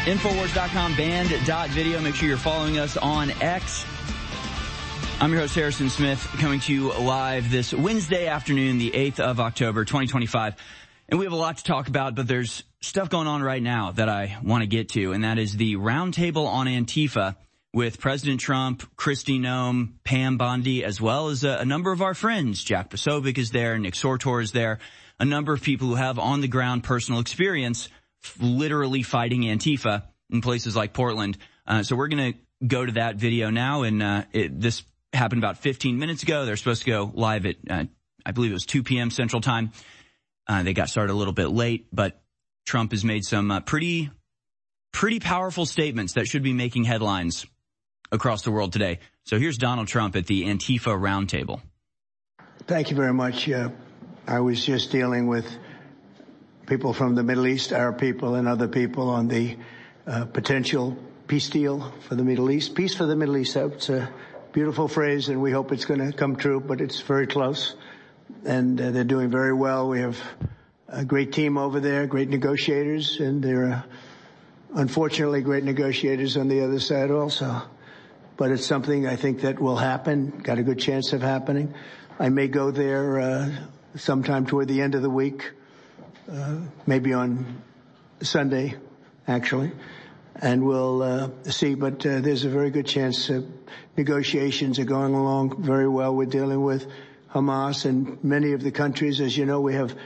Infowars.com, band.video. Make sure you're following us on X. I'm your host, Harrison Smith, coming to you live this Wednesday afternoon, the 8th of October, 2025. And we have a lot to talk about, but there's stuff going on right now that I want to get to, and that is the roundtable on Antifa with President Trump, Kristi Noem, Pam Bondi, as well as a number of our friends. Jack Posobiec is there, Nick Sortor is there, a number of people who have on-the-ground personal experience literally fighting Antifa in places like Portland. So we're going to go to that video now, and this happened about 15 minutes ago. They're supposed to go live at, I believe it was 2 p.m. Central Time. They got started a little bit late, but Trump has made some pretty powerful statements that should be making headlines across the world today. So here's Donald Trump at the Antifa roundtable. Thank you very much. I was just dealing with people from the Middle East, Arab people and other people on the potential peace deal for the Middle East. Peace for the Middle East, that's a beautiful phrase, and we hope it's going to come true, but it's very close. And they're doing very well. We have a great team over there, great negotiators, and there are unfortunately great negotiators on the other side also. But it's something I think that will happen, got a good chance of happening. I may go there sometime toward the end of the week, maybe on Sunday, actually, and we'll see. But there's a very good chance negotiations are going along very well. We're dealing with Hamas and many of the countries. As you know, we have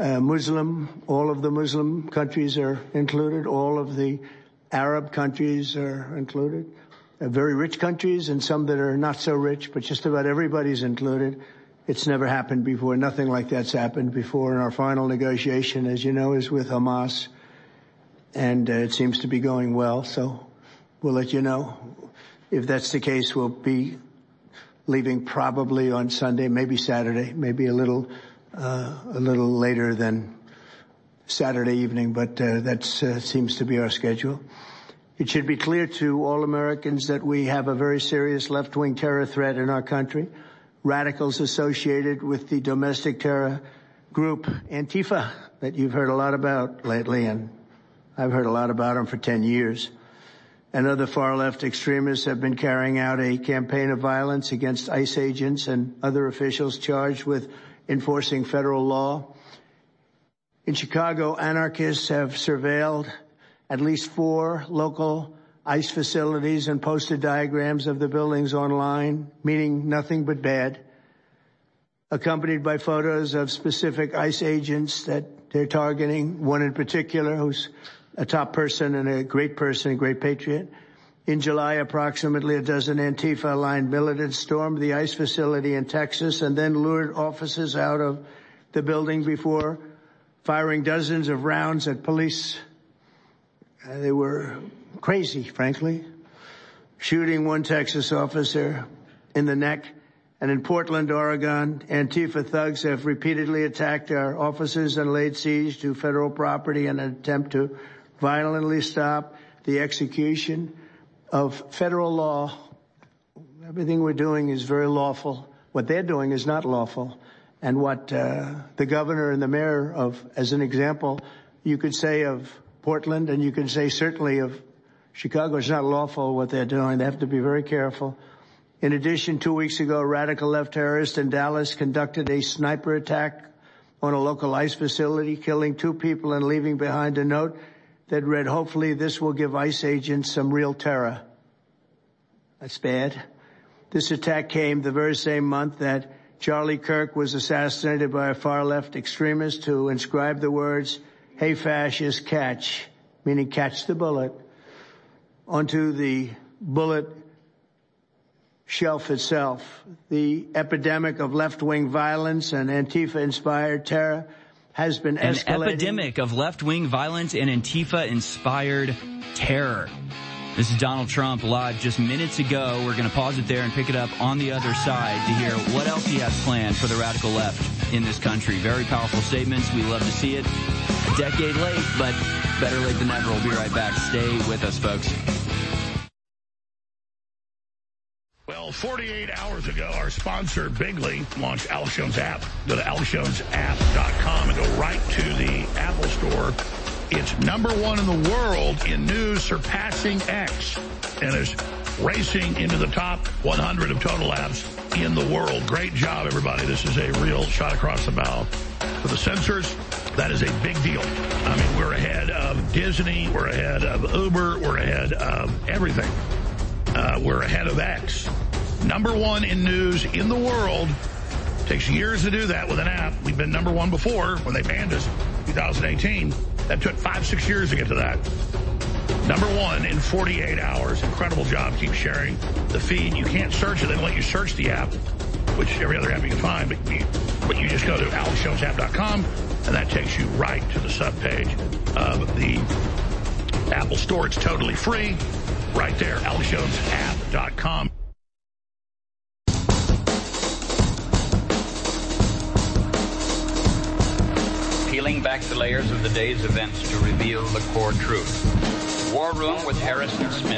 all of the Muslim countries are included. All of the Arab countries are included. Very rich countries and some that are not so rich, but just about everybody's included. It's never happened before. Nothing like that's happened before. And our final negotiation, as you know, is with Hamas. And it seems to be going well. So we'll let you know. If that's the case, we'll be leaving probably on Sunday, maybe Saturday, maybe a little later than Saturday evening, but that seems to be our schedule. It should be clear to all Americans that we have a very serious left-wing terror threat in our country. Radicals associated with the domestic terror group Antifa that you've heard a lot about lately, and I've heard a lot about them for 10 years. And other far-left extremists have been carrying out a campaign of violence against ICE agents and other officials charged with enforcing federal law. In Chicago, anarchists have surveilled at least 4 local ICE facilities and posted diagrams of the buildings online, meaning nothing but bad, accompanied by photos of specific ICE agents that they're targeting, one in particular who's a top person and a great patriot. In July, approximately a dozen Antifa-aligned militants stormed the ICE facility in Texas and then lured officers out of the building before firing dozens of rounds at police. They were crazy, frankly, shooting one Texas officer in the neck. And in Portland, Oregon, Antifa thugs have repeatedly attacked our officers and laid siege to federal property in an attempt to violently stop the execution of federal law. Everything we're doing is very lawful. What they're doing is not lawful. And what the governor and the mayor of, as an example, you could say of Portland, and you can say certainly of Chicago, it's not lawful what they're doing. They have to be very careful. In addition, 2 weeks ago, a radical left terrorist in Dallas conducted a sniper attack on a local ICE facility, killing 2 people and leaving behind a note that read, "Hopefully this will give ICE agents some real terror." That's bad. This attack came the very same month that Charlie Kirk was assassinated by a far-left extremist who inscribed the words, "Hey fascist, catch," meaning catch the bullet, onto the bullet shelf itself. The epidemic of left-wing violence and Antifa-inspired terror has been escalating. An epidemic of left-wing violence and Antifa-inspired terror. This is Donald Trump live just minutes ago. We're going to pause it there and pick it up on the other side to hear what else he has planned for the radical left in this country. Very powerful statements. We love to see it. A decade late, but better late than never. We'll be right back. Stay with us, folks. Well, 48 hours ago, our sponsor, Bigly, launched Alex Jones app. Go to alexjonesapp.com and go right to the Apple Store It's number one in the world in news, surpassing X, and is racing into the top 100 of total apps in the world. Great job, everybody. This is a real shot across the bow. For the censors, that is a big deal. I mean, we're ahead of Disney. We're ahead of Uber. We're ahead of everything. We're ahead of X. Number one in news in the world. Takes years to do that with an app. We've been number one before when they banned us in 2018. That took 5-6 years to get to that. Number one in 48 hours. Incredible job. Keep sharing the feed. You can't search it. They don't let you search the app, which every other app you can find. But you just go to alexjonesapp.com, and that takes you right to the subpage of the Apple Store. It's totally free. Right there, alexjonesapp.com. Peeling back the layers of the day's events to reveal the core truth. War Room with Harrison Smith.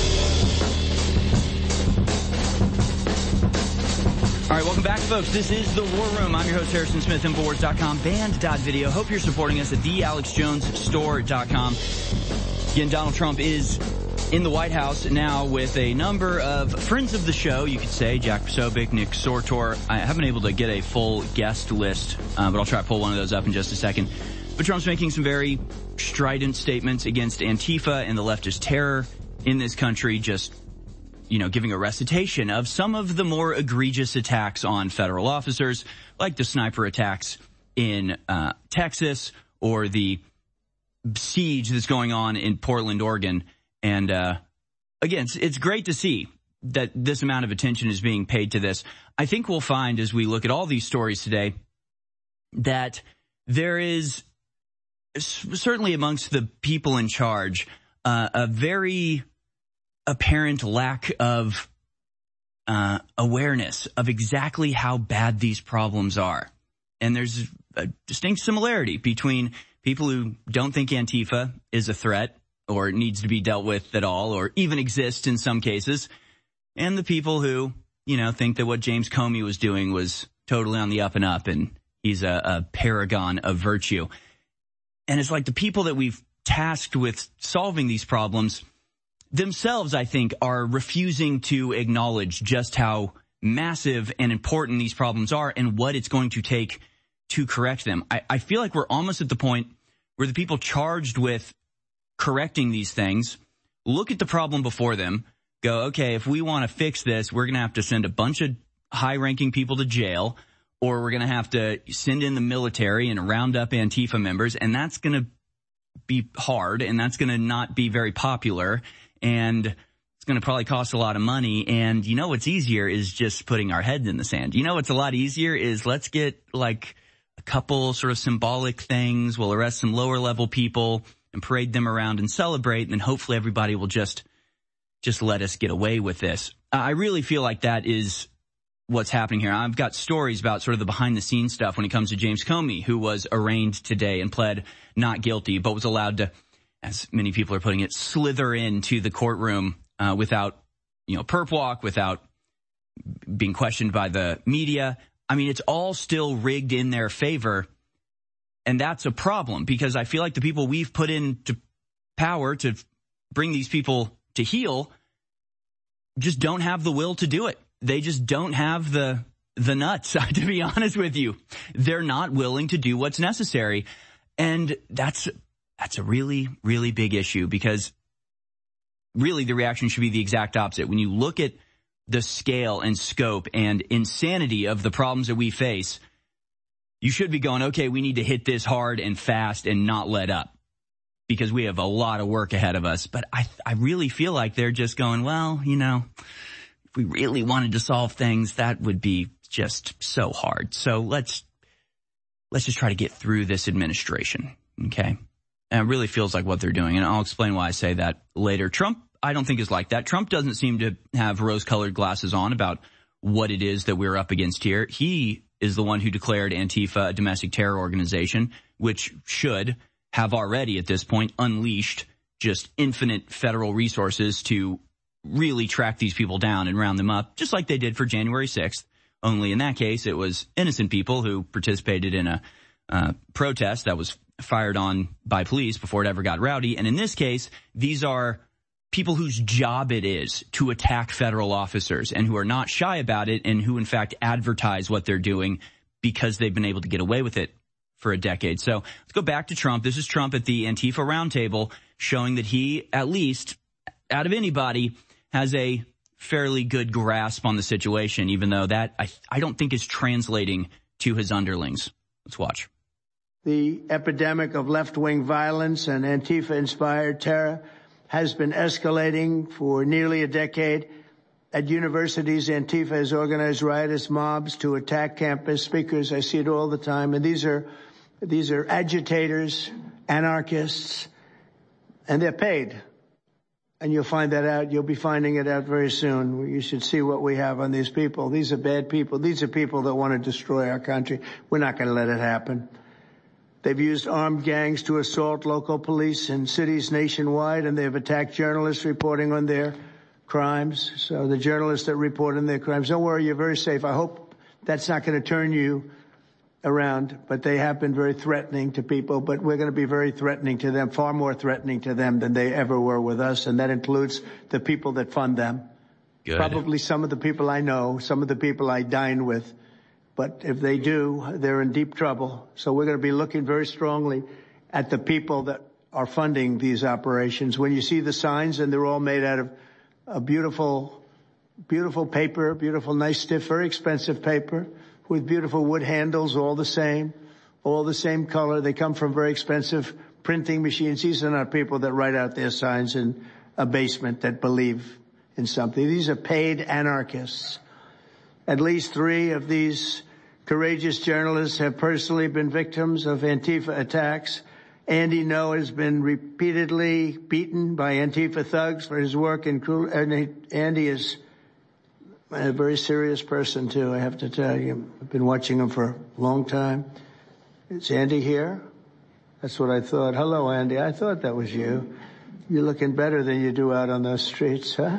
All right, welcome back, folks. This is The War Room. I'm your host, Harrison Smith, Infowars.com, Band.video. Hope you're supporting us at thealexjonesstore.com. Again, Donald Trump is in the White House now with a number of friends of the show, you could say, Jack Posobiec, Nick Sortor. I haven't been able to get a full guest list, but I'll try to pull one of those up in just a second. But Trump's making some very strident statements against Antifa and the leftist terror in this country, just, you know, giving a recitation of some of the more egregious attacks on federal officers, like the sniper attacks in Texas or the siege that's going on in Portland, Oregon. And again, it's great to see that this amount of attention is being paid to this. I think we'll find as we look at all these stories today that there is certainly amongst the people in charge a very apparent lack of awareness of exactly how bad these problems are. And there's a distinct similarity between people who don't think Antifa is a threat or needs to be dealt with at all, or even exists in some cases, and the people who, you know, think that what James Comey was doing was totally on the up and up, and he's a paragon of virtue. And it's like the people that we've tasked with solving these problems themselves, I think, are refusing to acknowledge just how massive and important these problems are and what it's going to take to correct them. I feel like we're almost at the point where the people charged with correcting these things look at the problem before them, go, okay, if we want to fix this, we're going to have to send a bunch of high-ranking people to jail, or we're going to have to send in the military and round up Antifa members, and that's going to be hard, and that's going to not be very popular, and it's going to probably cost a lot of money. And you know what's easier is just putting our heads in the sand. You know what's a lot easier is let's get like a couple sort of symbolic things. We'll arrest some lower-level people and parade them around and celebrate, and then hopefully everybody will just let us get away with this. I really feel like that is what's happening here. I've got stories about sort of the behind-the-scenes stuff when it comes to James Comey, who was arraigned today and pled not guilty, but was allowed to, as many people are putting it, slither into the courtroom without, you know, perp walk, without being questioned by the media. I mean, it's all still rigged in their favor. And that's a problem, because I feel like the people we've put into power to bring these people to heel just don't have the will to do it. They just don't have the nuts, to be honest with you. They're not willing to do what's necessary. And that's a really, really big issue, because really the reaction should be the exact opposite. When you look at the scale and scope and insanity of the problems that we face, you should be going, okay, we need to hit this hard and fast and not let up, because we have a lot of work ahead of us. But I really feel like they're just going, well, you know, if we really wanted to solve things, that would be just so hard. So let's just try to get through this administration, okay? And it really feels like what they're doing, and I'll explain why I say that later. Trump, I don't think, is like that. Trump doesn't seem to have rose-colored glasses on about what it is that we're up against here. He is the one who declared Antifa a domestic terror organization, which should have already at this point unleashed just infinite federal resources to really track these people down and round them up, just like they did for January 6th. Only in that case, it was innocent people who participated in a protest that was fired on by police before it ever got rowdy. And in this case, these are people whose job it is to attack federal officers and who are not shy about it and who, in fact, advertise what they're doing because they've been able to get away with it for a decade. So let's go back to Trump. This is Trump at the Antifa roundtable showing that he, at least out of anybody, has a fairly good grasp on the situation, even though that I don't think is translating to his underlings. Let's watch. The epidemic of left-wing violence and Antifa-inspired terror has been escalating for nearly a decade. At universities, Antifa has organized riotous mobs to attack campus speakers. I see it all the time. And these are agitators, anarchists, and they're paid. And you'll find that out. You'll be finding it out very soon. You should see what we have on these people. These are bad people. These are people that want to destroy our country. We're not going to let it happen. They've used armed gangs to assault local police in cities nationwide, and they've attacked journalists reporting on their crimes. So the journalists that report on their crimes, don't worry, you're very safe. I hope that's not going to turn you around, but they have been very threatening to people, but we're going to be very threatening to them, far more threatening to them than they ever were with us, and that includes the people that fund them. Good. Probably some of the people I know, some of the people I dine with, but if they do, they're in deep trouble. So we're going to be looking very strongly at the people that are funding these operations. When you see the signs, and they're all made out of a beautiful, beautiful paper, beautiful, nice, stiff, very expensive paper, with beautiful wood handles, all the same color. They come from very expensive printing machines. These are not people that write out their signs in a basement that believe in something. These are paid anarchists. At least 3 of these courageous journalists have personally been victims of Antifa attacks. Andy Ngo has been repeatedly beaten by Antifa thugs for his work in Andy is a very serious person, too, I have to tell you. I've been watching him for a long time. Is Andy here? That's what I thought. Hello, Andy. I thought that was you. You're looking better than you do out on those streets, huh?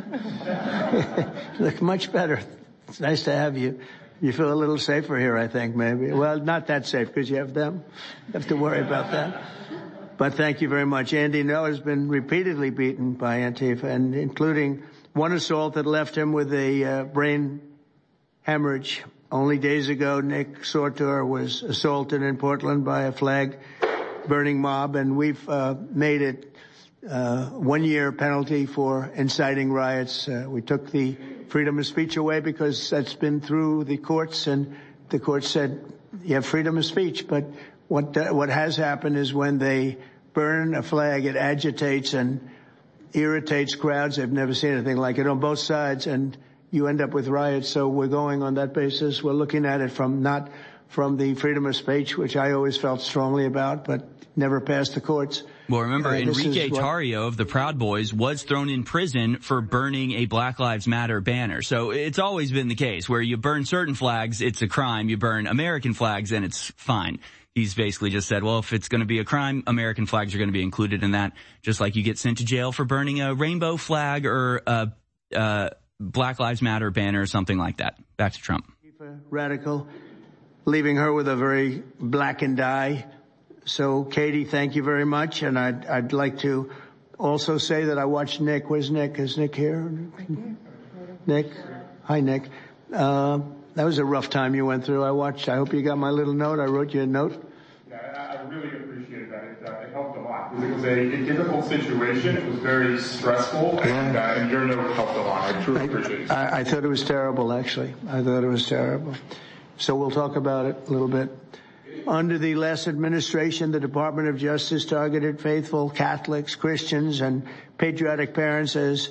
You look much better. It's nice to have you. You feel a little safer here, I think, maybe. Well, not that safe because you have them. You have to worry about that. But thank you very much. Andy Ngo has been repeatedly beaten by Antifa, and including one assault that left him with a brain hemorrhage. Only days ago, Nick Sortor was assaulted in Portland by a flag-burning mob, and we've made it 1-year penalty for inciting riots. We took the freedom of speech away because that's been through the courts, and the courts said you have freedom of speech. But what has happened is when they burn a flag, it agitates and irritates crowds. They've never seen anything like it on both sides, and you end up with riots. So we're going on that basis. We're looking at it not from the freedom of speech, which I always felt strongly about, but never passed the courts. Well, remember, Enrique Tarrio of the Proud Boys was thrown in prison for burning a Black Lives Matter banner. So it's always been the case where you burn certain flags, it's a crime. You burn American flags, and it's fine. He's basically just said, well, if it's going to be a crime, American flags are going to be included in that, just like you get sent to jail for burning a rainbow flag or a Black Lives Matter banner or something like that. Back to Trump. Radical, leaving her with a very blackened eye. So, Katie, thank you very much. And I'd like to also say that I watched Nick. Where's Nick? Is Nick here? Nick? Hi, Nick. That was a rough time you went through. I hope you got my little note. I wrote you a note. Yeah, I really appreciated that. It helped a lot. It was a difficult situation. It was very stressful, and your note helped a lot. I truly appreciate it. I thought it was terrible, actually. I thought it was terrible. So we'll talk about it a little bit. Under the last administration, the Department of Justice targeted faithful Catholics, Christians, and patriotic parents as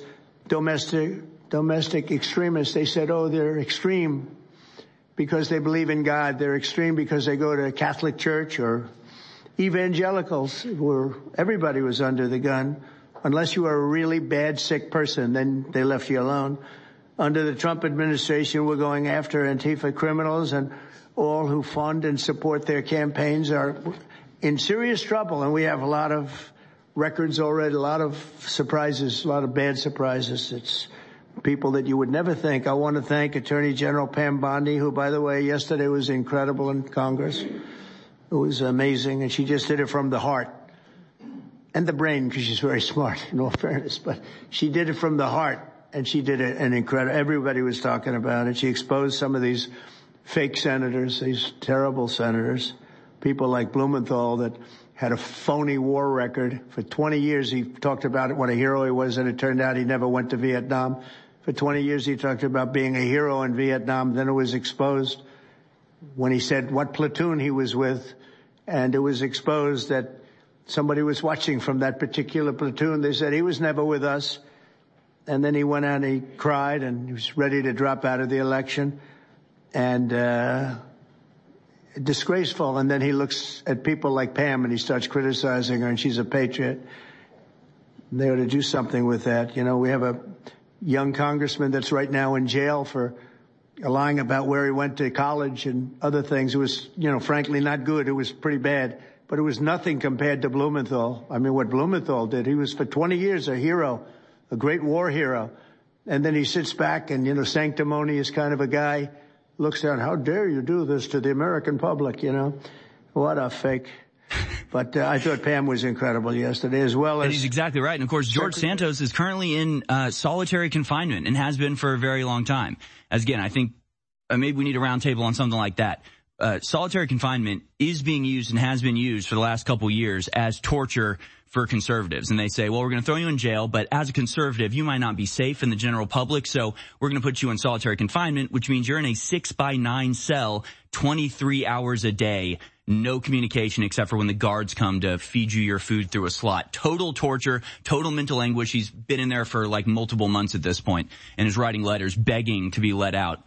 domestic extremists. They said, oh, they're extreme because they believe in God. They're extreme because they go to a Catholic church, or evangelicals, where everybody was under the gun. Unless you are a really bad, sick person, then they left you alone. Under the Trump administration, we're going after Antifa criminals, and all who fund and support their campaigns are in serious trouble. And we have a lot of records already, a lot of surprises, a lot of bad surprises. It's people that you would never think. I want to thank Attorney General Pam Bondi, who, by the way, yesterday was incredible in Congress. It was amazing, and she just did it from the heart and the brain, because she's very smart, in all fairness. But she did it from the heart, and she did it an incredible. Everybody was talking about it. She exposed some of these fake senators, these terrible senators, people like Blumenthal that had a phony war record. For 20 years, he talked about what a hero he was, and it turned out he never went to Vietnam. For 20 years, he talked about being a hero in Vietnam. Then it was exposed when he said what platoon he was with, and it was exposed that somebody was watching from that particular platoon. They said he was never with us. And then he went out and he cried, and he was ready to drop out of the election. And disgraceful. And then he looks at people like Pam and he starts criticizing her, and she's a patriot. They ought to do something with that. You know, we have a young congressman that's right now in jail for lying about where he went to college and other things. It was, you know, frankly not good. It was pretty bad, but it was nothing compared to Blumenthal. I mean, what Blumenthal did, he was for 20 years a hero, a great war hero. And then he sits back and, you know, sanctimonious kind of a guy, looks down, how dare you do this to the American public, you know? What a fake. But I thought Pam was incredible yesterday, as well as... And he's exactly right. And, of course, George Santos is currently in solitary confinement and has been for a very long time. As, again, I think maybe we need a roundtable on something like that. Solitary confinement is being used and has been used for the last couple years as torture for conservatives. And they say, well, we're going to throw you in jail, but as a conservative, you might not be safe in the general public, so we're going to put you in solitary confinement, which means you're in a 6x9 cell 23 hours a day. No communication except for when the guards come to feed you your food through a slot. Total torture, total mental anguish. He's been in there for like multiple months at this point and is writing letters begging to be let out.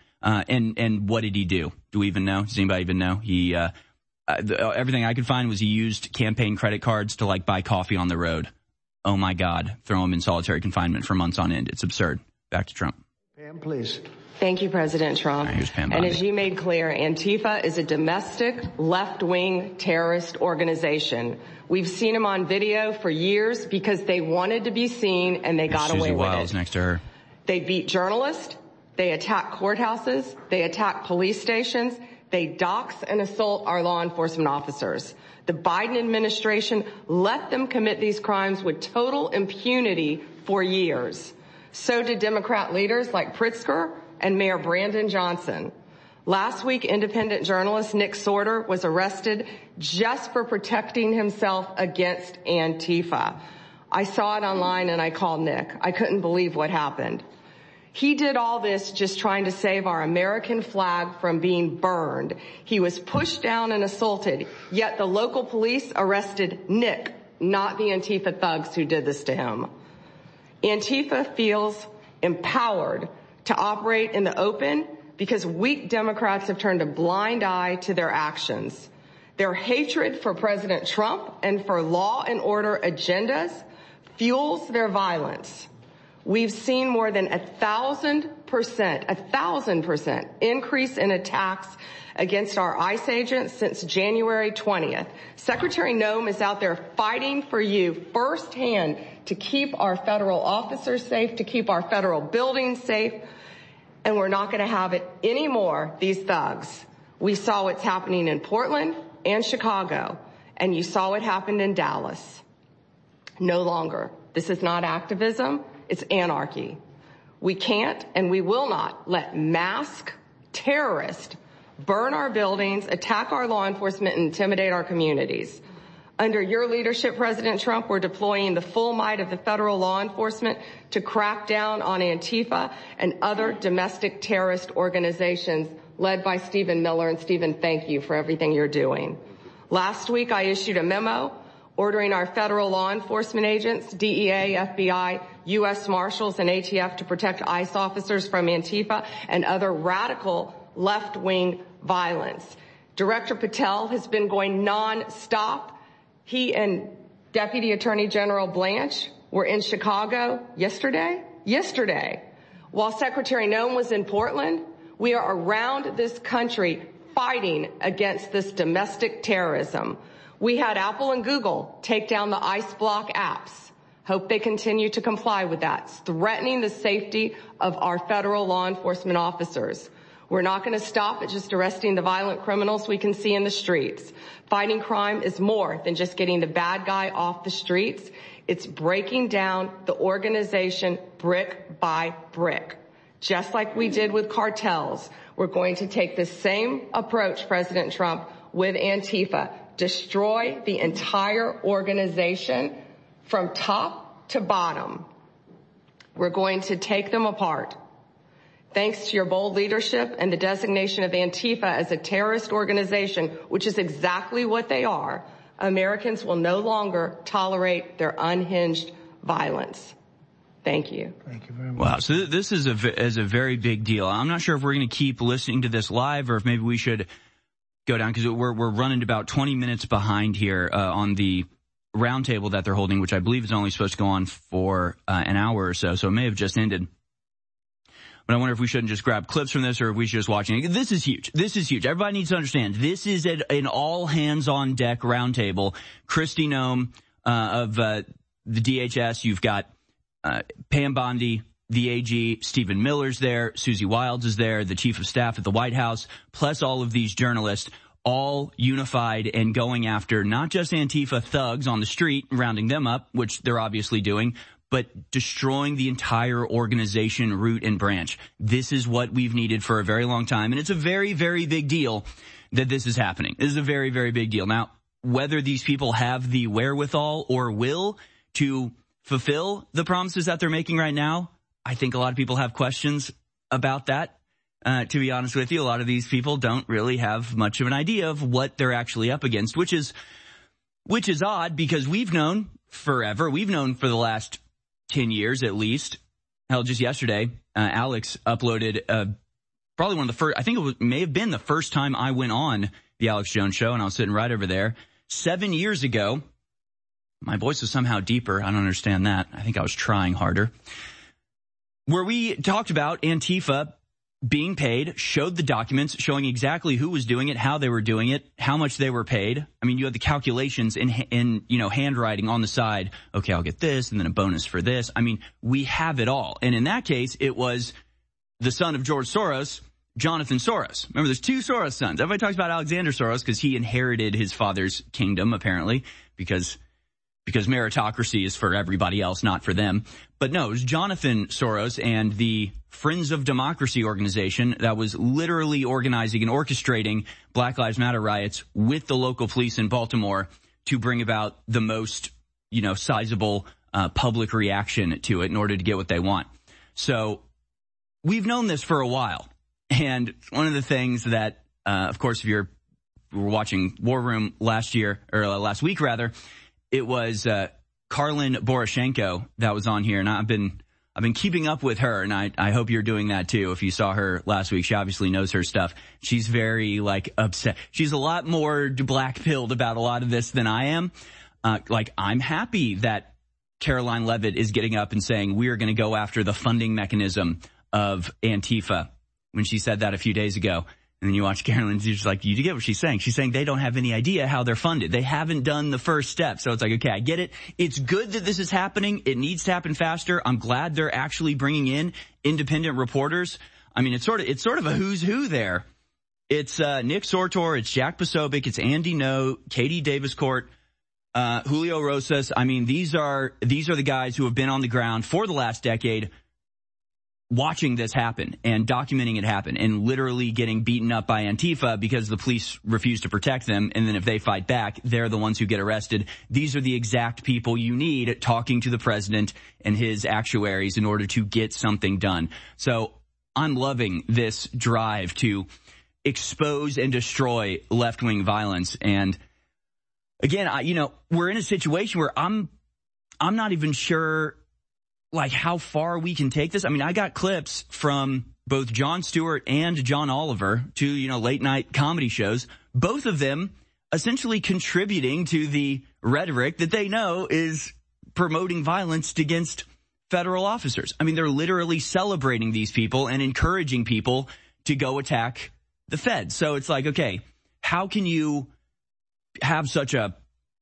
And what did he do? Do we even know? Does anybody even know? He, everything I could find was he used campaign credit cards to like buy coffee on the road. Oh my God. Throw him in solitary confinement for months on end. It's absurd. Back to Trump. Pam, please. Thank you, President Trump. Right, here's Pam and Bondi. as you made clear, Antifa is a domestic left-wing terrorist organization. We've seen them on video for years because they wanted to be seen and they got away with it. Susie Wiles next to her. They beat journalists. They attack courthouses. They attack police stations. They dox and assault our law enforcement officers. The Biden administration let them commit these crimes with total impunity for years. So did Democrat leaders like Pritzker and Mayor Brandon Johnson. Last week, independent journalist Nick Sorter was arrested just for protecting himself against Antifa. I saw it online and I called Nick. I couldn't believe what happened. He did all this just trying to save our American flag from being burned. He was pushed down and assaulted, yet the local police arrested Nick, not the Antifa thugs who did this to him. Antifa feels empowered to operate in the open because weak Democrats have turned a blind eye to their actions. Their hatred for President Trump and for law and order agendas fuels their violence. We've seen more than 1,000% increase in attacks against our ICE agents since January 20th. Secretary Noem is out there fighting for you firsthand to keep our federal officers safe, to keep our federal buildings safe, and we're not going to have it anymore, these thugs. We saw what's happening in Portland and Chicago, and you saw what happened in Dallas. No longer. This is not activism. It's anarchy. We can't and we will not let masked terrorists burn our buildings, attack our law enforcement, and intimidate our communities. Under your leadership, President Trump, we're deploying the full might of the federal law enforcement to crack down on Antifa and other domestic terrorist organizations led by Stephen Miller. And Stephen, thank you for everything you're doing. Last week, I issued a memo ordering our federal law enforcement agents, DEA, FBI, U.S. Marshals, and ATF to protect ICE officers from Antifa and other radical left-wing violence. Director Patel has been going nonstop. He and Deputy Attorney General Blanche were in Chicago yesterday. While Secretary Noem was in Portland, we are around this country fighting against this domestic terrorism. We had Apple and Google take down the ICE Block apps. Hope they continue to comply with that. It's threatening the safety of our federal law enforcement officers. We're not going to stop at just arresting the violent criminals we can see in the streets. Fighting crime is more than just getting the bad guy off the streets. It's breaking down the organization brick by brick. Just like we did with cartels, we're going to take the same approach, President Trump, with Antifa. Destroy the entire organization from top to bottom. We're going to take them apart. Thanks to your bold leadership and the designation of Antifa as a terrorist organization, which is exactly what they are, Americans will no longer tolerate their unhinged violence. Thank you. Thank you very much. Wow. So this is a very big deal. I'm not sure if we're going to keep listening to this live or if maybe we should go down because we're running about 20 minutes behind here on the roundtable that they're holding, which I believe is only supposed to go on for an hour or so. So it may have just ended. But I wonder if we shouldn't just grab clips from this or if we should just watch it. This is huge. This is huge. Everybody needs to understand. This is an all-hands-on-deck roundtable. Kristi Noem of the DHS. You've got Pam Bondi, the AG. Stephen Miller's there. Susie Wilds is there, the chief of staff at the White House, plus all of these journalists, all unified and going after not just Antifa thugs on the street, rounding them up, which they're obviously doing, but destroying the entire organization, root and branch. This is what we've needed for a very long time, and it's a very, very big deal that this is happening. This is a very, very big deal. Now, whether these people have the wherewithal or will to fulfill the promises that they're making right now, I think a lot of people have questions about that. To be honest with you, a lot of these people don't really have much of an idea of what they're actually up against, which is odd because we've known forever. We've known for the last 10 years at least. Hell, just yesterday, Alex uploaded probably one of the first, I think may have been the first time I went on the Alex Jones show, and I was sitting right over there. 7 years ago, my voice was somehow deeper. I don't understand that. I think I was trying harder. Where we talked about Antifa being paid, showed the documents showing exactly who was doing it, how they were doing it, how much they were paid. I mean, you had the calculations in handwriting on the side. Okay, I'll get this and then a bonus for this. I mean, we have it all. And in that case, it was the son of George Soros, Jonathan Soros. Remember, there's two Soros sons. Everybody talks about Alexander Soros because he inherited his father's kingdom, apparently, because meritocracy is for everybody else, not for them. But no, it was Jonathan Soros and the Friends of Democracy organization that was literally organizing and orchestrating Black Lives Matter riots with the local police in Baltimore to bring about the most, sizable public reaction to it in order to get what they want. So we've known this for a while. And one of the things that, of course, if you were watching War Room last week, it was Karlin Boroshenko that was on here, and I've been keeping up with her, and I hope you're doing that too. If you saw her last week, she obviously knows her stuff. She's very upset. She's a lot more black-pilled about a lot of this than I am. I'm happy that Caroline Leavitt is getting up and saying we are going to go after the funding mechanism of Antifa when she said that a few days ago. And then you watch Carolyn, you're just like, you get what she's saying. She's saying they don't have any idea how they're funded. They haven't done the first step. So it's like, okay, I get it. It's good that this is happening. It needs to happen faster. I'm glad they're actually bringing in independent reporters. I mean, it's sort of a who's who there. It's Nick Sortor, it's Jack Posobiec, it's Andy Ngo, Katie Daviscourt, Julio Rosas. I mean, these are the guys who have been on the ground for the last decade, watching this happen and documenting it happen and literally getting beaten up by Antifa because the police refuse to protect them. And then if they fight back, they're the ones who get arrested. These are the exact people you need talking to the president and his actuaries in order to get something done. So I'm loving this drive to expose and destroy left-wing violence. And again, we're in a situation where I'm not even sure how far we can take this. I mean, I got clips from both Jon Stewart and John Oliver, two, late night comedy shows, both of them essentially contributing to the rhetoric that they know is promoting violence against federal officers. I mean, they're literally celebrating these people and encouraging people to go attack the Fed. So it's like, okay, how can you have such a,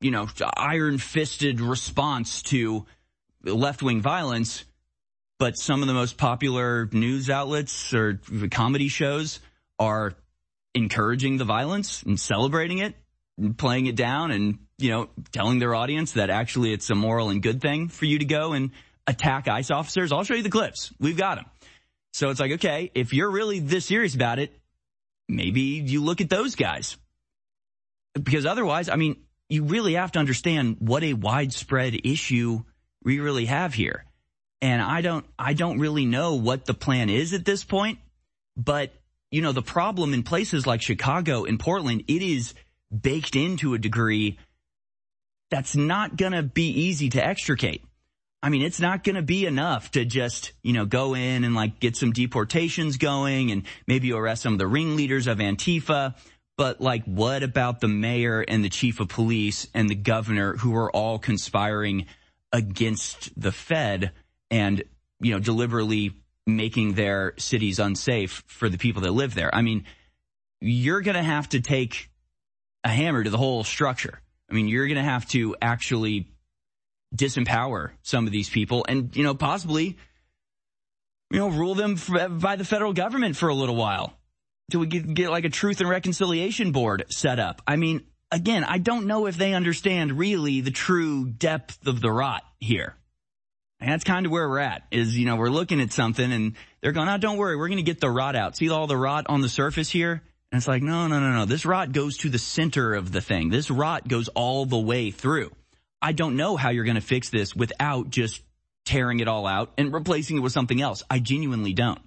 iron-fisted response to left-wing violence, but some of the most popular news outlets or comedy shows are encouraging the violence and celebrating it and playing it down and, telling their audience that actually it's a moral and good thing for you to go and attack ICE officers. I'll show you the clips. We've got them. So it's like, okay, if you're really this serious about it, maybe you look at those guys. Because otherwise, you really have to understand what a widespread issue we really have here. And I don't really know what the plan is at this point. But, the problem in places like Chicago and Portland, it is baked into a degree that's not going to be easy to extricate. It's not going to be enough to just, go in and get some deportations going and maybe arrest some of the ringleaders of Antifa. But what about the mayor and the chief of police and the governor who are all conspiring against the Fed and, deliberately making their cities unsafe for the people that live there? You're going to have to take a hammer to the whole structure. You're going to have to actually disempower some of these people and, possibly, rule them by the federal government for a little while till we get a truth and reconciliation board set up. Again, I don't know if they understand really the true depth of the rot here. And that's kind of where we're at is, we're looking at something and they're going, oh, don't worry, we're going to get the rot out. See all the rot on the surface here? And it's like, no. This rot goes to the center of the thing. This rot goes all the way through. I don't know how you're going to fix this without just tearing it all out and replacing it with something else. I genuinely don't.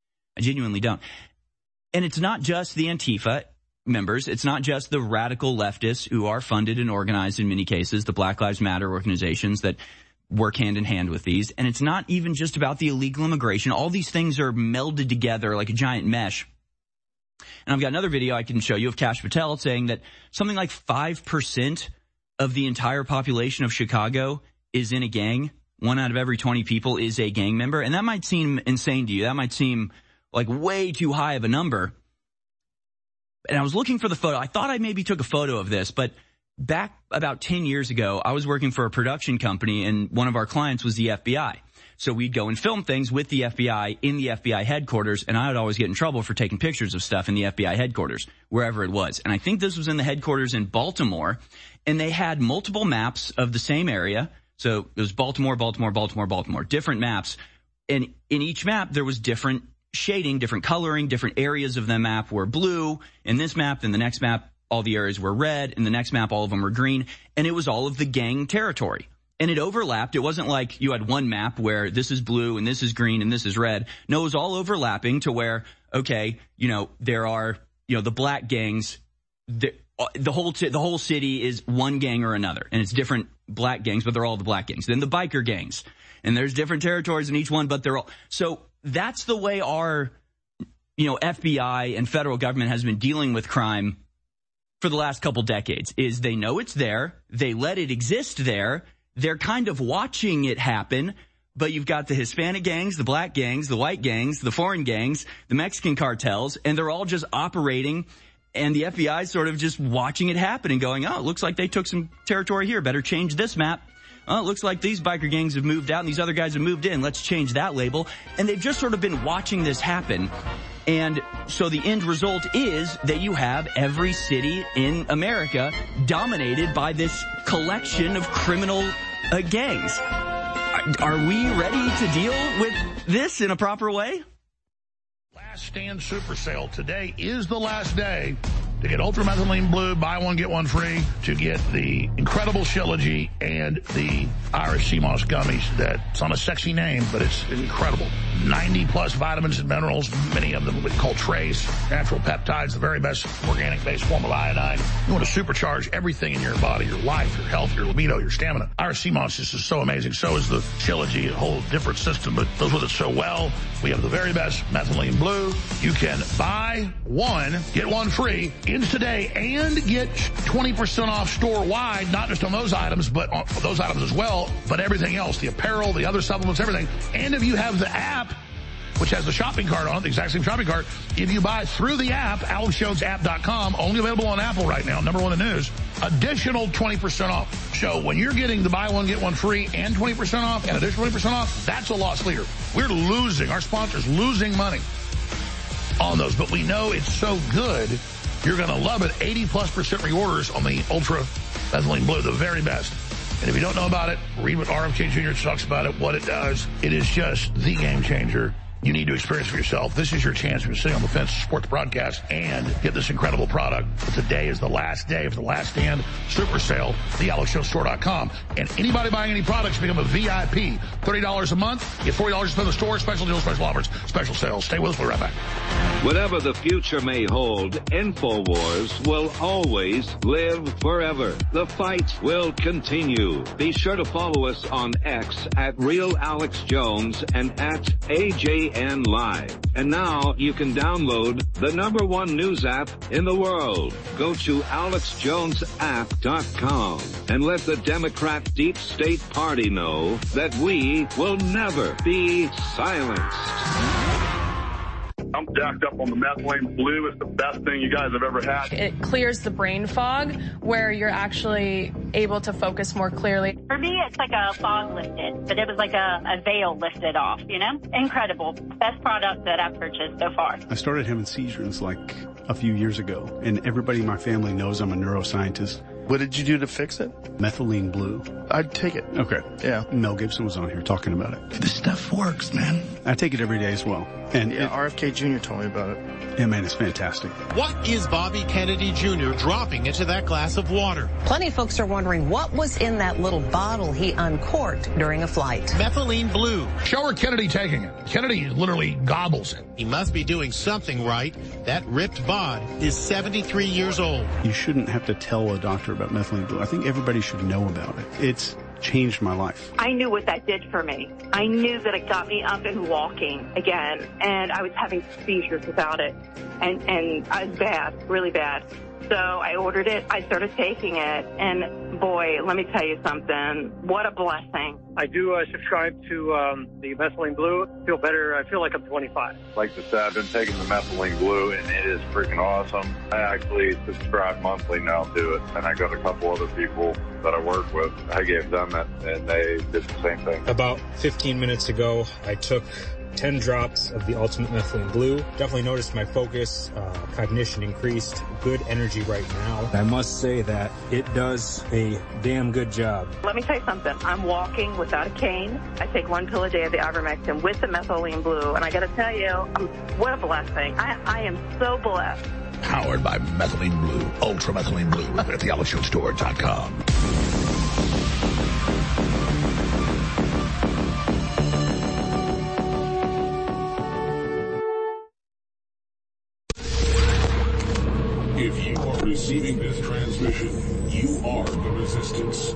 And it's not just the Antifa members. It's not just the radical leftists who are funded and organized in many cases, the Black Lives Matter organizations that work hand in hand with these. And it's not even just about the illegal immigration. All these things are melded together like a giant mesh. And I've got another video I can show you of Kash Patel saying that something like 5% of the entire population of Chicago is in a gang. 1 out of every 20 people is a gang member. And that might seem insane to you. That might seem like way too high of a number. And I was looking for the photo. I thought I maybe took a photo of this, but back about 10 years ago, I was working for a production company and one of our clients was the FBI. So we'd go and film things with the FBI in the FBI headquarters, and I would always get in trouble for taking pictures of stuff in the FBI headquarters, wherever it was. And I think this was in the headquarters in Baltimore, and they had multiple maps of the same area. So it was Baltimore, different maps. And in each map, there was different shading, different coloring, different areas of the map were blue. In this map, then the next map, all the areas were red. In the next map, all of them were green. And it was all of the gang territory. And it overlapped. It wasn't like you had one map where this is blue and this is green and this is red. No, it was all overlapping to where, okay, there are, the black gangs. The whole city is one gang or another. And it's different black gangs, but they're all the black gangs. Then the biker gangs. And there's different territories in each one, but they're all. So that's the way our, FBI and federal government has been dealing with crime for the last couple decades, is they know it's there. They let it exist there. They're kind of watching it happen, but you've got the Hispanic gangs, the black gangs, the white gangs, the foreign gangs, the Mexican cartels, and they're all just operating, and the FBI is sort of just watching it happen and going, oh, it looks like they took some territory here. Better change this map. Oh, it looks like these biker gangs have moved out and these other guys have moved in. Let's change that label. And they've just sort of been watching this happen. And so the end result is that you have every city in America dominated by this collection of criminal gangs. Are we ready to deal with this in a proper way? Last Stand Super Sale. Today is the last day to get Ultramethylene Blue, buy one, get one free, to get the incredible Shilajit and the Irish Sea Moss gummies. That's on a sexy name, but it's incredible. 90-plus vitamins and minerals, many of them we call trace, natural peptides, the very best organic-based form of iodine. You want to supercharge everything in your body, your life, your health, your libido, your stamina. Irish Sea Moss is just so amazing. So is the Shilajit, a whole different system, but goes with it so well. We have the very best Methylene Blue. You can buy one, get one free today and get 20% off store-wide, not just on those items, but on those items as well, but everything else, the apparel, the other supplements, everything. And if you have the app, which has the shopping cart on it, the exact same shopping cart, if you buy through the app, AlexJonesApp.com, only available on Apple right now, #1 in news, additional 20% off. So when you're getting the buy one, get one free and 20% off and additional 20% off, that's a loss leader. We're losing, our sponsor's losing money. on those. But we know it's so good, you're going to love it. 80+% reorders on the Ultra Methylene Blue, the very best. And if you don't know about it, read what RFK Jr. talks about it, what it does. It is just the game changer. You need to experience for yourself. This is your chance if you're sitting on the fence to support the broadcast and get this incredible product. But today is the last day of the Last Stand Super Sale, thealexshowstore.com. And anybody buying any products become a VIP. $30 a month, get $40 to spend in the store, special deals, special offers, special sales. Stay with us, we'll be right back. Whatever the future may hold, InfoWars will always live forever. The fight will continue. Be sure to follow us on X at RealAlexJones and at AJN Live. And now you can download the #1 news app in the world. Go to AlexJonesApp.com and let the Democrat Deep State Party know that we will never be silenced. I'm jacked up on the methylene blue. It's the best thing you guys have ever had. It clears the brain fog where you're actually able to focus more clearly. For me, it's like a fog lifted, but it was like a veil lifted off, you know? Incredible. Best product that I've purchased so far. I started having seizures like a few years ago, and everybody in my family knows I'm a neuroscientist. What did you do to fix it? Methylene Blue. I'd take it. Okay. Yeah. Mel Gibson was on here talking about it. This stuff works, man. I take it every day as well. And yeah, RFK Jr. told me about it. Yeah, man, it's fantastic. What is Bobby Kennedy Jr. dropping into that glass of water? Plenty of folks are wondering what was in that little bottle he uncorked during a flight. Methylene Blue. Show her Kennedy taking it. Kennedy literally gobbles it. He must be doing something right. That ripped bod is 73 years old. You shouldn't have to tell a doctor about Methylene Blue. I think everybody should know about it. It's changed my life. I knew what that did for me. I knew that it got me up and walking again, and I was having seizures without it, and I was bad, really bad. So I ordered it, I started taking it, and boy, let me tell you something, what a blessing. I do subscribe to the Methylene Blue. I feel better. I feel like I'm 25. Like I said, I've been taking the Methylene Blue, and it is freaking awesome. I actually subscribe monthly now to it, and I got a couple other people that I work with. I gave them it, and they did the same thing. About 15 minutes ago, I took 10 drops of the Ultimate Methylene Blue. Definitely noticed my focus, cognition increased, good energy right now. I must say that it does a damn good job. Let me tell you something. I'm walking without a cane. I take 1 pill a day of the ivermectin with the Methylene Blue, and I got to tell you, what a blessing. I am so blessed. Powered by Methylene Blue, Ultra Methylene Blue at thealexshowstore.com. If you are receiving this transmission, you are the resistance.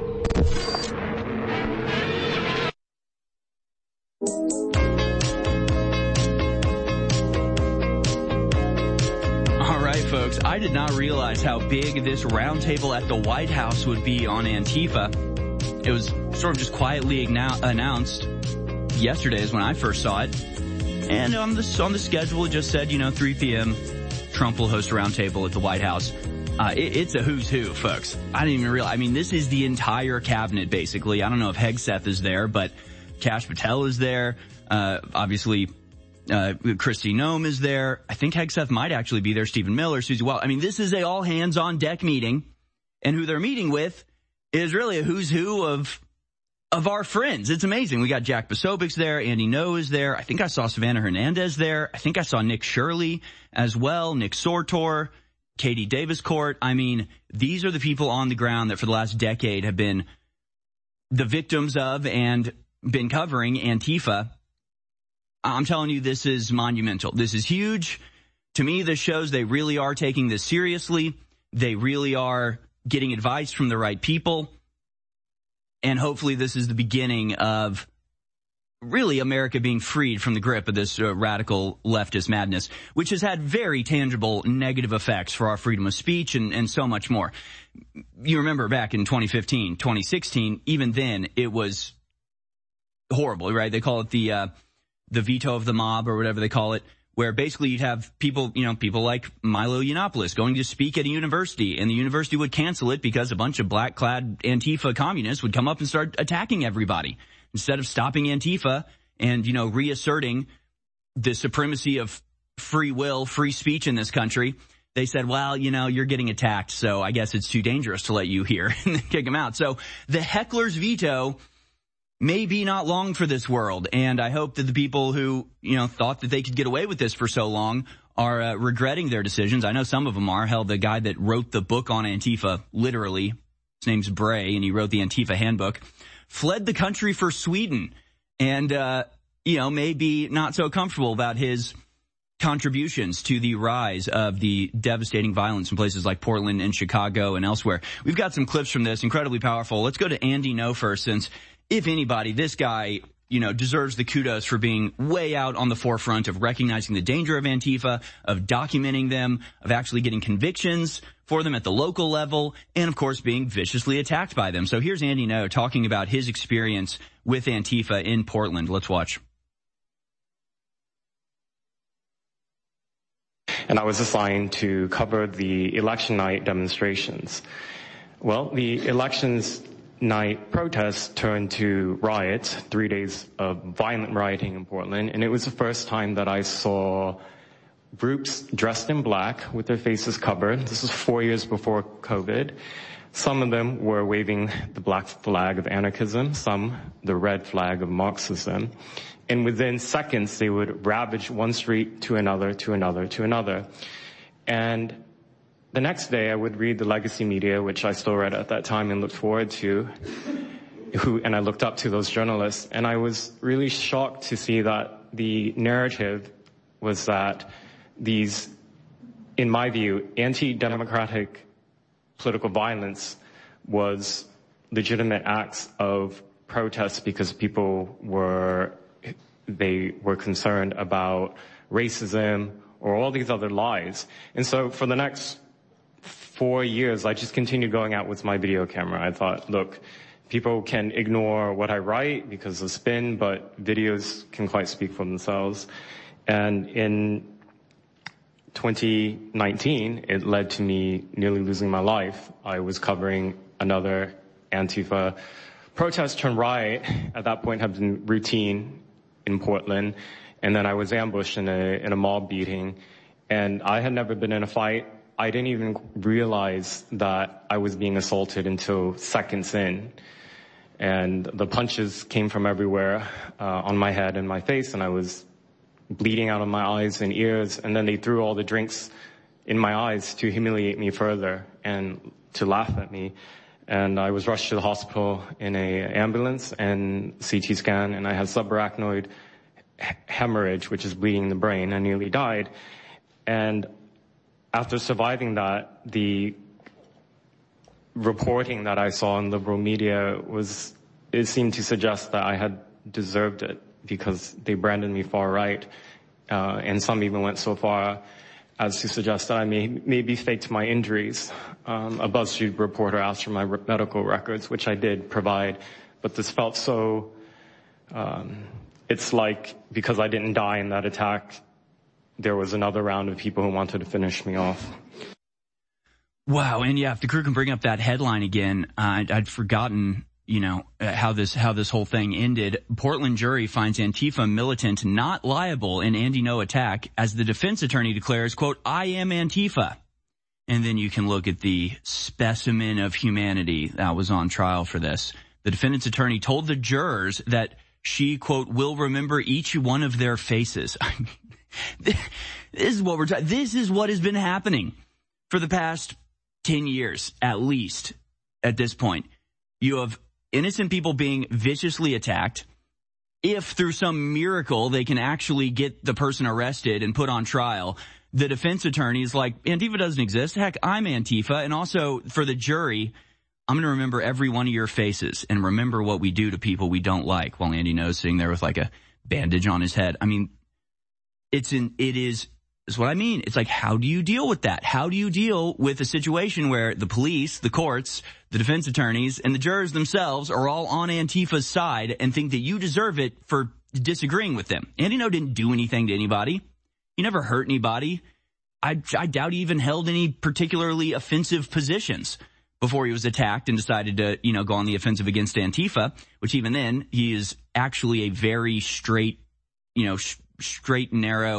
All right, folks, I did not realize how big this roundtable at the White House would be on Antifa. It was sort of just quietly announced yesterday is when I first saw it. And on the schedule, it just said, 3 p.m., Trump will host a roundtable at the White House. It's a who's who, folks. I didn't even realize. I mean, this is the entire cabinet, basically. I don't know if Hegseth is there, but Kash Patel is there. Obviously, Kristi Noem is there. I think Hegseth might actually be there. Stephen Miller, Susie Wild. I mean, this is a all hands on deck meeting, and who they're meeting with is really a who's who of our friends. It's amazing. We got Jack Posobiec's there. Andy Ngo is there. I think I saw Savannah Hernandez there. I think I saw Nick Shirley as well. Nick Sortor, Katie Davis-Court. I mean, these are the people on the ground that for the last decade have been the victims of and been covering Antifa. I'm telling you, this is monumental. This is huge. To me, this shows they really are taking this seriously. They really are getting advice from the right people. And hopefully this is the beginning of really America being freed from the grip of this radical leftist madness, which has had very tangible negative effects for our freedom of speech and so much more. You remember back in 2015, 2016, even then it was horrible, right? They call it the veto of the mob or whatever they call it, where basically you'd have people, people like Milo Yiannopoulos going to speak at a university, and the university would cancel it because a bunch of black-clad Antifa communists would come up and start attacking everybody. Instead of stopping Antifa and, reasserting the supremacy of free will, free speech in this country. They said, well, you're getting attacked, so I guess it's too dangerous to let you here and kick him out. So the heckler's veto may be not long for this world. And I hope that the people who, thought that they could get away with this for so long are regretting their decisions. I know some of them are. Hell, the guy that wrote the book on Antifa, literally, his name's Bray, and he wrote the Antifa handbook, fled the country for Sweden. And, may be not so comfortable about his contributions to the rise of the devastating violence in places like Portland and Chicago and elsewhere. We've got some clips from this, incredibly powerful. Let's go to Andy Ngo first, since if anybody, this guy, deserves the kudos for being way out on the forefront of recognizing the danger of Antifa, of documenting them, of actually getting convictions for them at the local level, and of course being viciously attacked by them. So here's Andy Ngo talking about his experience with Antifa in Portland. Let's watch. And I was assigned to cover the election night demonstrations. Well, the elections night protests turned to riots, 3 days of violent rioting in Portland, and it was the first time that I saw groups dressed in black with their faces covered. This was 4 years before COVID. Some of them were waving the black flag of anarchism, some the red flag of Marxism. And within seconds, they would ravage one street to another, to another, to another. And the next day, I would read the legacy media, which I still read at that time and looked forward to, and I looked up to those journalists. And I was really shocked to see that the narrative was that these, in my view, anti-democratic political violence was legitimate acts of protest because people were concerned about racism or all these other lies. And so for the next 4 years, I just continued going out with my video camera. I thought, look, people can ignore what I write because of spin, but videos can quite speak for themselves. And in 2019, it led to me nearly losing my life. I was covering another Antifa protest turned riot. At that point, had been routine in Portland, and then I was ambushed in a mob beating, and I had never been in a fight. I didn't even realize that I was being assaulted until seconds in, and the punches came from everywhere on my head and my face, and I was bleeding out of my eyes and ears, and then they threw all the drinks in my eyes to humiliate me further and to laugh at me. And I was rushed to the hospital in an ambulance and CT scan, and I had subarachnoid hemorrhage, which is bleeding the brain. I nearly died. And after surviving that, the reporting that I saw in liberal media it seemed to suggest that I had deserved it because they branded me far right. And some even went so far as to suggest that I maybe faked my injuries. A BuzzFeed reporter asked for my medical records, which I did provide, but this felt so, it's like because I didn't die in that attack, there was another round of people who wanted to finish me off. Wow, and yeah, if the crew can bring up that headline again, I'd forgotten, how this whole thing ended. Portland jury finds Antifa militant not liable in Andy Ngo attack as the defense attorney declares, quote, "I am Antifa." And then you can look at the specimen of humanity that was on trial for this. The defendant's attorney told the jurors that she, quote, "will remember each one of their faces." I mean, this is what we're talking. This is what has been happening for the past 10 years, at least, at this point. You have innocent people being viciously attacked. If through some miracle they can actually get the person arrested and put on trial, the defense attorney is like, Antifa doesn't exist. Heck, I'm Antifa. And also for the jury, I'm going to remember every one of your faces and remember what we do to people we don't like, while Andy Ngo's sitting there with like a bandage on his head. I mean, it is what I mean. It's like, how do you deal with that? How do you deal with a situation where the police, the courts, the defense attorneys, and the jurors themselves are all on Antifa's side and think that you deserve it for disagreeing with them? Andy Ngo didn't do anything to anybody. He never hurt anybody. I doubt he even held any particularly offensive positions before he was attacked and decided to, go on the offensive against Antifa, which even then, he is actually a very straight, straight and narrow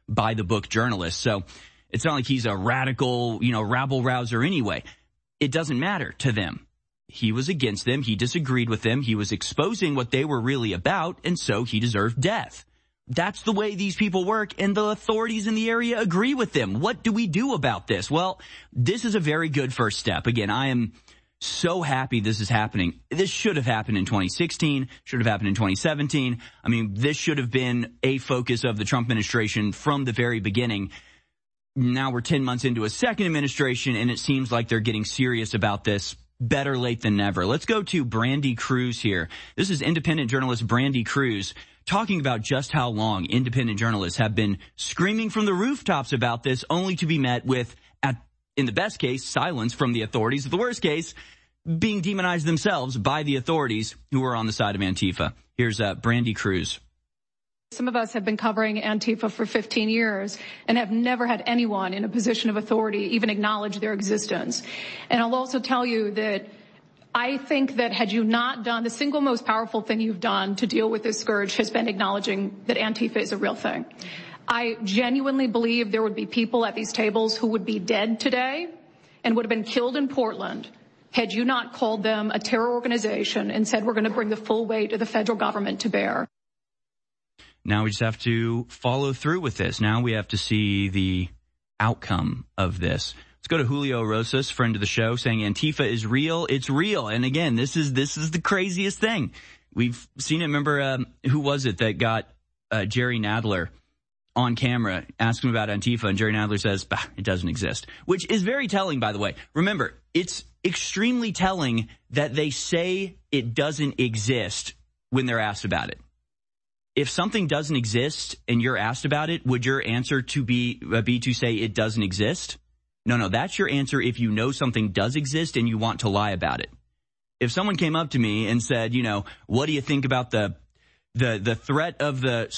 by-the-book journalist. So it's not like he's a radical, rabble-rouser anyway. It doesn't matter to them. He was against them. He disagreed with them. He was exposing what they were really about, and so he deserved death. That's the way these people work, and the authorities in the area agree with them. What do we do about this? Well, this is a very good first step. Again, I am so happy this is happening. This should have happened in 2016, should have happened in 2017. I mean, this should have been a focus of the Trump administration from the very beginning. Now we're 10 months into a second administration, and it seems like they're getting serious about this. Better late than never. Let's go to Brandy Cruz here. This is independent journalist Brandy Cruz talking about just how long independent journalists have been screaming from the rooftops about this, only to be met with, in the best case, silence from the authorities. In the worst case, being demonized themselves by the authorities who are on the side of Antifa. Here's Brandy Cruz. Some of us have been covering Antifa for 15 years and have never had anyone in a position of authority even acknowledge their existence. And I'll also tell you that I think that had you not done, the single most powerful thing you've done to deal with this scourge has been acknowledging that Antifa is a real thing. I genuinely believe there would be people at these tables who would be dead today and would have been killed in Portland had you not called them a terror organization and said we're going to bring the full weight of the federal government to bear. Now we just have to follow through with this. Now we have to see the outcome of this. Let's go to Julio Rosas, friend of the show, saying Antifa is real. It's real. And again, this is the craziest thing. We've seen it. Remember, who was it that got Jerry Nadler on camera, asked him about Antifa, and Jerry Nadler says, bah, it doesn't exist, which is very telling, by the way. Remember, it's extremely telling that they say it doesn't exist when they're asked about it. If something doesn't exist and you're asked about it, would your answer to be to say it doesn't exist? No, that's your answer if you know something does exist and you want to lie about it. If someone came up to me and said, what do you think about the threat of the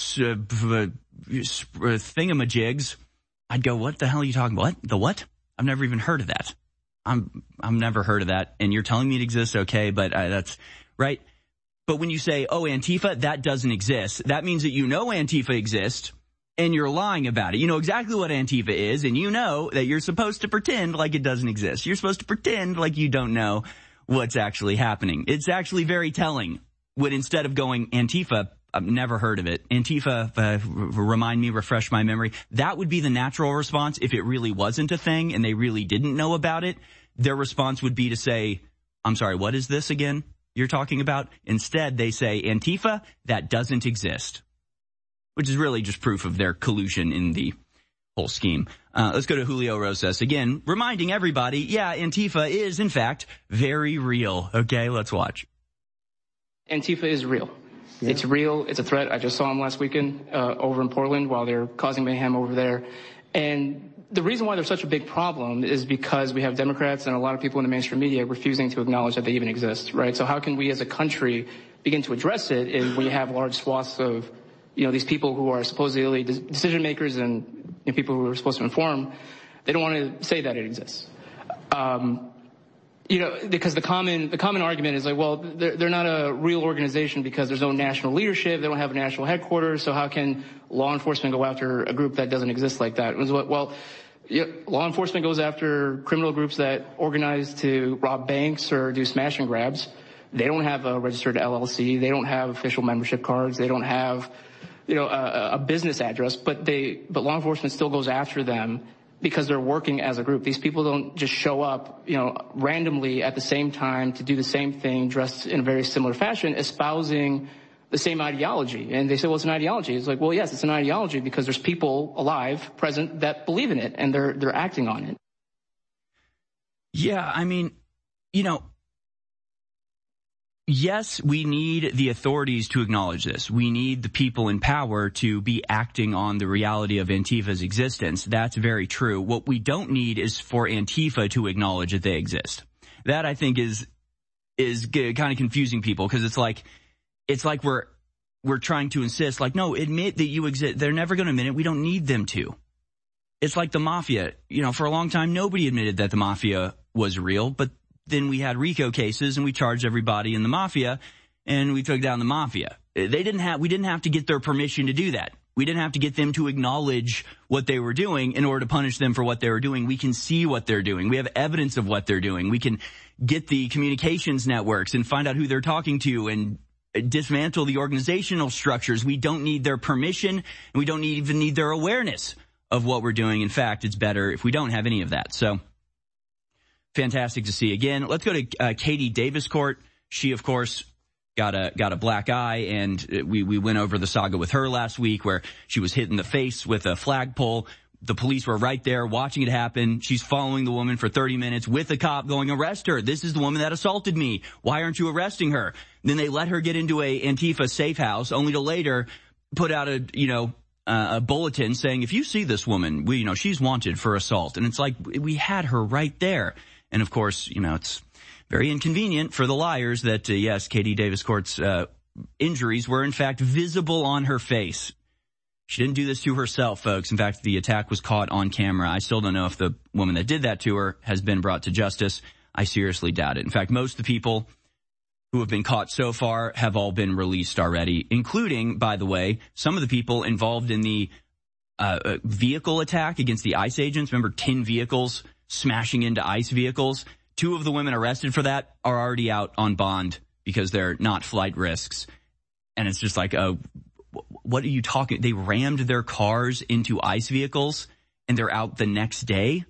thingamajigs, I'd go, what the hell are you talking about? What? The what? I've never even heard of that. I've never heard of that. And you're telling me it exists, okay, but that's right. But when you say, oh, Antifa, that doesn't exist, that means that you know Antifa exists and you're lying about it. You know exactly what Antifa is, and you know that you're supposed to pretend like it doesn't exist. You're supposed to pretend like you don't know what's actually happening. It's actually very telling when instead of going Antifa, I've never heard of it. Antifa, refresh my memory. That would be the natural response if it really wasn't a thing and they really didn't know about it. Their response would be to say, I'm sorry, what is this again you're talking about? Instead, they say, Antifa, that doesn't exist, which is really just proof of their collusion in the whole scheme. Let's go to Julio Rosas again, reminding everybody, yeah, Antifa is, in fact, very real. Okay, let's watch. Antifa is real. Yeah. It's real. It's a threat. I just saw them last weekend over in Portland while they're causing mayhem over there. And the reason why there's such a big problem is because we have Democrats and a lot of people in the mainstream media refusing to acknowledge that they even exist, right? So how can we as a country begin to address it if we have large swaths of, these people who are supposedly decision makers and people who are supposed to inform, they don't want to say that it exists. Because the common argument is like, well, they're not a real organization because there's no national leadership. They don't have a national headquarters. So how can law enforcement go after a group that doesn't exist like that? Well, law enforcement goes after criminal groups that organize to rob banks or do smash and grabs. They don't have a registered LLC. They don't have official membership cards. They don't have, a business address, but law enforcement still goes after them because they're working as a group. These people don't just show up, randomly at the same time to do the same thing dressed in a very similar fashion, espousing the same ideology. And they say, well, it's an ideology. It's like, well, yes, it's an ideology because there's people alive, present, that believe in it, and they're acting on it. Yeah, I mean, yes, we need the authorities to acknowledge this. We need the people in power to be acting on the reality of Antifa's existence. That's very true. What we don't need is for Antifa to acknowledge that they exist. That, I think, is kind of confusing people because it's like we're trying to insist, like, no, admit that you exist. They're never going to admit it. We don't need them to. It's like the mafia. For a long time, nobody admitted that the mafia was real, but then we had RICO cases and we charged everybody in the mafia and we took down the mafia. We didn't have to get their permission to do that. We didn't have to get them to acknowledge what they were doing in order to punish them for what they were doing. We can see what they're doing. We have evidence of what they're doing. We can get the communications networks and find out who they're talking to and dismantle the organizational structures. We don't need their permission, and we don't even need their awareness of what we're doing. In fact, it's better if we don't have any of that. So fantastic to see. Again, let's go to Katie Daviscourt. She, of course, got a black eye, and we went over the saga with her last week where she was hit in the face with a flagpole. The police were right there watching it happen. She's following the woman for 30 minutes with a cop going, arrest her. This is the woman that assaulted me. Why aren't you arresting her? Then they let her get into a Antifa safe house, only to later put out a bulletin saying, if you see this woman, she's wanted for assault. And it's like, we had her right there. And of course, it's very inconvenient for the liars that, yes, Katie Daviscourt's injuries were in fact visible on her face. She didn't do this to herself, folks. In fact, the attack was caught on camera. I still don't know if the woman that did that to her has been brought to justice. I seriously doubt it. In fact, most of the people who have been caught so far have all been released already, including, by the way, some of the people involved in the vehicle attack against the ICE agents. Remember, 10 vehicles smashing into ICE vehicles? 2 of the women arrested for that are already out on bond because they're not flight risks. And it's just like, what are you talking? They rammed their cars into ICE vehicles and they're out the next day.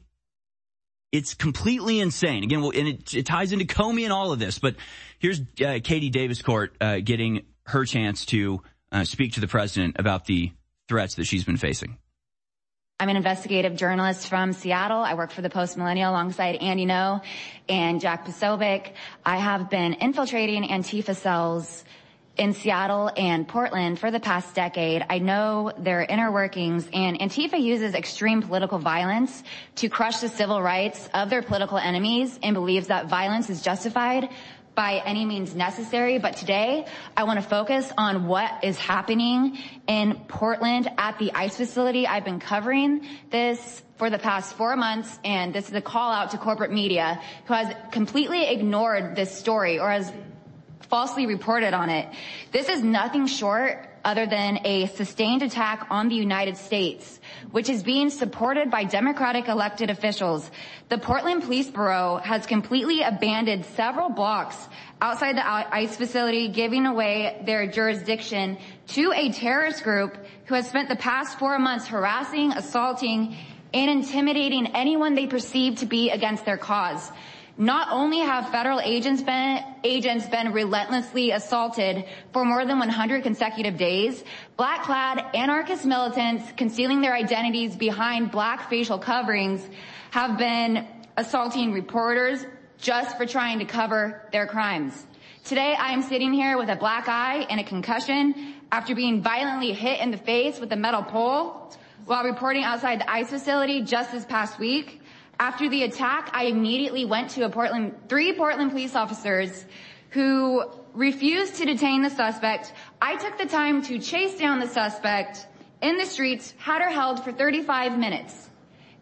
It's completely insane. Again, and it ties into Comey and all of this. But here's Katie Daviscourt getting her chance to speak to the president about the threats that she's been facing. I'm an investigative journalist from Seattle. I work for the Post Millennial alongside Andy Ngo and Jack Posobiec. I have been infiltrating Antifa cells in Seattle and Portland for the past decade. I know their inner workings, and Antifa uses extreme political violence to crush the civil rights of their political enemies and believes that violence is justified by any means necessary. But today, I want to focus on what is happening in Portland at the ICE facility. I've been covering this for the past 4 months, and this is a call out to corporate media who has completely ignored this story or has falsely reported on it. This is nothing short other than a sustained attack on the United States, which is being supported by Democratic elected officials. The Portland Police Bureau has completely abandoned several blocks outside the ICE facility, giving away their jurisdiction to a terrorist group who has spent the past 4 months harassing, assaulting, and intimidating anyone they perceive to be against their cause. Not only have federal agents been relentlessly assaulted for more than 100 consecutive days, black-clad anarchist militants concealing their identities behind black facial coverings have been assaulting reporters just for trying to cover their crimes. Today, I am sitting here with a black eye and a concussion after being violently hit in the face with a metal pole while reporting outside the ICE facility just this past week. After the attack, I immediately went to three Portland police officers who refused to detain the suspect. I took the time to chase down the suspect in the streets, had her held for 35 minutes.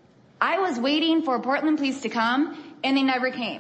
I was waiting for Portland police to come, and they never came.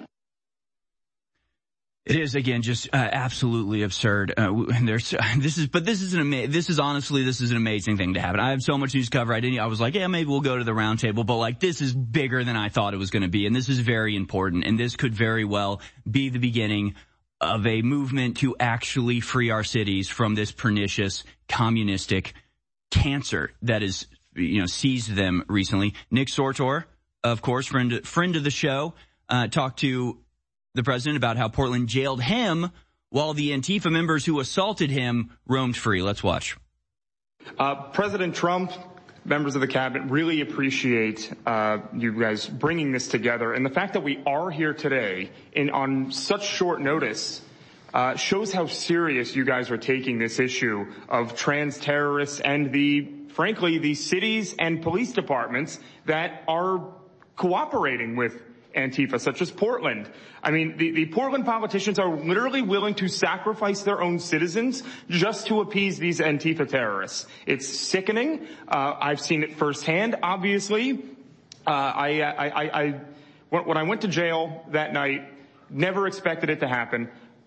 It is, again, just absolutely absurd. This is an amazing thing to happen. I have so much news to cover. I was like, yeah, maybe we'll go to the roundtable, but this is bigger than I thought it was going to be, and this is very important. And this could very well be the beginning of a movement to actually free our cities from this pernicious communistic cancer that has, seized them recently. Nick Sortor, of course, friend of the show, talked to the president about how Portland jailed him while the Antifa members who assaulted him roamed free. Let's watch. President Trump, members of the cabinet, really appreciate you guys bringing this together. And the fact that we are here today on such short notice shows how serious you guys are taking this issue of trans terrorists and frankly, the cities and police departments that are cooperating with Antifa, such as Portland. I mean, the Portland politicians are literally willing to sacrifice their own citizens just to appease these Antifa terrorists. It's sickening. I've seen it firsthand, obviously. When I went to jail that night, never expected it to happen.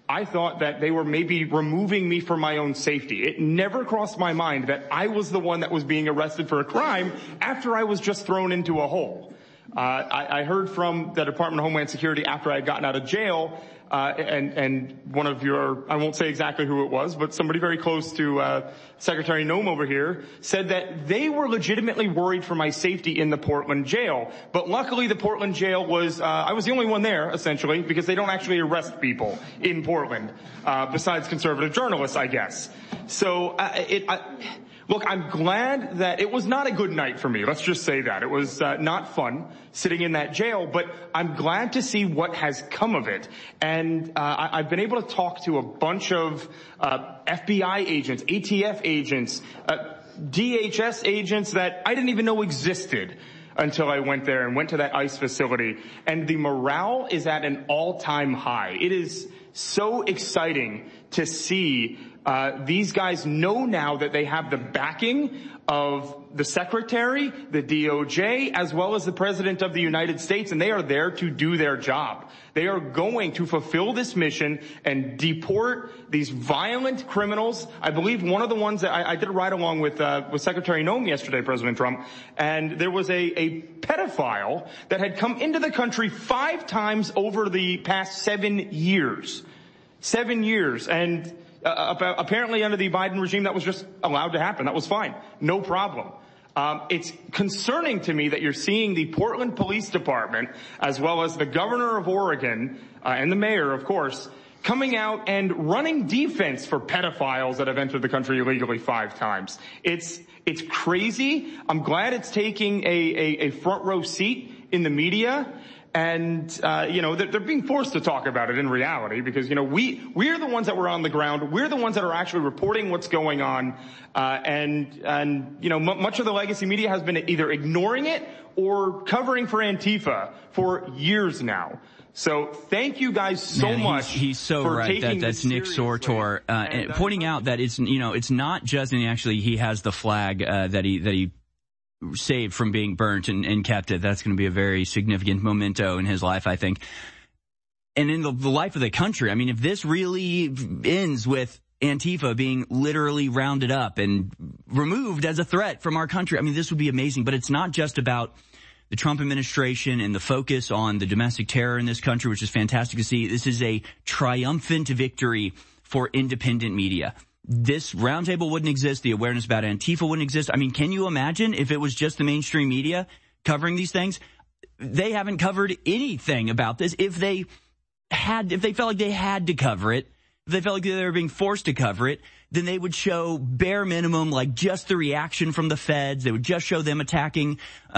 I thought that they were maybe removing me for my own safety. It never crossed my mind that I was the one that was being arrested for a crime after I was just thrown into a hole. I heard from the Department of Homeland Security after I had gotten out of jail, and one of your, I won't say exactly who it was, but somebody very close to Secretary Noem over here said that they were legitimately worried for my safety in the Portland jail. But luckily the Portland jail was, I was the only one there, essentially, because they don't actually arrest people in Portland, besides conservative journalists, I guess. So, look, I'm glad that it was not a good night for me. Let's just say that. It was not fun sitting in that jail, but I'm glad to see what has come of it. And I've been able to talk to a bunch of FBI agents, ATF agents, DHS agents that I didn't even know existed until I went there and went to that ICE facility. And the morale is at an all-time high. It is so exciting to see these guys know now that they have the backing of the Secretary, the DOJ, as well as the President of the United States, and they are there to do their job. They are going to fulfill this mission and deport these violent criminals. I believe one of the ones that I did a ride-along with Secretary Noem yesterday, President Trump, and there was a pedophile that had come into the country 5 times over the past 7 years. 7 years, and apparently under the Biden regime that was just allowed to happen. That was fine. No problem. It's concerning to me that you're seeing the Portland Police Department, as well as the governor of Oregon, and the mayor, of course, coming out and running defense for pedophiles that have entered the country illegally 5 times. It's crazy. I'm glad it's taking a front row seat in the media. And, they're being forced to talk about it in reality because, we're the ones that were on the ground. We're the ones that are actually reporting what's going on. Much of the legacy media has been either ignoring it or covering for Antifa for years now. So thank you guys so much. He's so for right. That's Nick Sortor, and pointing out that it's not just, and actually he has the flag, that he saved from being burnt and kept it. That's going to be a very significant memento in his life, I think. And in the life of the country, I mean, if this really ends with Antifa being literally rounded up and removed as a threat from our country, I mean, this would be amazing. But it's not just about the Trump administration and the focus on the domestic terror in this country, which is fantastic to see. This is a triumphant victory for independent media. This roundtable wouldn't exist. The awareness about Antifa wouldn't exist. I mean, can you imagine if it was just the mainstream media covering these things? They haven't covered anything about this. If they felt like they had to cover it, if they felt like they were being forced to cover it, then they would show bare minimum, like just the reaction from the feds. They would just show them attacking,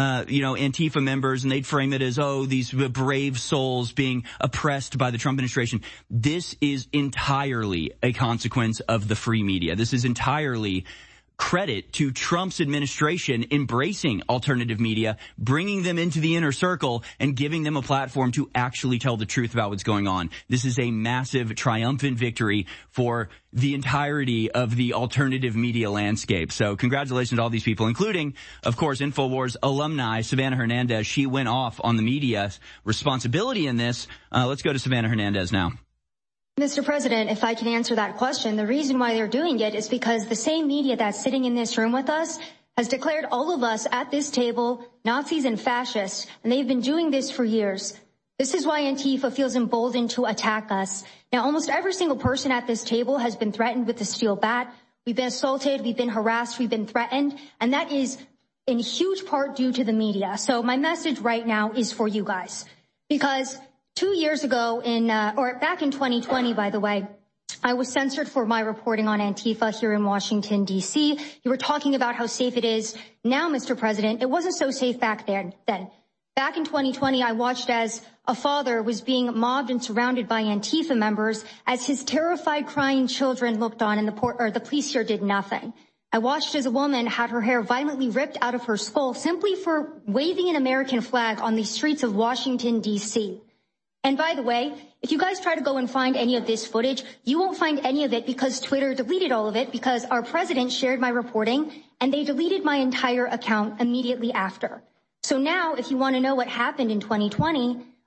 Antifa members, and they'd frame it as, these brave souls being oppressed by the Trump administration. This is entirely a consequence of the free media. This is entirely credit to Trump's administration embracing alternative media, bringing them into the inner circle, and giving them a platform to actually tell the truth about what's going on. This is a massive, triumphant victory for the entirety of the alternative media landscape. So congratulations to all these people, including, of course, InfoWars alumni Savannah Hernandez. She went off on the media's responsibility in this. Let's go to Savannah Hernandez now. Mr. President, if I can answer that question, the reason why they're doing it is because the same media that's sitting in this room with us has declared all of us at this table Nazis and fascists, and they've been doing this for years. This is why Antifa feels emboldened to attack us. Now, almost every single person at this table has been threatened with a steel bat. We've been assaulted, we've been harassed, we've been threatened, and that is in huge part due to the media. So my message right now is for you guys, because 2 years ago back in 2020, by the way, I was censored for my reporting on Antifa here in Washington, D.C. You were talking about how safe it is now, Mr. President. It wasn't so safe back then. Back in 2020, I watched as a father was being mobbed and surrounded by Antifa members as his terrified, crying children looked on and the police here did nothing. I watched as a woman had her hair violently ripped out of her skull simply for waving an American flag on the streets of Washington, D.C. And by the way, if you guys try to go and find any of this footage, you won't find any of it because Twitter deleted all of it because our president shared my reporting and they deleted my entire account immediately after. So now, if you want to know what happened in 2020,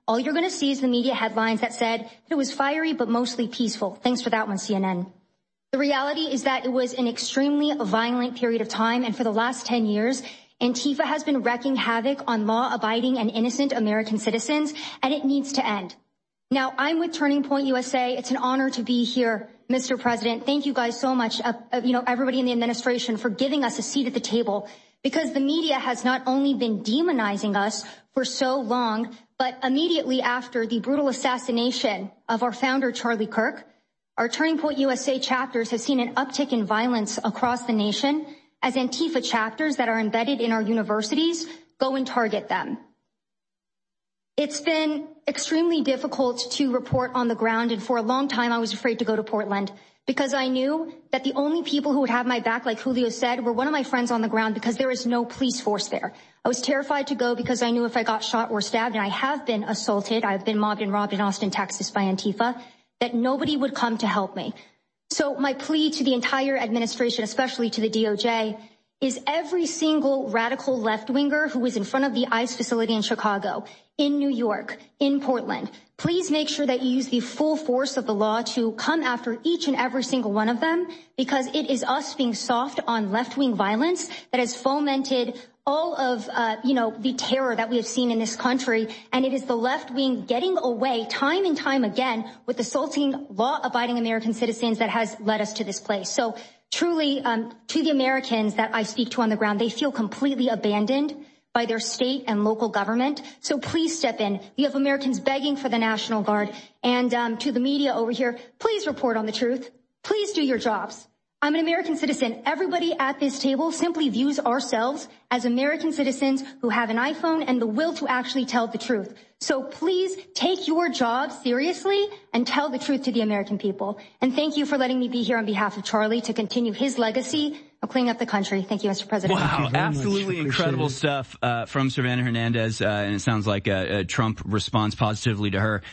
all you're going to see is the media headlines that said it was fiery but mostly peaceful. Thanks for that one, CNN. The reality is that it was an extremely violent period of time, and for the last 10 years, Antifa has been wreaking havoc on law-abiding and innocent American citizens, and it needs to end. Now, I'm with Turning Point USA. It's an honor to be here, Mr. President. Thank you guys so much, everybody in the administration, for giving us a seat at the table, because the media has not only been demonizing us for so long, but immediately after the brutal assassination of our founder, Charlie Kirk, our Turning Point USA chapters have seen an uptick in violence across the nation as Antifa chapters that are embedded in our universities go and target them. It's been extremely difficult to report on the ground, and for a long time I was afraid to go to Portland because I knew that the only people who would have my back, like Julio said, were one of my friends on the ground because there is no police force there. I was terrified to go because I knew if I got shot or stabbed, and I have been assaulted, I've been mobbed and robbed in Austin, Texas by Antifa, that nobody would come to help me. So my plea to the entire administration, especially to the DOJ, is every single radical left-winger who is in front of the ICE facility in Chicago, in New York, in Portland, please make sure that you use the full force of the law to come after each and every single one of them, because it is us being soft on left-wing violence that has fomented all of, the terror that we have seen in this country. And it is the left wing getting away time and time again with assaulting law-abiding American citizens that has led us to this place. So truly, to the Americans that I speak to on the ground, they feel completely abandoned by their state and local government. So please step in. You have Americans begging for the National Guard. And to the media over here, please report on the truth. Please do your jobs. I'm an American citizen. Everybody at this table simply views ourselves as American citizens who have an iPhone and the will to actually tell the truth. So please take your job seriously and tell the truth to the American people. And thank you for letting me be here on behalf of Charlie to continue his legacy of cleaning up the country. Thank you, Mr. President. Wow, absolutely incredible stuff from Savannah Hernandez, and it sounds like Trump responds positively to her.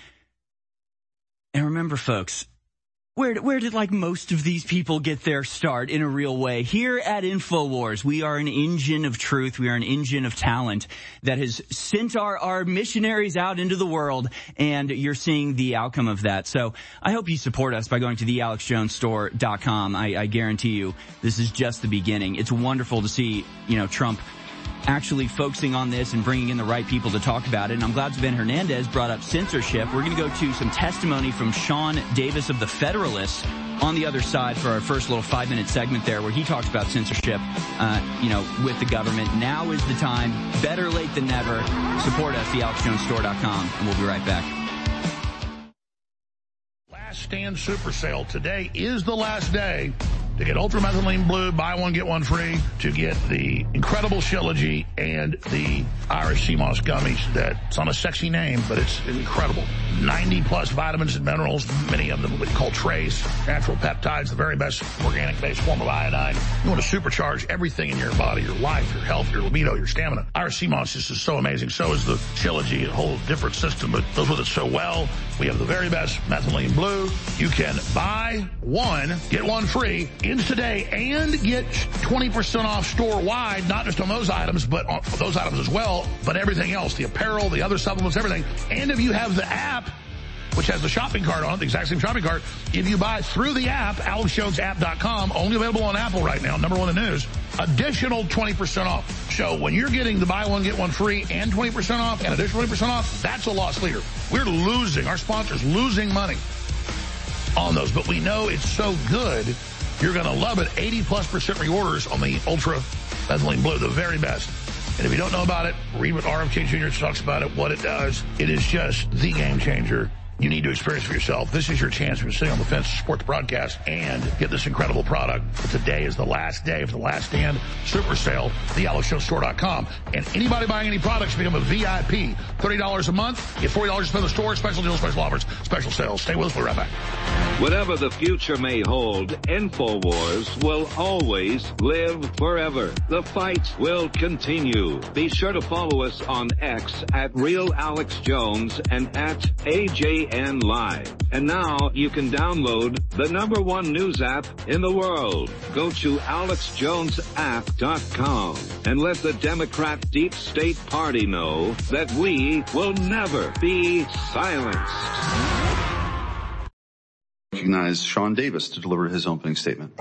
And remember, folks, Where did like most of these people get their start in a real way? Here at InfoWars, we are an engine of truth. We are an engine of talent that has sent our missionaries out into the world, and you're seeing the outcome of that. So I hope you support us by going to thealexjonesstore.com. I guarantee you this is just the beginning. It's wonderful to see, Trump actually focusing on this and bringing in the right people to talk about it. And I'm glad Savannah Hernandez brought up censorship. We're going to go to some testimony from Sean Davis of the Federalist on the other side for our first little 5-minute segment there, where he talks about censorship, with the government. Now is the time. Better late than never. Support us, thealexjonesstore.com, and we'll be right back. Last Stand Super Sale. Today is the last day to get Ultra Methylene Blue, buy one, get one free, to get the incredible Shilajit and the Irish Sea Moss gummies. That's on a sexy name, but it's incredible. 90-plus vitamins and minerals, many of them called trace, natural peptides, the very best organic-based form of iodine. You want to supercharge everything in your body, your life, your health, your libido, your stamina. Irish Sea Moss is so amazing. So is the Shilajit, a whole different system, but goes with it so well. We have the very best Methylene Blue. You can buy one, get one free today, and get 20% off store-wide, not just on those items, but on those items as well, but everything else, the apparel, the other supplements, everything. And if you have the app, which has the shopping cart on it, the exact same shopping cart, if you buy through the app, AlexJonesApp.com, only available on Apple right now, #1 in news, additional 20% off. So when you're getting the buy one, get one free and 20% off and additional 20% off, that's a loss leader. We're losing, our sponsor's losing money on those, but we know it's so good. You're going to love it. 80+% reorders on the Ultra Methylene Blue, the very best. And if you don't know about it, read what RFK Jr. talks about it, what it does. It is just the game changer. You need to experience for yourself. This is your chance if you're sitting on the fence to support the broadcast and get this incredible product. But today is the last day of the Last Stand Super Sale, thealexjonesstore.com. And anybody buying any products become a VIP. $30 a month, get $40 to spend in the store, special deals, special offers, special sales. Stay with us. We'll be right back. Whatever the future may hold, InfoWars will always live forever. The fight will continue. Be sure to follow us on X at Real Alex Jones and at AJN Live. And now you can download the #1 news app in the world. Go to AlexJonesApp.com and let the Democrat Deep State Party know that we will never be silenced. Recognize Sean Davis to deliver his opening statement.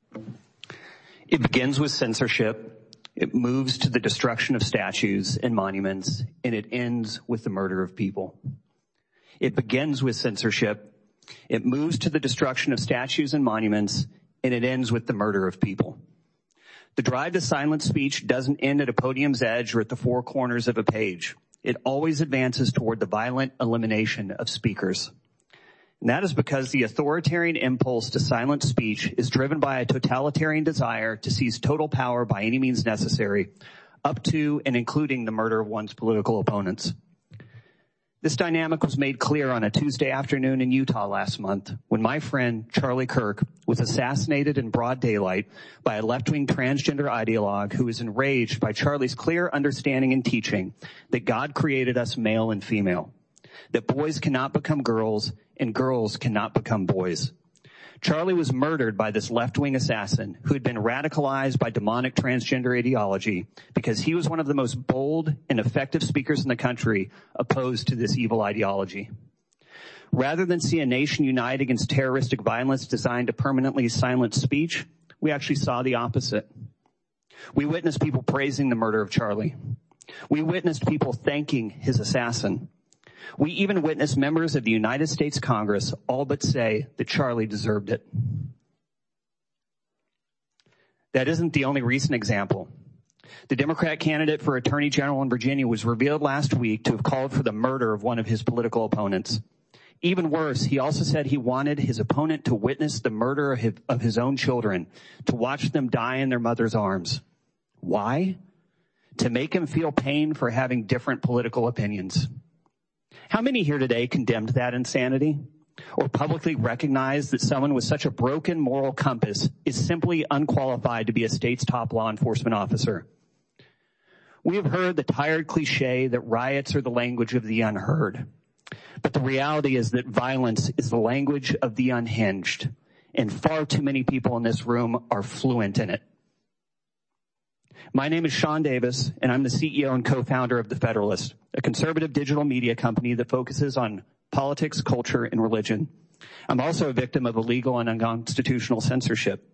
It begins with censorship. It moves to the destruction of statues and monuments, and it ends with the murder of people. It begins with censorship. It moves to the destruction of statues and monuments, and it ends with the murder of people. The drive to silence speech doesn't end at a podium's edge or at the four corners of a page. It always advances toward the violent elimination of speakers. And that is because the authoritarian impulse to silence speech is driven by a totalitarian desire to seize total power by any means necessary, up to and including the murder of one's political opponents. This dynamic was made clear on a Tuesday afternoon in Utah last month when my friend Charlie Kirk was assassinated in broad daylight by a left-wing transgender ideologue who was enraged by Charlie's clear understanding and teaching that God created us male and female, that boys cannot become girls and girls cannot become boys. Charlie was murdered by this left-wing assassin who had been radicalized by demonic transgender ideology because he was one of the most bold and effective speakers in the country opposed to this evil ideology. Rather than see a nation unite against terroristic violence designed to permanently silence speech, we actually saw the opposite. We witnessed people praising the murder of Charlie. We witnessed people thanking his assassin. We even witnessed members of the United States Congress all but say that Charlie deserved it. That isn't the only recent example. The Democrat candidate for Attorney General in Virginia was revealed last week to have called for the murder of one of his political opponents. Even worse, he also said he wanted his opponent to witness the murder of his own children, to watch them die in their mother's arms. Why? To make him feel pain for having different political opinions. How many here today condemned that insanity or publicly recognized that someone with such a broken moral compass is simply unqualified to be a state's top law enforcement officer? We have heard the tired cliche that riots are the language of the unheard. But the reality is that violence is the language of the unhinged, and far too many people in this room are fluent in it. My name is Sean Davis, and I'm the CEO and co-founder of The Federalist, a conservative digital media company that focuses on politics, culture, and religion. I'm also a victim of illegal and unconstitutional censorship.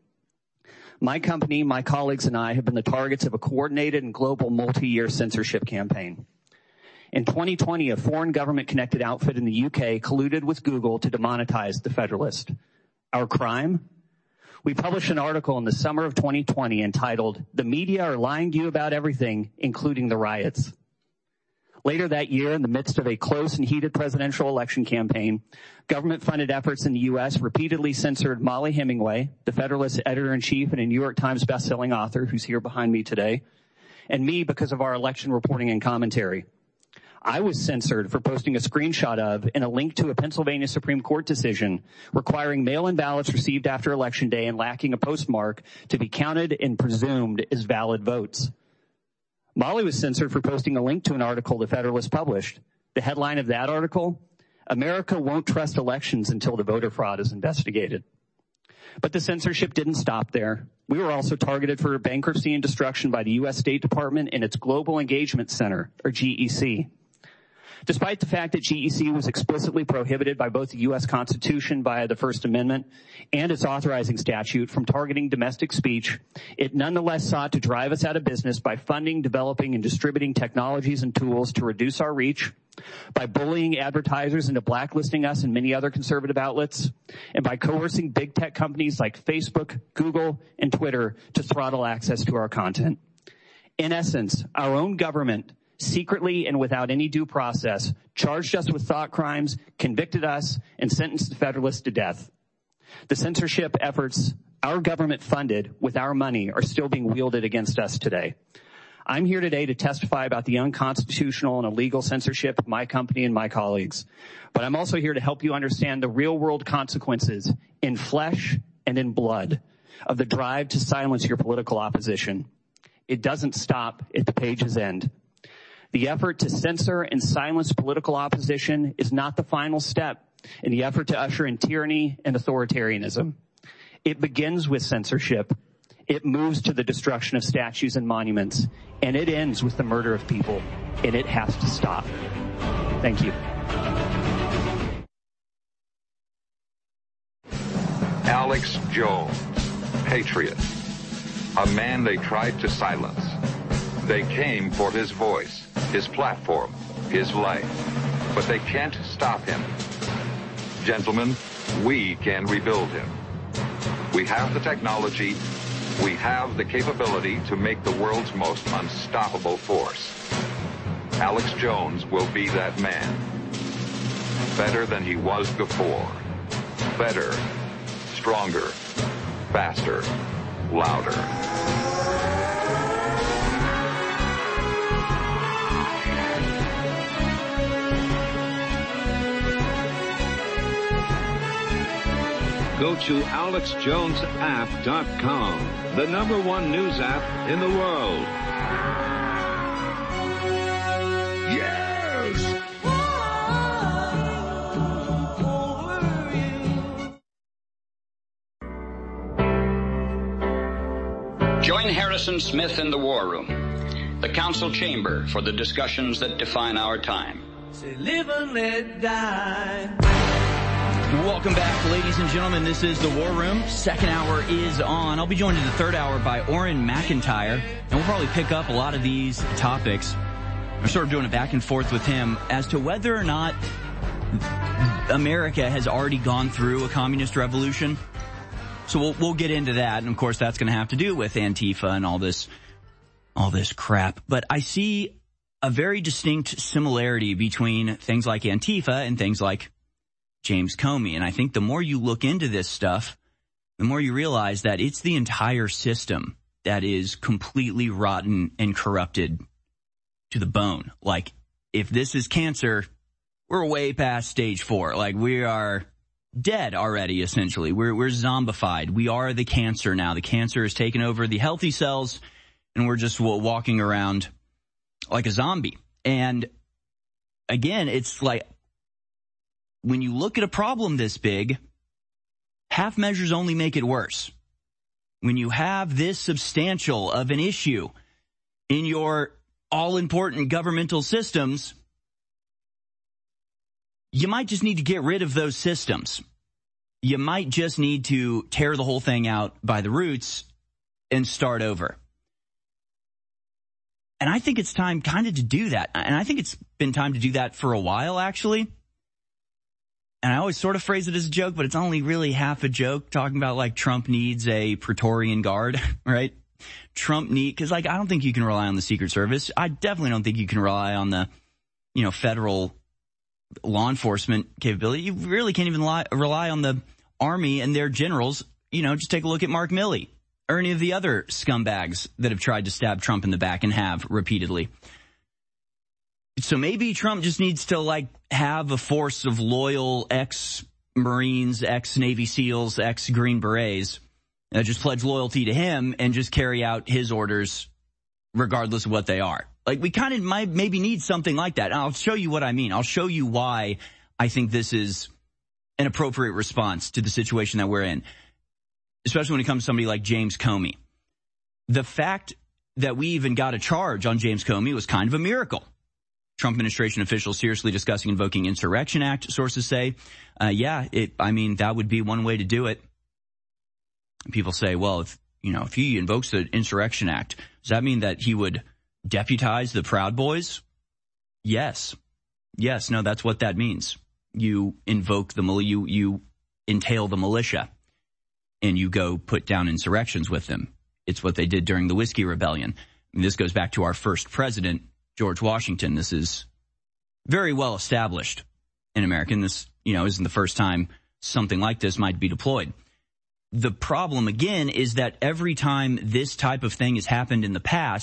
My company, my colleagues, and I have been the targets of a coordinated and global multi-year censorship campaign. In 2020, a foreign government-connected outfit in the UK colluded with Google to demonetize The Federalist. Our crime? We published an article in the summer of 2020 entitled, "The Media Are Lying to You About Everything, Including the Riots." Later that year, in the midst of a close and heated presidential election campaign, government-funded efforts in the U.S. repeatedly censored Molly Hemingway, The Federalist editor-in-chief and a New York Times bestselling author who's here behind me today, and me because of our election reporting and commentary. I was censored for posting a screenshot of and a link to a Pennsylvania Supreme Court decision requiring mail-in ballots received after Election Day and lacking a postmark to be counted and presumed as valid votes. Molly was censored for posting a link to an article The Federalist published. The headline of that article, "America won't trust elections until the voter fraud is investigated." But the censorship didn't stop there. We were also targeted for bankruptcy and destruction by the U.S. State Department and its Global Engagement Center, or GEC. Despite the fact that GEC was explicitly prohibited by both the U.S. Constitution via the First Amendment and its authorizing statute from targeting domestic speech, it nonetheless sought to drive us out of business by funding, developing, and distributing technologies and tools to reduce our reach, by bullying advertisers into blacklisting us and many other conservative outlets, and by coercing big tech companies like Facebook, Google, and Twitter to throttle access to our content. In essence, our own government secretly and without any due process, charged us with thought crimes, convicted us, and sentenced the Federalists to death. The censorship efforts our government funded with our money are still being wielded against us today. I'm here today to testify about the unconstitutional and illegal censorship of my company and my colleagues. But I'm also here to help you understand the real-world consequences in flesh and in blood of the drive to silence your political opposition. It doesn't stop at the page's end. The effort to censor and silence political opposition is not the final step in the effort to usher in tyranny and authoritarianism. It begins with censorship. It moves to the destruction of statues and monuments, and it ends with the murder of people, and it has to stop. Thank you. Alex Jones, patriot, a man they tried to silence. They came for his voice, his platform, his life, but they can't stop him. Gentlemen, we can rebuild him. We have the technology, we have the capability to make the world's most unstoppable force. Alex Jones will be that man. Better than he was before. Better, stronger, faster, louder. Go to AlexJonesApp.com, the #1 news app in the world. Yes! Join Harrison Smith in the War Room, the council chamber for the discussions that define our time. Say live and let die. Welcome back, ladies and gentlemen. This is the War Room. Second hour is on. I'll be joined in the third hour by Orrin McIntyre, and we'll probably pick up a lot of these topics. We're sort of doing a back and forth with him as to whether or not America has already gone through a communist revolution. So we'll get into that, and of course that's going to have to do with Antifa and all this crap. But I see a very distinct similarity between things like Antifa and things like James Comey. And I think the more you look into this stuff, the more you realize that it's the entire system that is completely rotten and corrupted to the bone. Like, if this is cancer, we're way past stage 4. Like, we are dead already, essentially. We're zombified. We are the cancer now. The cancer has taken over the healthy cells, and we're just walking around like a zombie. And again, it's like, when you look at a problem this big, half measures only make it worse. When you have this substantial of an issue in your all-important governmental systems, you might just need to get rid of those systems. You might just need to tear the whole thing out by the roots and start over. And I think it's time kind of to do that. And I think it's been time to do that for a while, actually. And I always sort of phrase it as a joke, but it's only really half a joke, talking about like Trump needs a Praetorian Guard, right? because like I don't think you can rely on the Secret Service. I definitely don't think you can rely on the, federal law enforcement capability. You really can't even rely on the Army and their generals. Just take a look at Mark Milley or any of the other scumbags that have tried to stab Trump in the back and have repeatedly. So maybe Trump just needs to have a force of loyal ex-Marines, ex-Navy SEALs, ex-Green Berets just pledge loyalty to him and just carry out his orders regardless of what they are. We kind of might maybe need something like that. And I'll show you what I mean. I'll show you why I think this is an appropriate response to the situation that we're in, especially when it comes to somebody like James Comey. The fact that we even got a charge on James Comey was kind of a miracle. Trump administration officials seriously discussing invoking Insurrection Act, sources say. That would be one way to do it. People say, well, if he invokes the Insurrection Act, does that mean that he would deputize the Proud Boys? Yes. No, that's what that means. You invoke you entail the militia, and you go put down insurrections with them. It's what they did during the Whiskey Rebellion. This goes back to our first president, George Washington. This is very well established in America. And this, isn't the first time something like this might be deployed. The problem, again, is that every time this type of thing has happened in the past,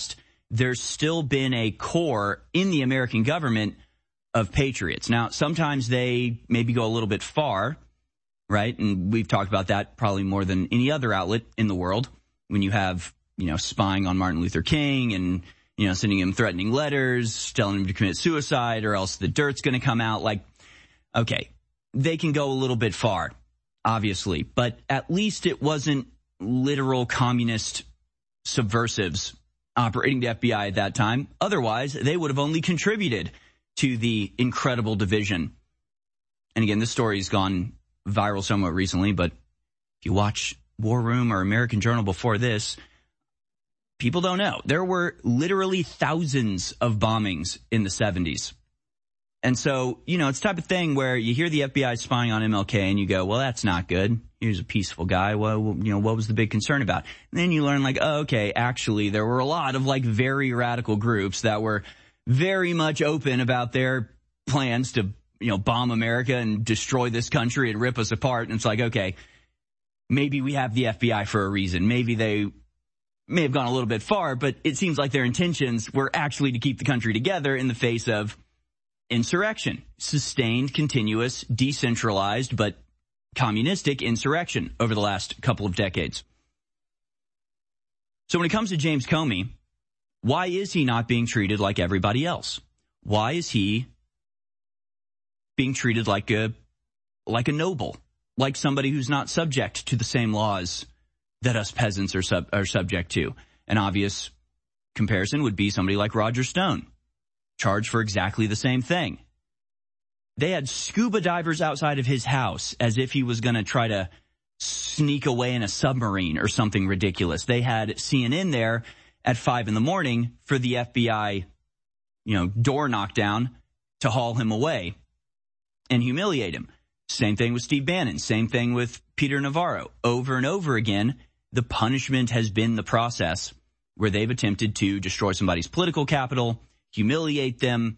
there's still been a core in the American government of patriots. Now, sometimes they maybe go a little bit far, right? And we've talked about that probably more than any other outlet in the world. When you have, spying on Martin Luther King and, sending him threatening letters, telling him to commit suicide or else the dirt's going to come out. Like, okay, they can go a little bit far, obviously, but at least it wasn't literal communist subversives operating the FBI at that time. Otherwise, they would have only contributed to the incredible division. And again, this story's gone viral somewhat recently, but if you watch War Room or American Journal before this, people don't know. There were literally thousands of bombings in the 70s. And so, it's the type of thing where you hear the FBI spying on MLK and you go, well, that's not good. He was a peaceful guy. Well, what was the big concern about? And then you learn okay, actually, there were a lot of very radical groups that were very much open about their plans to, bomb America and destroy this country and rip us apart. And it's okay, maybe we have the FBI for a reason. Maybe they may have gone a little bit far, but it seems like their intentions were actually to keep the country together in the face of insurrection, sustained, continuous, decentralized, but communistic insurrection over the last couple of decades. So when it comes to James Comey, why is he not being treated like everybody else? Why is he being treated like a noble, like somebody who's not subject to the same laws that us peasants are subject to? An obvious comparison would be somebody like Roger Stone, charged for exactly the same thing. They had scuba divers outside of his house as if he was going to try to sneak away in a submarine or something ridiculous. They had CNN there at 5 a.m. for the FBI, door knockdown to haul him away and humiliate him. Same thing with Steve Bannon. Same thing with Peter Navarro. Over and over again, the punishment has been the process where they've attempted to destroy somebody's political capital, humiliate them,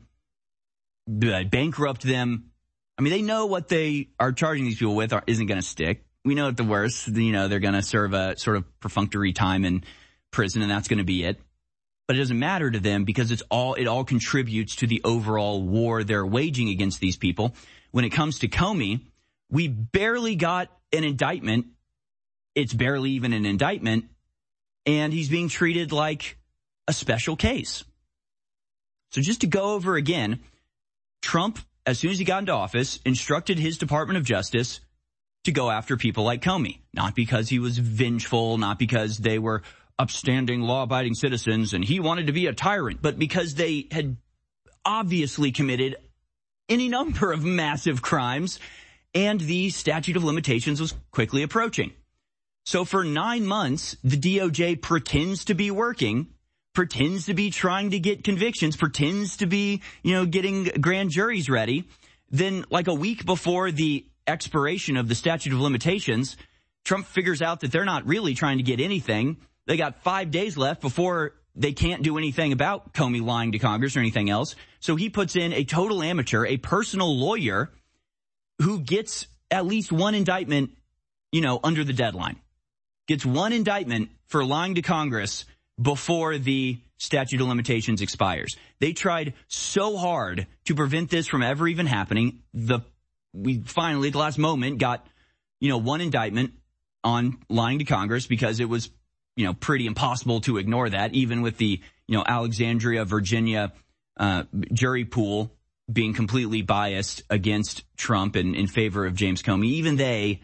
bankrupt them. I mean, they know what they are charging these people with isn't going to stick. We know at the worst, they're going to serve a sort of perfunctory time in prison, and that's going to be it. But it doesn't matter to them because it all contributes to the overall war they're waging against these people. When it comes to Comey, we barely got an indictment. It's barely even an indictment, and he's being treated like a special case. So just to go over again, Trump, as soon as he got into office, instructed his Department of Justice to go after people like Comey. Not because he was vengeful, not because they were upstanding, law-abiding citizens and he wanted to be a tyrant, but because they had obviously committed any number of massive crimes and the statute of limitations was quickly approaching. So for 9 months, the DOJ pretends to be working, pretends to be trying to get convictions, pretends to be, getting grand juries ready. Then like a week before the expiration of the statute of limitations, Trump figures out that they're not really trying to get anything. They got 5 days left before they can't do anything about Comey lying to Congress or anything else. So he puts in a total amateur, a personal lawyer who gets at least one indictment, under the deadline. Gets one indictment for lying to Congress before the statute of limitations expires. They tried so hard to prevent this from ever even happening. We finally, at the last moment, got, one indictment on lying to Congress because it was, pretty impossible to ignore that, even with the, Alexandria, Virginia jury pool being completely biased against Trump and in favor of James Comey. Even they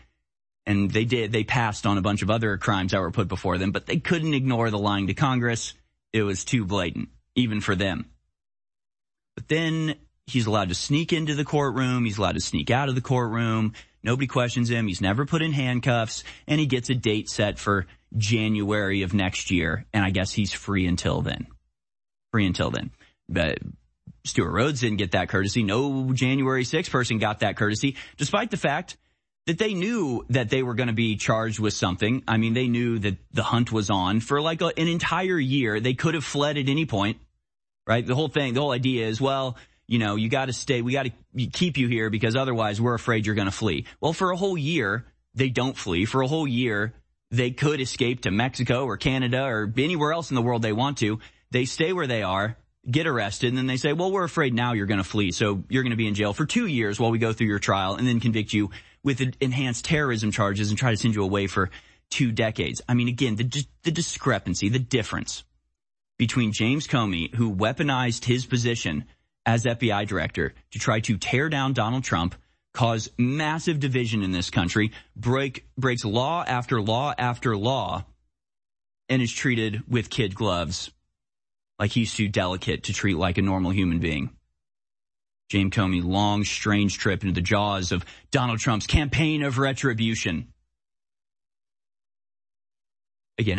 passed on a bunch of other crimes that were put before them, but they couldn't ignore the lying to Congress. It was too blatant, even for them. But then he's allowed to sneak into the courtroom. He's allowed to sneak out of the courtroom. Nobody questions him. He's never put in handcuffs, and he gets a date set for January of next year. And I guess he's free until then. But Stuart Rhodes didn't get that courtesy. No January 6th person got that courtesy, despite the fact that they knew that they were going to be charged with something. I mean, they knew that the hunt was on for like an entire year. They could have fled at any point, right? The whole idea is, well, you got to stay. We got to keep you here because otherwise we're afraid you're going to flee. Well, for a whole year, they don't flee. For a whole year, they could escape to Mexico or Canada or anywhere else in the world they want to. They stay where they are, get arrested, and then they say, well, we're afraid now you're going to flee, so you're going to be in jail for 2 years while we go through your trial and then convict you with enhanced terrorism charges and try to send you away for 2 decades. I mean, again, the discrepancy, the difference between James Comey, who weaponized his position as FBI director to try to tear down Donald Trump, cause massive division in this country, breaks law after law after law, and is treated with kid gloves like he's too delicate to treat like a normal human being. James Comey, long, strange trip into the jaws of Donald Trump's campaign of retribution. Again,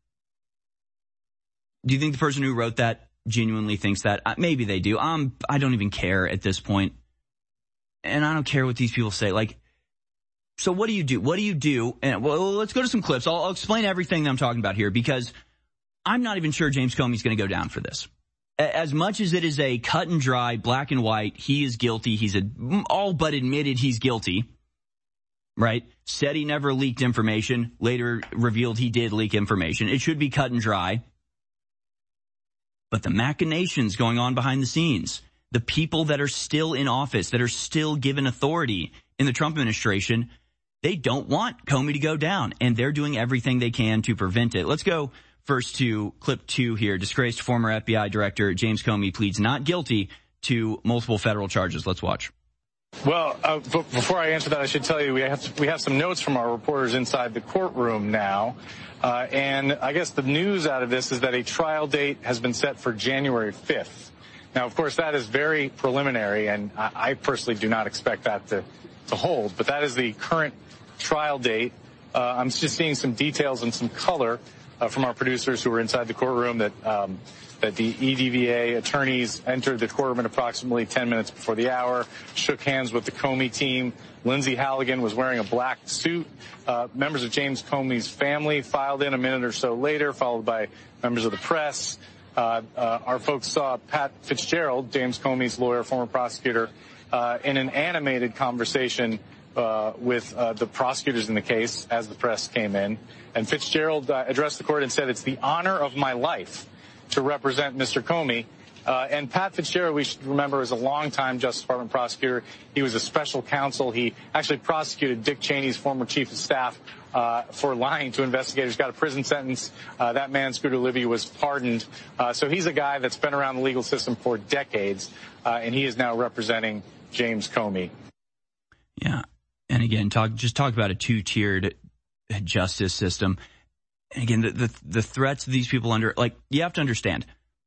do you think the person who wrote that genuinely thinks that? Maybe they do. I don't even care at this point. And I don't care what these people say. Like, so what do you do? What do you do? And well, let's go to some clips. I'll explain everything that I'm talking about here because I'm not even sure James Comey's going to go down for this. As much as it is a cut and dry, black and white, he is guilty. He's all but admitted he's guilty, right? Said he never leaked information. Later revealed he did leak information. It should be cut and dry. But the machinations going on behind the scenes, the people that are still in office, that are still given authority in the Trump administration, they don't want Comey to go down, and they're doing everything they can to prevent it. Let's go first to clip 2 here. Disgraced former FBI director James Comey pleads not guilty to multiple federal charges. Let's watch. Well, before I answer that, I should tell you we have some notes from our reporters inside the courtroom now. And I guess the news out of this is that a trial date has been set for January 5th. Now, of course, that is very preliminary, and I personally do not expect that to hold. But that is the current trial date. I'm just seeing some details and some color from our producers who were inside the courtroom that the EDVA attorneys entered the courtroom at approximately 10 minutes before the hour, shook hands with the Comey team. Lindsay Halligan was wearing a black suit. Members of James Comey's family filed in a minute or so later, followed by members of the press. Our folks saw Pat Fitzgerald, James Comey's lawyer, former prosecutor, in an animated conversation with the prosecutors in the case as the press came in. And Fitzgerald addressed the court and said, "It's the honor of my life to represent Mr. Comey." And Pat Fitzgerald, we should remember, is a longtime Justice Department prosecutor. He was a special counsel. He actually prosecuted Dick Cheney's former chief of staff for lying to investigators, got a prison sentence. That man, Scooter Libby, was pardoned. So he's a guy that's been around the legal system for decades, and he is now representing James Comey. Yeah. And again, talk about a two-tiered justice system. And again, the threats these people under, like, you have to understand,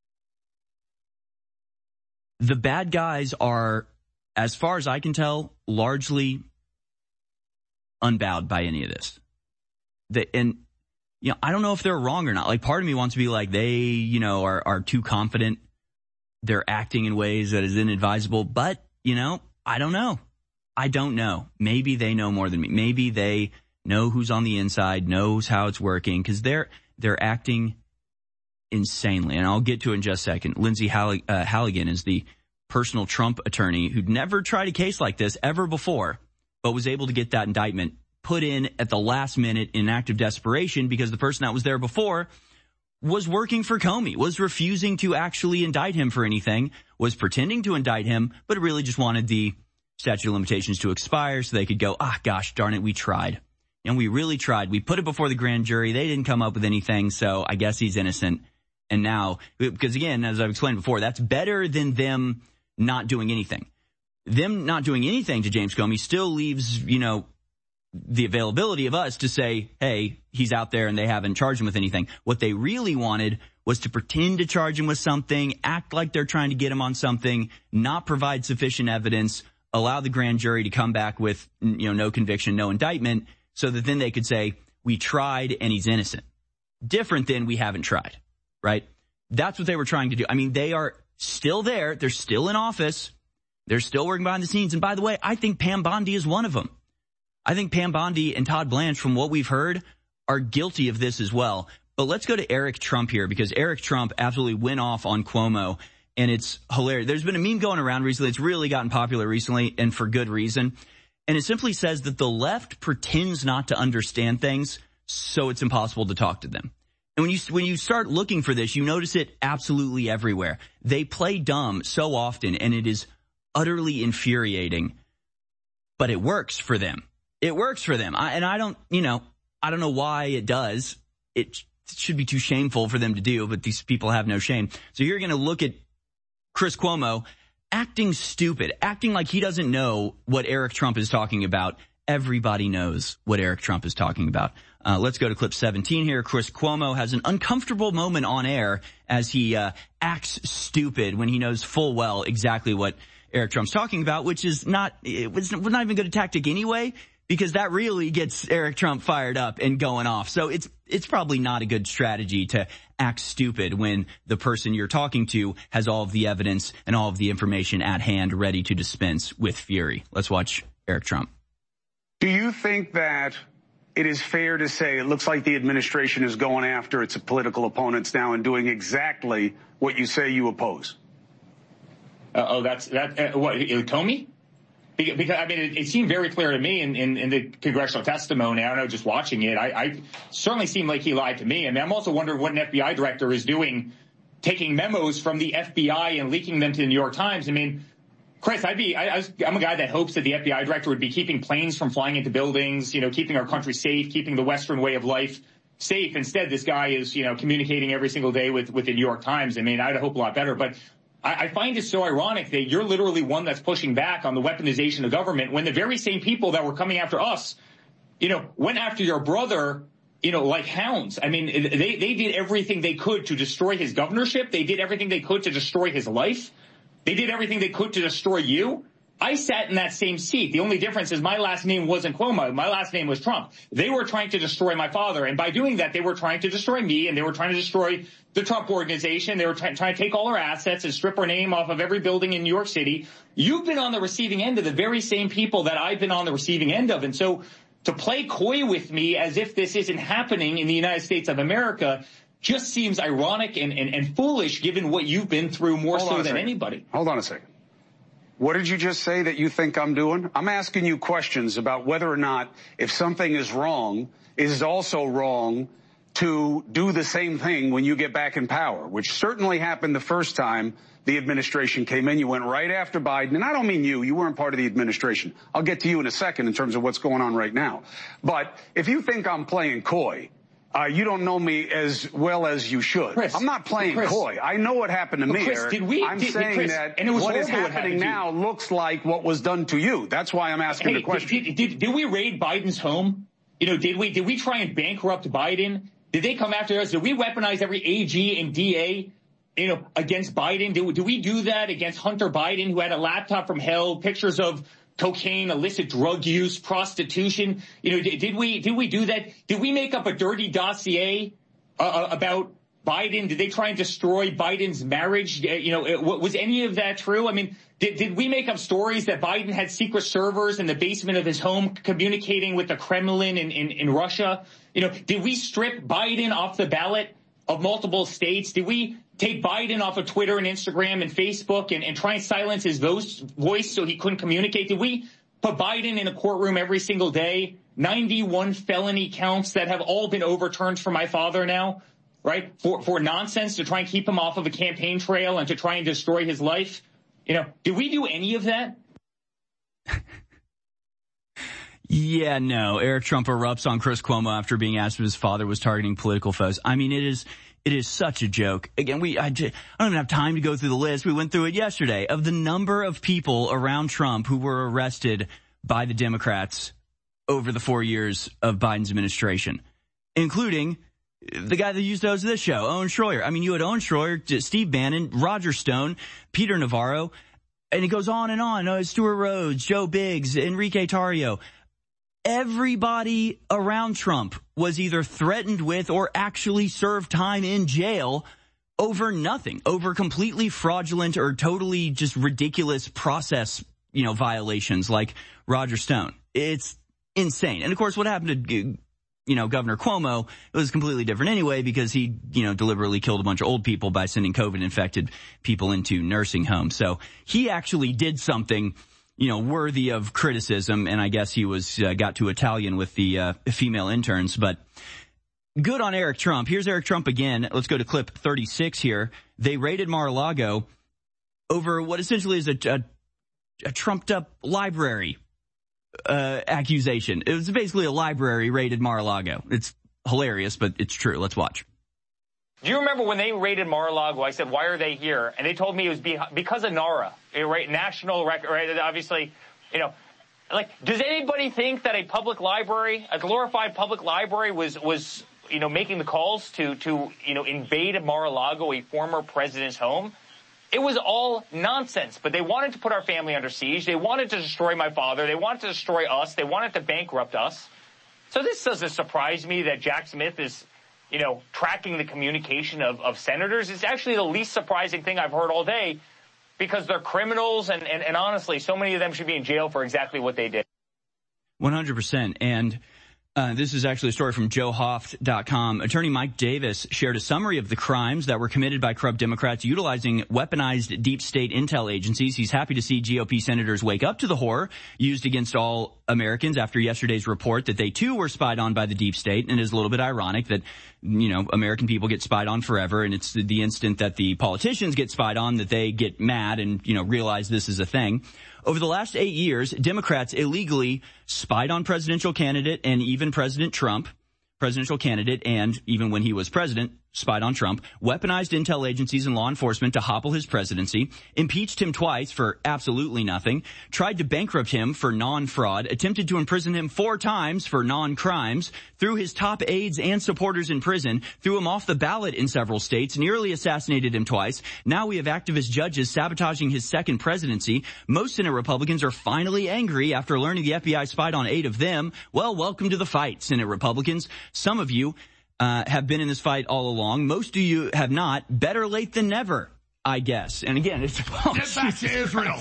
the bad guys are, as far as I can tell, largely unbowed by any of this. And I don't know if they're wrong or not. Like, part of me wants to be like, they, are too confident. They're acting in ways that is inadvisable. But, I don't know. I don't know. Maybe they know more than me. Maybe they know who's on the inside, knows how it's working, because they're acting insanely. And I'll get to it in just a second. Lindsay Halligan is the personal Trump attorney who'd never tried a case like this ever before, but was able to get that indictment put in at the last minute in an act of desperation because the person that was there before was working for Comey, was refusing to actually indict him for anything, was pretending to indict him, but really just wanted the statute of limitations to expire so they could go, gosh darn it, we tried. And we really tried. We put it before the grand jury. They didn't come up with anything, so I guess he's innocent. And now, because again, as I've explained before, that's better than them not doing anything. Them not doing anything to James Comey still leaves, the availability of us to say, hey, he's out there and they haven't charged him with anything. What they really wanted was to pretend to charge him with something, act like they're trying to get him on something, not provide sufficient evidence, allow the grand jury to come back with, no conviction, no indictment, so that then they could say, we tried and he's innocent. Different than we haven't tried, right? That's what they were trying to do. I mean, they are still there. They're still in office. They're still working behind the scenes. And by the way, I think Pam Bondi is one of them. I think Pam Bondi and Todd Blanche, from what we've heard, are guilty of this as well. But let's go to Eric Trump here, because Eric Trump absolutely went off on Cuomo, and it's hilarious. There's been a meme going around recently. It's really gotten popular recently, and for good reason. And it simply says that the left pretends not to understand things, so it's impossible to talk to them. And when you start looking for this, you notice it absolutely everywhere. They play dumb so often, and it is utterly infuriating. But it works for them. It works for them. I don't know why it does. It should be too shameful for them to do, but these people have no shame. So you're going to look at Chris Cuomo acting stupid, acting like he doesn't know what Eric Trump is talking about. Everybody knows what Eric Trump is talking about. Let's go to clip 17 here. Chris Cuomo has an uncomfortable moment on air as he acts stupid when he knows full well exactly what Eric Trump's talking about, which is not even a good tactic anyway, because that really gets Eric Trump fired up and going off. So it's probably not a good strategy to act stupid when the person you're talking to has all of the evidence and all of the information at hand ready to dispense with fury. Let's watch Eric Trump. Do you think that it is fair to say it looks like the administration is going after its political opponents now and doing exactly what you say you oppose? What, Comey? Because I mean, it seemed very clear to me in the congressional testimony. I don't know, just watching it, I certainly seemed like he lied to me. I mean, I'm also wondering what an FBI director is doing, taking memos from the FBI and leaking them to the New York Times. I mean, Chris, I'm a guy that hopes that the FBI director would be keeping planes from flying into buildings, keeping our country safe, keeping the Western way of life safe. Instead, this guy is, communicating every single day with the New York Times. I mean, I'd hope a lot better, but I find it so ironic that you're literally one that's pushing back on the weaponization of government when the very same people that were coming after us, went after your brother, like hounds. I mean, they did everything they could to destroy his governorship. They did everything they could to destroy his life. They did everything they could to destroy you. I sat in that same seat. The only difference is my last name wasn't Cuomo. My last name was Trump. They were trying to destroy my father. And by doing that, they were trying to destroy me, and they were trying to destroy the Trump organization. They were trying to take all our assets and strip our name off of every building in New York City. You've been on the receiving end of the very same people that I've been on the receiving end of. And so to play coy with me as if this isn't happening in the United States of America just seems ironic and foolish given what you've been through more so than anybody. Hold on a second. What did you just say that you think I'm doing? I'm asking you questions about whether or not if something is wrong, it is also wrong to do the same thing when you get back in power, which certainly happened the first time the administration came in. You went right after Biden. And I don't mean you weren't part of the administration. I'll get to you in a second in terms of what's going on right now. But if you think I'm playing coy, you don't know me as well as you should. Chris, I'm not playing coy. I know what happened to me, Chris, Eric. I'm saying that and it was what is horrible happening now looks like what was done to you. That's why I'm asking the question. Did we raid Biden's home? Did we try and bankrupt Biden? Did they come after us? Did we weaponize every AG and DA, against Biden? Did we do that against Hunter Biden, who had a laptop from hell, pictures of cocaine, illicit drug use, prostitution? Did we do that? Did we make up a dirty dossier about Biden? Did they try and destroy Biden's marriage? Was any of that true? I mean, did we make up stories that Biden had secret servers in the basement of his home communicating with the Kremlin in Russia? Did we strip Biden off the ballot of multiple states? Did we take Biden off of Twitter and Instagram and Facebook and try and silence his voice so he couldn't communicate? Did we put Biden in a courtroom every single day? 91 felony counts that have all been overturned for my father now, right? For nonsense, to try and keep him off of a campaign trail and to try and destroy his life. Did we do any of that? Yeah, no. Eric Trump erupts on Chris Cuomo after being asked if his father was targeting political foes. I mean, it is such a joke. Again, I don't even have time to go through the list. We went through it yesterday of the number of people around Trump who were arrested by the Democrats over the 4 years of Biden's administration, including the guy that used to host this show, Owen Schroyer. I mean, you had Owen Schroyer, Steve Bannon, Roger Stone, Peter Navarro, and it goes on and on. Stuart Rhodes, Joe Biggs, Enrique Tarrio. Everybody around Trump was either threatened with or actually served time in jail over nothing, over completely fraudulent or totally just ridiculous process, violations like Roger Stone. It's insane. And of course, what happened to, Governor Cuomo, it was completely different anyway, because he, deliberately killed a bunch of old people by sending COVID-infected people into nursing homes. So he actually did something worthy of criticism, and I guess he got to Italian with the female interns. But good on Eric Trump. Here's Eric Trump again. Let's go to clip 36 here. They raided Mar-a-Lago over what essentially is a trumped-up library accusation. It was basically a library raided Mar-a-Lago. It's hilarious, but it's true. Let's watch. Do you remember when they raided Mar-a-Lago, I said, why are they here? And they told me it was because of NARA, right? National record, right? Obviously, like, does anybody think that a public library, a glorified public library was making the calls to invade Mar-a-Lago, a former president's home? It was all nonsense, but they wanted to put our family under siege. They wanted to destroy my father. They wanted to destroy us. They wanted to bankrupt us. So this doesn't surprise me that Jack Smith is, tracking the communication of senators. It's actually the least surprising thing I've heard all day because they're criminals and honestly, so many of them should be in jail for exactly what they did. 100%. And this is actually a story from JoeHoft.com. Attorney Mike Davis shared a summary of the crimes that were committed by corrupt Democrats utilizing weaponized deep state intel agencies. He's happy to see GOP senators wake up to the horror used against all Americans after yesterday's report that they too were spied on by the deep state. And it is a little bit ironic that, American people get spied on forever. And it's the instant that the politicians get spied on that they get mad and, realize this is a thing. Over the last 8 years, Democrats illegally spied on presidential candidate and even President Trump, presidential candidate, and even when he was president, spied on Trump, weaponized intel agencies and law enforcement to hobble his presidency, impeached him twice for absolutely nothing, tried to bankrupt him for non-fraud, attempted to imprison him 4 times for non-crimes, threw his top aides and supporters in prison, threw him off the ballot in several states, nearly assassinated him twice. Now we have activist judges sabotaging his second presidency. Most Senate Republicans are finally angry after learning the FBI spied on 8 of them. Well, welcome to the fight, Senate Republicans. Some of you have been in this fight all along. Most of you have not. Better late than never, I guess. And again, it's get back to Israel.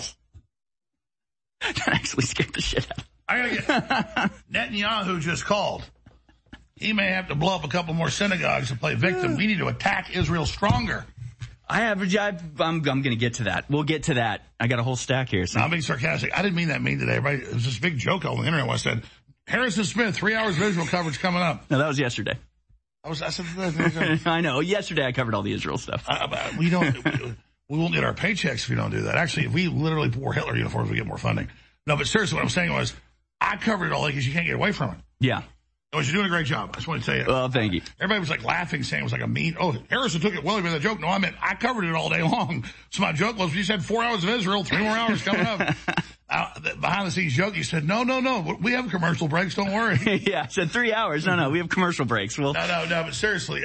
That actually scared the shit out. I gotta get Netanyahu just called. He may have to blow up a couple more synagogues to play victim. We need to attack Israel stronger. I'm going to get to that. We'll get to that. I got a whole stack here. So. I'm being sarcastic. I didn't mean that mean today. Everybody, it was this big joke on the internet when I said, Harrison Smith, 3 hours of Israel coverage coming up. No, that was yesterday. I said, I know. Yesterday I covered all the Israel stuff. We won't get our paychecks if we don't do that. Actually, if we literally wore Hitler uniforms, we get more funding. No, but seriously, what I'm saying was, I covered it all because you can't get away from it. Yeah. You're doing a great job. I just want to tell you. Well, thank you. Everybody was like laughing, saying it was like a mean. Oh, Harrison took it well with a joke. No, I meant I covered it all day long. So my joke was, you said 4 hours of Israel, 3 more hours coming up. Behind the scenes joke, you said, no. We have commercial breaks. Don't worry. Yeah, I said 3 hours. No, we have commercial breaks. No, but seriously,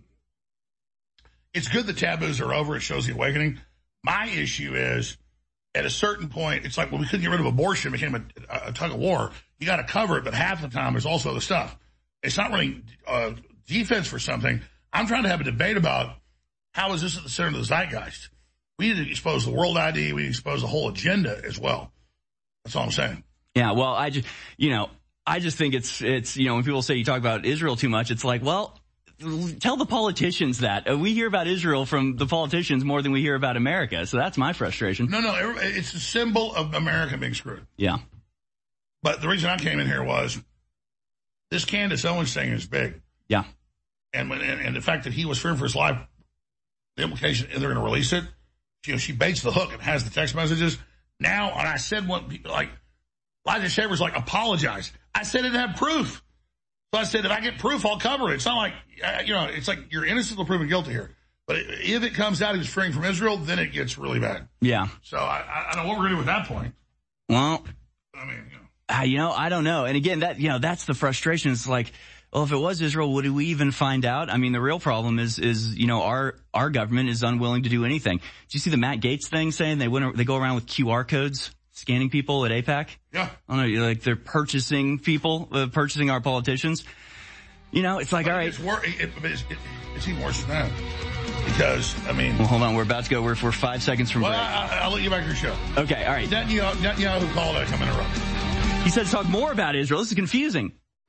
it's good the taboos are over. It shows the awakening. My issue is, at a certain point, it's like when we couldn't get rid of abortion, it became a tug of war. You got to cover it, but half the time there's also the stuff. It's not really defense for something. I'm trying to have a debate about how is this at the center of the zeitgeist. We need to expose the world ID. We need to expose the whole agenda as well. That's all I'm saying. Yeah, well, I just think it's when people say you talk about Israel too much, it's like, well, tell the politicians that. We hear about Israel from the politicians more than we hear about America. So that's my frustration. No, it's a symbol of America being screwed. Yeah. But the reason I came in here was this Candace Owens thing is big. Yeah. And the fact that he was fearing for his life, the implication they're going to release it. She baits the hook and has the text messages. Now, and I said what people like, Elijah Shavers like, apologize. I said I didn't have proof. So I said, if I get proof, I'll cover it. It's not like, it's like you're innocent until proven guilty here. But if it comes out he was freeing from Israel, then it gets really bad. Yeah. So I don't know what we're going to do at that point. Well, I mean, I don't know. And again, that's the frustration. It's like, well, if it was Israel, would we even find out? I mean, the real problem is our government is unwilling to do anything. Did you see the Matt Gaetz thing saying they go around with QR codes scanning people at AIPAC? Yeah. I don't know, like they're purchasing people, purchasing our politicians. It's like, all right. It's even worse than that. Because, I mean. Well, hold on. We're about to go. We're 5 seconds from break. I'll let you back to your show. Okay, all right. Netanyahu called it. Come interrupt. He said to talk more about Israel. This is confusing.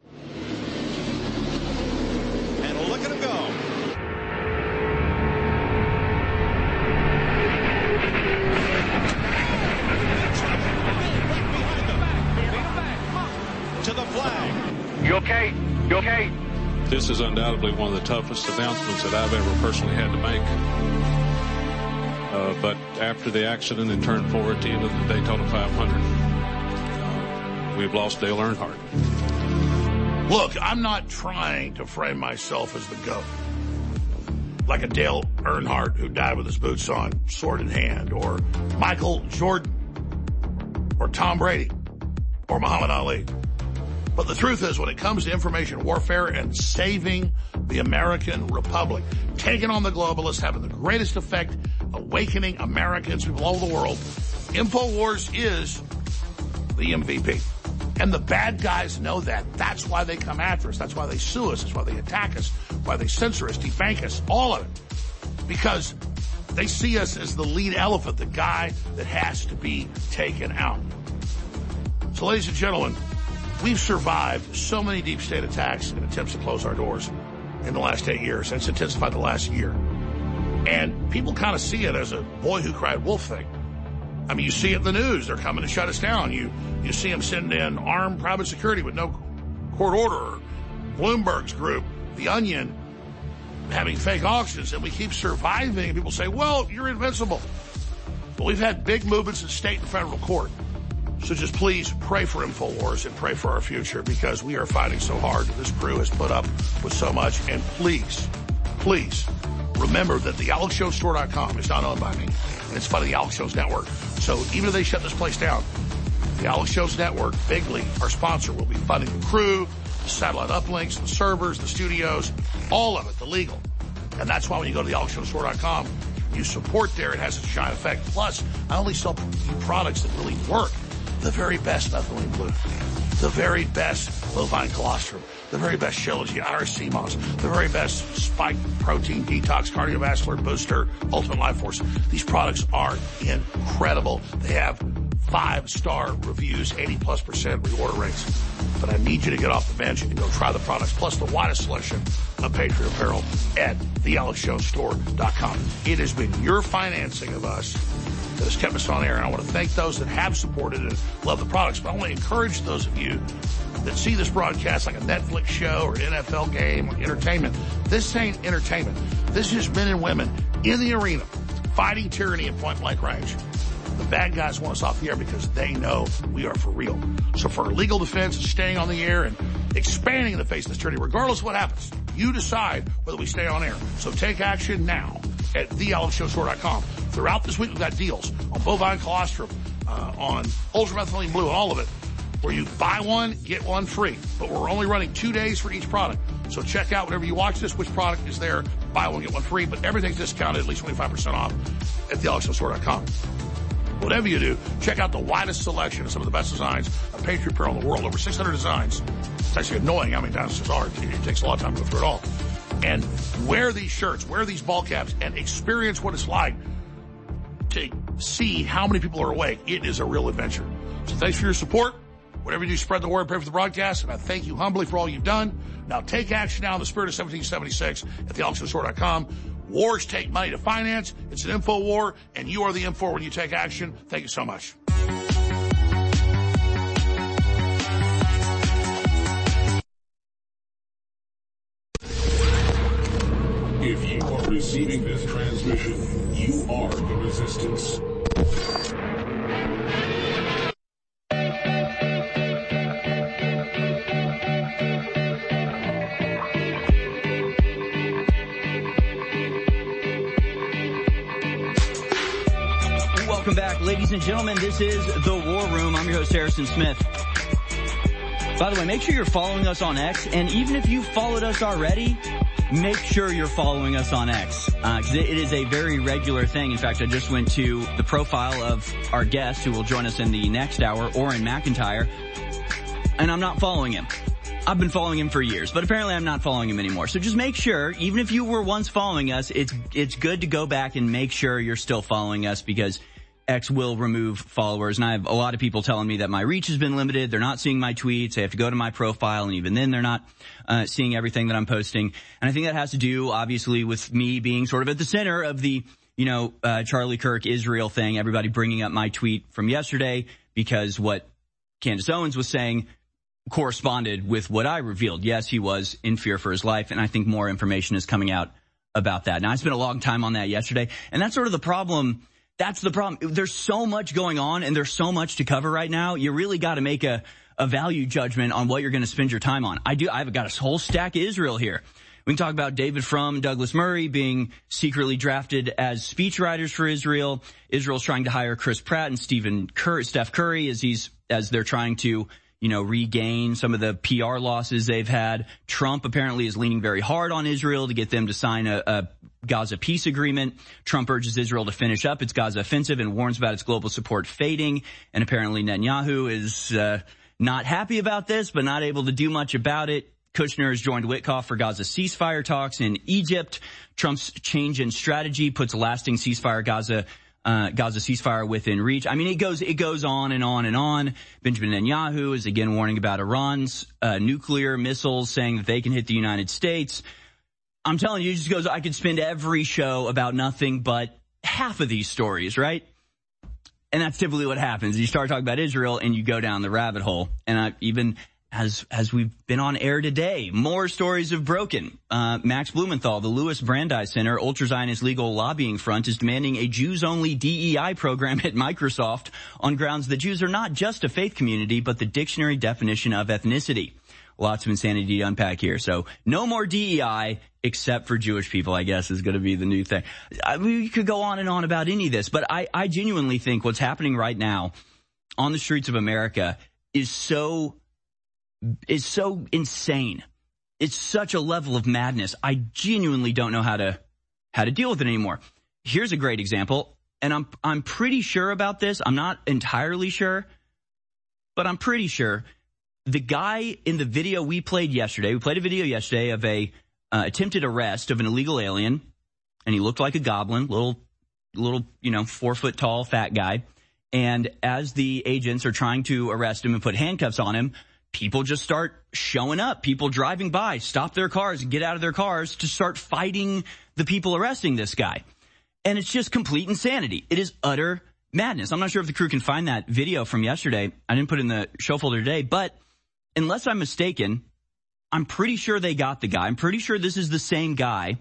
And look at him go. To the flag. You okay? This is undoubtedly one of the toughest announcements that I've ever personally had to make. But after the accident and turn forward to the end of the Daytona 500, we've lost Dale Earnhardt. Look, I'm not trying to frame myself as the GOAT. Like a Dale Earnhardt who died with his boots on, sword in hand, or Michael Jordan, or Tom Brady, or Muhammad Ali. But the truth is, when it comes to information warfare and saving the American Republic, taking on the globalists, having the greatest effect, awakening Americans, people all over the world, InfoWars is the MVP. And the bad guys know that. That's why they come after us. That's why they sue us. That's why they attack us, why they censor us, defank us, all of it. Because they see us as the lead elephant, the guy that has to be taken out. So, ladies and gentlemen, we've survived so many deep state attacks and attempts to close our doors in the last 8 years, and it's intensified the last year. And people kind of see it as a boy who cried wolf thing. I mean, you see it in the news. They're coming to shut us down. You see them send in armed private security with no court order. Bloomberg's group, The Onion, having fake auctions, and we keep surviving. And people say, well, you're invincible. But we've had big movements in state and federal court. So just please pray for InfoWars and pray for our future, because we are fighting so hard. This crew has put up with so much. And please, please remember that the AlexShowStore.com is not owned by me, and it's part of the Alex Shows Network. So even if they shut this place down, the Alex Shows Network, Bigly, our sponsor, will be funding the crew, the satellite uplinks, the servers, the studios, all of it, the legal. And that's why when you go to the AlexShowStore.com, you support there. It has a giant effect. Plus, I only sell you products that really work. The very best methylene blue, the very best bovine colostrum, the very best Shilajit, IRC moss, the very best spike protein detox cardiovascular booster, ultimate life force. These products are incredible. They have 5-star reviews, 80+% reorder rates. But I need you to get off the bench and go try the products, plus the widest selection of Patriot apparel at thealexshowstore.com. It has been your financing of us that has kept us on air, and I want to thank those that have supported and love the products. But I want to encourage those of you that see this broadcast like a Netflix show or NFL game or entertainment. This ain't entertainment. This is men and women in the arena fighting tyranny at point-blank range. The bad guys want us off the air because they know we are for real. So for our legal defense, staying on the air and expanding in the face of this tyranny, regardless of what happens, you decide whether we stay on air. So take action now at thealexshowstore.com. Throughout this week, we've got deals on bovine colostrum, on ultramethylene blue, all of it, where you buy one, get one free. But we're only running 2 days for each product. So check out whenever you watch this, which product is there. Buy one, get one free. But everything's discounted, at least 25% off at thealexshowstore.com. Whatever you do, check out the widest selection of some of the best designs of Patriot apparel in the world. Over 600 designs. It's actually annoying how many times it's hard. It takes a lot of time to go through it all. And wear these shirts, wear these ball caps, and experience what it's like to see how many people are awake. It is a real adventure. So thanks for your support. Whatever you do, spread the word, pray for the broadcast, and I thank you humbly for all you've done. Now take action now in the spirit of 1776 at thealexshowstore.com. Wars take money to finance. It's an info war, and you are the info when you take action. Thank you so much. If you are receiving this transmission, you are the resistance. Welcome back, ladies and gentlemen. This is The War Room. I'm your host, Harrison Smith. By the way, make sure you're following us on X, and even if you've followed us already, make sure you're following us on X, because it is a very regular thing. In fact, I just went to the profile of our guest who will join us in the next hour, Orrin McIntyre, and I'm not following him. I've been following him for years, but apparently I'm not following him anymore. So just make sure, even if you were once following us, it's good to go back and make sure you're still following us, because X will remove followers. And I have a lot of people telling me that my reach has been limited. They're not seeing my tweets. They have to go to my profile, and even then they're not seeing everything that I'm posting. And I think that has to do, obviously, with me being sort of at the center of the, Charlie Kirk Israel thing. Everybody bringing up my tweet from yesterday because what Candace Owens was saying corresponded with what I revealed. Yes, he was in fear for his life, and I think more information is coming out about that. Now, I spent a long time on that yesterday, and that's sort of the problem. That's the problem. There's so much going on, and there's so much to cover right now. You really got to make a value judgment on what you're going to spend your time on. I've got a whole stack of Israel here. We can talk about David Frum, Douglas Murray being secretly drafted as speechwriters for Israel. Israel's trying to hire Chris Pratt and Steph Curry as they're trying to, regain some of the PR losses they've had. Trump apparently is leaning very hard on Israel to get them to sign a Gaza peace agreement. Trump urges Israel to finish up its Gaza offensive and warns about its global support fading. And apparently Netanyahu is not happy about this, but not able to do much about it. Kushner has joined Witkoff for Gaza ceasefire talks in Egypt. Trump's change in strategy puts a lasting Gaza ceasefire within reach. I mean, it goes on and on and on. Benjamin Netanyahu is again warning about Iran's nuclear missiles, saying that they can hit the United States. I'm telling you, it just goes, I could spend every show about nothing but half of these stories, right? And that's typically what happens. You start talking about Israel and you go down the rabbit hole. And even as we've been on air today, more stories have broken. Max Blumenthal, the Louis Brandeis Center, ultra-Zionist legal lobbying front, is demanding a Jews-only DEI program at Microsoft on grounds that Jews are not just a faith community, but the dictionary definition of ethnicity. Lots of insanity to unpack here. So no more DEI except for Jewish people, I guess, is going to be the new thing. We could go on and on about any of this, but I genuinely think what's happening right now on the streets of America is so insane. It's such a level of madness. I genuinely don't know how to deal with it anymore. Here's a great example, and I'm pretty sure about this. I'm not entirely sure, but I'm pretty sure. The guy in the video we played a video yesterday of a attempted arrest of an illegal alien, and he looked like a goblin, little 4 foot tall fat guy. And as the agents are trying to arrest him and put handcuffs on him, people just start showing up. People driving by stop their cars and get out of their cars to start fighting the people arresting this guy. And it's just complete insanity. It is utter madness. I'm not sure if the crew can find that video from yesterday. I didn't put it in the show folder today, but unless I'm mistaken, I'm pretty sure they got the guy. I'm pretty sure this is the same guy.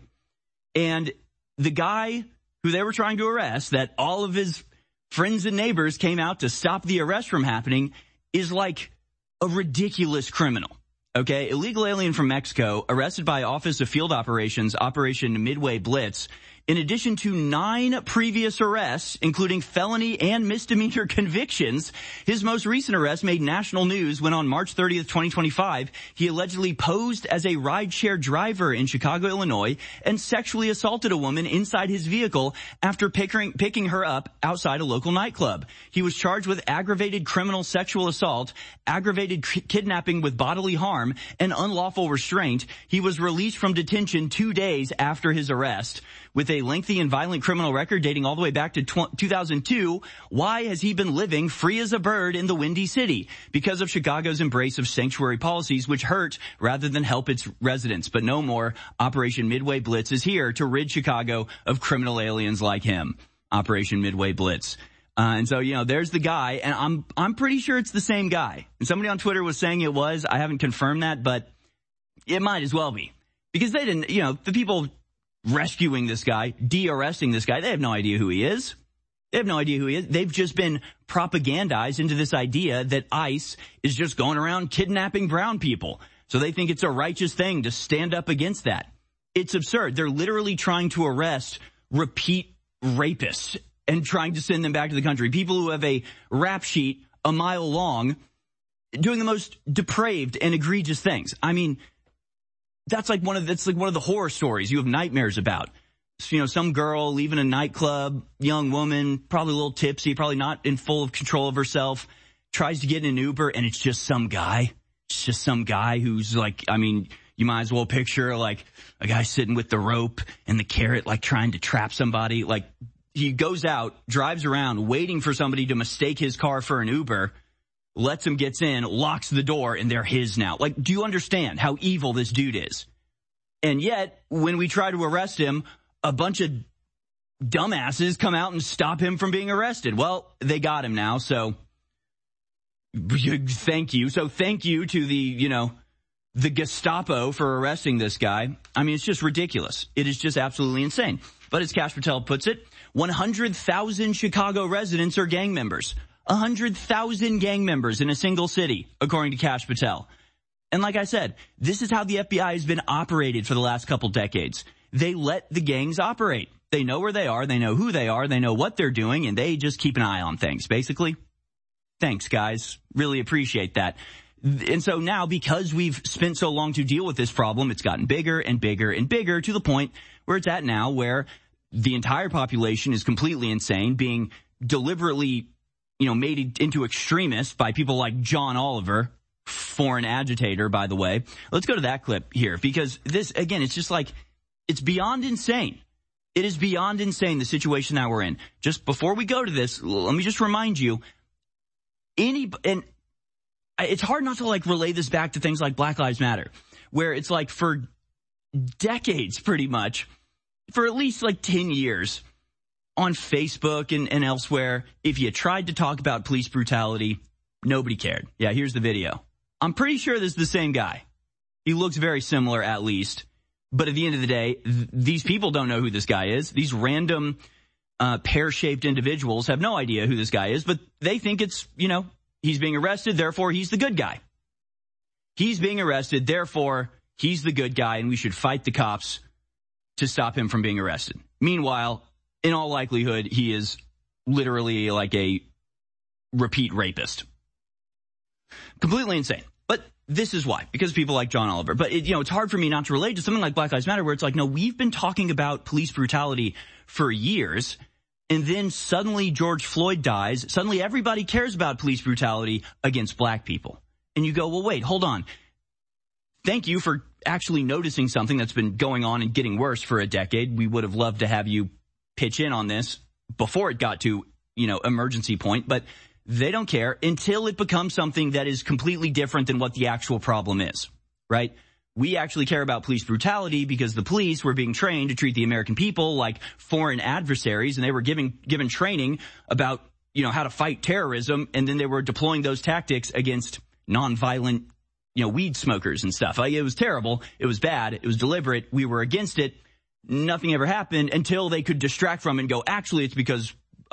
And the guy who they were trying to arrest, that all of his friends and neighbors came out to stop the arrest from happening, is like a ridiculous criminal. Okay, illegal alien from Mexico, arrested by Office of Field Operations, Operation Midway Blitz, in addition to 9 previous arrests, including felony and misdemeanor convictions. His most recent arrest made national news when on March 30th, 2025, he allegedly posed as a rideshare driver in Chicago, Illinois, and sexually assaulted a woman inside his vehicle after picking her up outside a local nightclub. He was charged with aggravated criminal sexual assault, aggravated kidnapping with bodily harm, and unlawful restraint. He was released from detention 2 days after his arrest. With a lengthy and violent criminal record dating all the way back to 2002, why has he been living free as a bird in the Windy City? Because of Chicago's embrace of sanctuary policies, which hurt rather than help its residents. But no more. Operation Midway Blitz is here to rid Chicago of criminal aliens like him. Operation Midway Blitz. And so, there's the guy, and I'm pretty sure it's the same guy. And somebody on Twitter was saying it was. I haven't confirmed that, but it might as well be. Because they didn't, the people rescuing this guy, de-arresting this guy, they have no idea who he is. They've just been propagandized into this idea that ICE is just going around kidnapping brown people. So they think it's a righteous thing to stand up against that. It's absurd. They're literally trying to arrest repeat rapists and trying to send them back to the country. People who have a rap sheet a mile long doing the most depraved and egregious things. I mean, that's like one of the horror stories you have nightmares about. So, some girl leaving a nightclub, young woman, probably a little tipsy, probably not in full control of herself, tries to get in an Uber, and it's just some guy. It's just some guy who's like, you might as well picture like a guy sitting with the rope and the carrot, like trying to trap somebody. Like, he goes out, drives around, waiting for somebody to mistake his car for an Uber, lets him get in, locks the door, and they're his now. Like, do you understand how evil this dude is? And yet, when we try to arrest him, a bunch of dumbasses come out and stop him from being arrested. Well, they got him now, so Thank you. So thank you to the Gestapo for arresting this guy. I mean, it's just ridiculous. It is just absolutely insane. But as Kash Patel puts it, 100,000 Chicago residents are gang members. 100,000 gang members in a single city, according to Kash Patel. And like I said, this is how the FBI has been operated for the last couple decades. They let the gangs operate. They know where they are. They know who they are. They know what they're doing, and they just keep an eye on things, basically. Thanks, guys. Really appreciate that. And so now, because we've spent so long to deal with this problem, it's gotten bigger and bigger and bigger to the point where it's at now where the entire population is completely insane, being deliberately, made into extremists by people like John Oliver, foreign agitator, by the way. Let's go to that clip here, because this, again, it's just like, it's beyond insane. It is beyond insane, the situation that we're in. Just before we go to this, let me just remind you, and it's hard not to relay this back to things like Black Lives Matter, where it's like for decades, pretty much, for at least 10 years on Facebook and elsewhere, if you tried to talk about police brutality, nobody cared. Yeah, here's the video. I'm pretty sure this is the same guy. He looks very similar, at least. But at the end of the day, these people don't know who this guy is. These random pear-shaped individuals have no idea who this guy is, but they think it's, he's being arrested, therefore he's the good guy. He's being arrested, therefore he's the good guy, and we should fight the cops to stop him from being arrested. Meanwhile, in all likelihood, he is literally like a repeat rapist. Completely insane. But this is why, because people like John Oliver. But it's hard for me not to relate to something like Black Lives Matter, where it's like, no, we've been talking about police brutality for years, and then suddenly George Floyd dies. Suddenly everybody cares about police brutality against black people. And you go, well, wait, hold on. Thank you for actually noticing something that's been going on and getting worse for a decade. We would have loved to have you pitch in on this before it got to, emergency point, but they don't care until it becomes something that is completely different than what the actual problem is, right? We actually care about police brutality because the police were being trained to treat the American people like foreign adversaries, and they were given training about, how to fight terrorism, and then they were deploying those tactics against nonviolent, weed smokers and stuff. It was terrible. It was bad. It was deliberate. We were against it. Nothing ever happened until they could distract from it and go, actually, it's because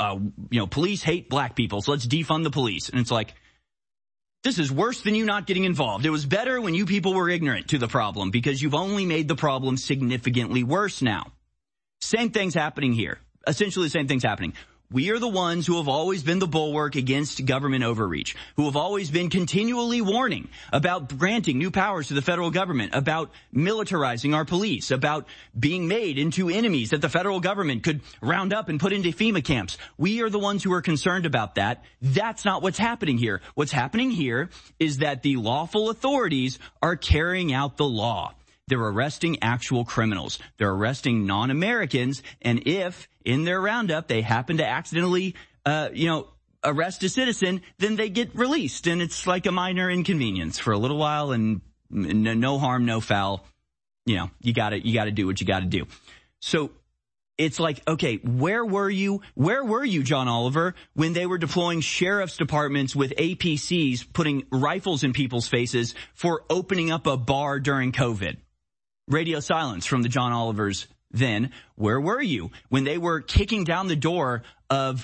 police hate black people, so let's defund the police. And it's like, this is worse than you not getting involved. It was better when you people were ignorant to the problem, because you've only made the problem significantly worse now. Same thing's happening here. Essentially the same thing's happening. We are the ones who have always been the bulwark against government overreach, who have always been continually warning about granting new powers to the federal government, about militarizing our police, about being made into enemies that the federal government could round up and put into FEMA camps. We are the ones who are concerned about that. That's not what's happening here. What's happening here is that the lawful authorities are carrying out the law. They're arresting actual criminals. They're arresting non-Americans. And if in their roundup they happen to accidentally, arrest a citizen, then they get released. And it's like a minor inconvenience for a little while, and no harm, no foul. You gotta do what you gotta do. So it's like, okay, where were you, John Oliver, when they were deploying sheriff's departments with APCs, putting rifles in people's faces for opening up a bar during COVID? Radio silence from the John Olivers then. Where were you when they were kicking down the door of,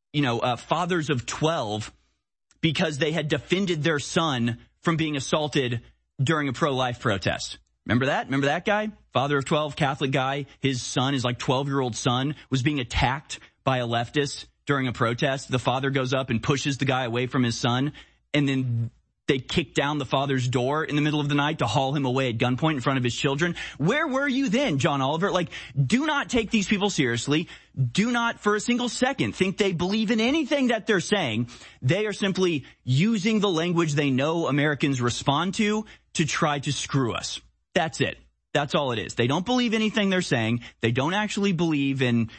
fathers of 12 because they had defended their son from being assaulted during a pro-life protest? Remember that? Remember that guy? Father of 12, Catholic guy. His son, his 12-year-old son, was being attacked by a leftist during a protest. The father goes up and pushes the guy away from his son, and then they kick down the father's door in the middle of the night to haul him away at gunpoint in front of his children. Where were you then, John Oliver? Do not take these people seriously. Do not for a single second think they believe in anything that they're saying. They are simply using the language they know Americans respond to try to screw us. That's it. That's all it is. They don't believe anything they're saying. They don't actually believe in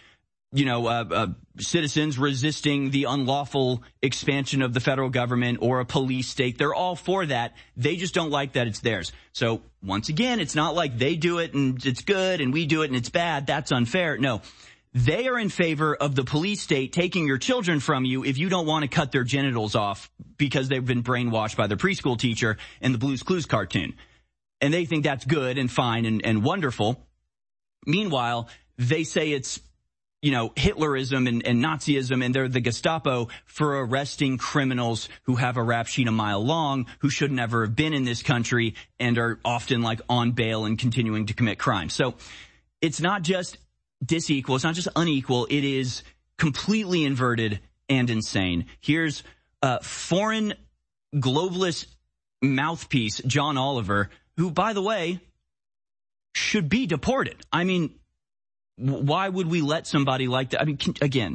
citizens resisting the unlawful expansion of the federal government or a police state. They're all for that. They just don't like that it's theirs. So once again, it's not like they do it and it's good and we do it and it's bad. That's unfair. No, They are in favor of the police state taking your children from you if you don't want to cut their genitals off because they've been brainwashed by their preschool teacher in the Blue's Clues cartoon. And they think that's good and fine and wonderful. Meanwhile, they say it's, Hitlerism and Nazism, and they're the Gestapo for arresting criminals who have a rap sheet a mile long, who should never have been in this country and are often on bail and continuing to commit crimes. So it's not just disequal, it's not just unequal, it is completely inverted and insane. Here's foreign globalist mouthpiece John Oliver, who, by the way, should be deported. I mean, why would we let somebody like that? I mean, again,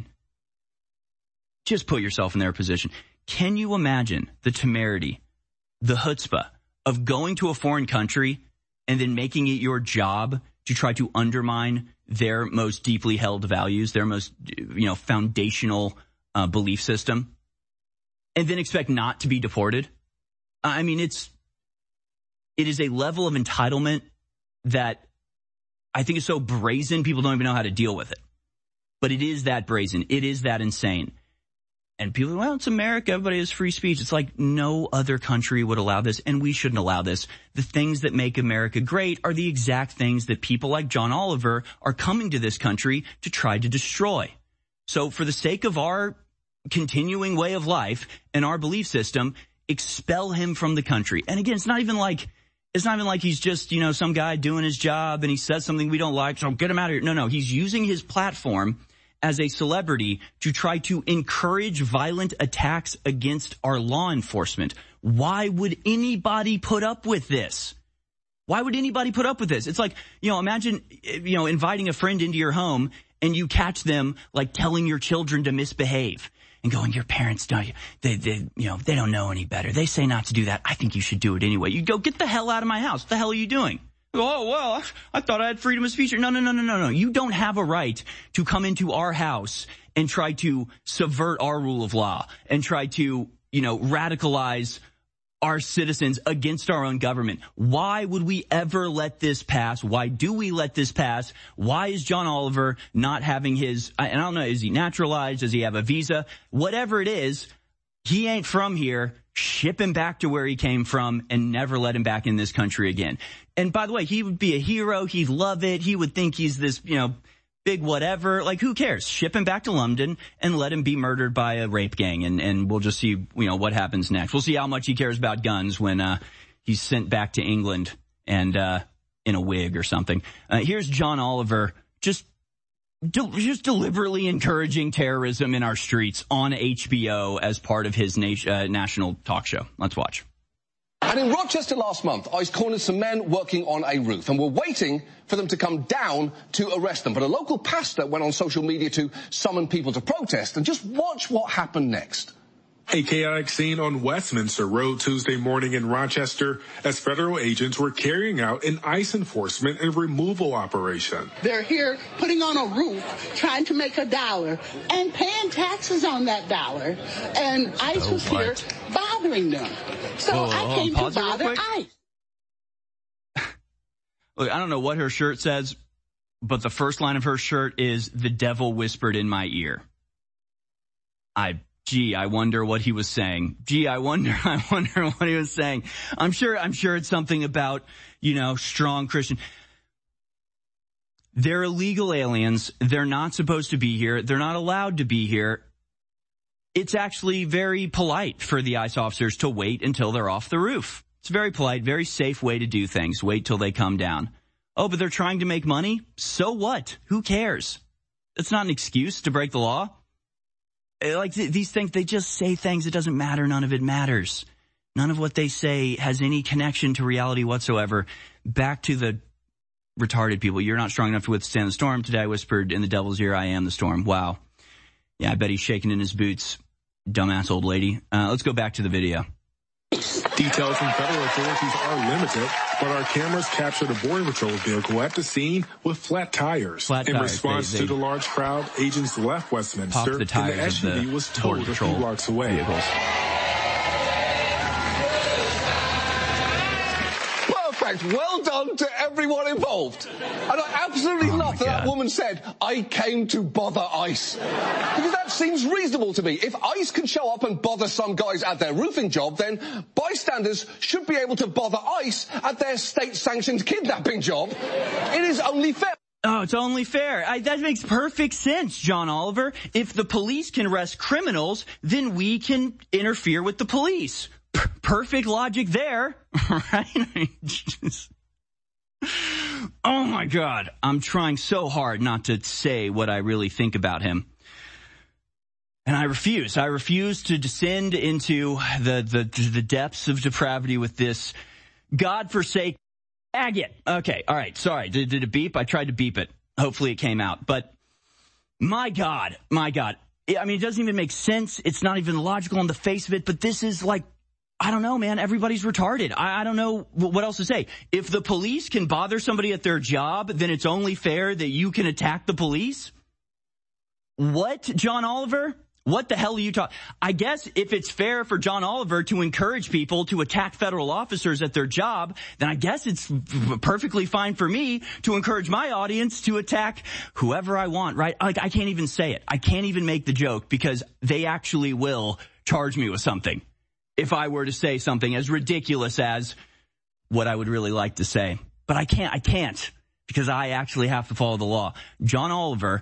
just put yourself in their position. Can you imagine the temerity, the chutzpah of going to a foreign country and then making it your job to try to undermine their most deeply held values, their most, foundational belief system, and then expect not to be deported? I mean, it is a level of entitlement that I think is so brazen, people don't even know how to deal with it. But it is that brazen. It is that insane. And people, well, it's America. Everybody has free speech. It's like no other country would allow this, and we shouldn't allow this. The things that make America great are the exact things that people like John Oliver are coming to this country to try to destroy. So for the sake of our continuing way of life and our belief system, expel him from the country. And again, it's not even like he's just, some guy doing his job and he says something we don't like, so get him out of here. No, he's using his platform as a celebrity to try to encourage violent attacks against our law enforcement. Why would anybody put up with this? Why would anybody put up with this? It's like, imagine, inviting a friend into your home and you catch them telling your children to misbehave. And going, your parents don't, they don't know any better. They say not to do that. I think you should do it anyway. You go, get the hell out of my house. What the hell are you doing? Oh, well, I thought I had freedom of speech. No. You don't have a right to come into our house and try to subvert our rule of law and try to, radicalize our citizens against our own government. Why would we ever let this pass? Why do we let this pass? Why is John Oliver not having his, and I don't know, is he naturalized? Does he have a visa? Whatever it is, he ain't from here. Ship him back to where he came from and never let him back in this country again. And by the way, he would be a hero. He'd love it. He would think he's this, big whatever. Who cares? Ship him back to London and let him be murdered by a rape gang. And we'll just see, what happens next. We'll see how much he cares about guns when, he's sent back to England and, in a wig or something. Here's John Oliver just deliberately encouraging terrorism in our streets on HBO as part of his national talk show. Let's watch. And in Rochester last month, ICE cornered some men working on a roof and were waiting for them to come down to arrest them. But a local pastor went on social media to summon people to protest, and just watch what happened next. A chaotic scene on Westminster Road Tuesday morning in Rochester as federal agents were carrying out an ICE enforcement and removal operation. They're here putting on a roof, trying to make $1 and paying taxes on that $1. And ICE was here bothering them. So I came to bother ICE. Look, I don't know what her shirt says, but the first line of her shirt is, "The devil whispered in my ear." I wonder what he was saying. I wonder what he was saying. I'm sure it's something about, strong Christian. They're illegal aliens. They're not supposed to be here. They're not allowed to be here. It's actually very polite for the ICE officers to wait until they're off the roof. It's a very polite, very safe way to do things. Wait till they come down. Oh, but they're trying to make money? So what? Who cares? It's not an excuse to break the law. These things, they just say things. It doesn't matter. None of it matters. None of what they say has any connection to reality whatsoever. Back to the retarded people. You're not strong enough to withstand the storm. Today I whispered in the devil's ear, I am the storm. Wow. Yeah, I bet he's shaking in his boots. Dumbass old lady. Let's go back to the video. Details from federal authorities are limited, but our cameras captured a Border Patrol vehicle at the scene with flat tires. In response to the large crowd, agents left Westminster, and the SUV was towed a few blocks away. Well, respect, well done to everyone involved. And I absolutely love that woman said, I came to bother ICE. Because that seems reasonable to me. If ICE can show up and bother some guys at their roofing job, then bystanders should be able to bother ICE at their state-sanctioned kidnapping job. It is only fair. Oh, it's only fair. That makes perfect sense, John Oliver. If the police can arrest criminals, then we can interfere with the police. Perfect logic there, right? Oh, my God. I'm trying so hard not to say what I really think about him. And I refuse. I refuse to descend into the depths of depravity with this godforsaken agate. Okay, all right, sorry. Did it beep? I tried to beep it. Hopefully it came out. But my God. I mean, it doesn't even make sense. It's not even logical on the face of it, but this is like, I don't know, man. Everybody's retarded. I don't know what else to say. If the police can bother somebody at their job, then it's only fair that you can attack the police? What, John Oliver? What the hell are you talking? I guess if it's fair for John Oliver to encourage people to attack federal officers at their job, then I guess it's perfectly fine for me to encourage my audience to attack whoever I want, right? Like, I can't even say it. I can't even make the joke because they actually will charge me with something if I were to say something as ridiculous as what I would really like to say. But I can't because I actually have to follow the law. John Oliver,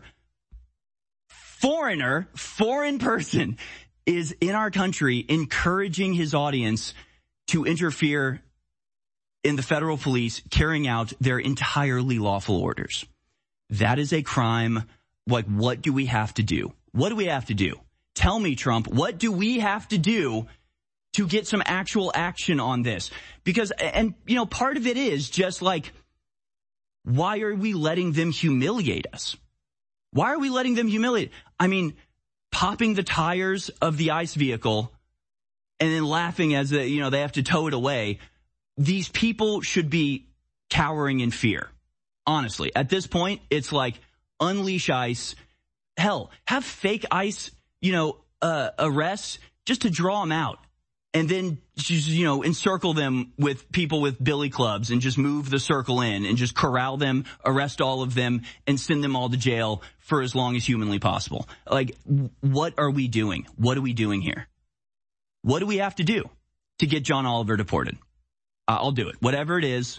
foreign person, is in our country encouraging his audience to interfere in the federal police carrying out their entirely lawful orders. That is a crime. Like, what do we have to do? What do we have to do? Tell me, Trump, what do we have to do to get some actual action on this? Because, and you know, part of it is just like, why are we letting them humiliate us? Why are we letting them humiliate? I mean, popping the tires of the ICE vehicle and then laughing as they have to tow it away. These people should be cowering in fear. Honestly, at this point, it's like unleash ICE. Hell, have fake ICE, arrests just to draw them out. And then, encircle them with people with billy clubs and just move the circle in and just corral them, arrest all of them, and send them all to jail for as long as humanly possible. Like, what are we doing? What are we doing here? What do we have to do to get John Oliver deported? I'll do it. Whatever it is.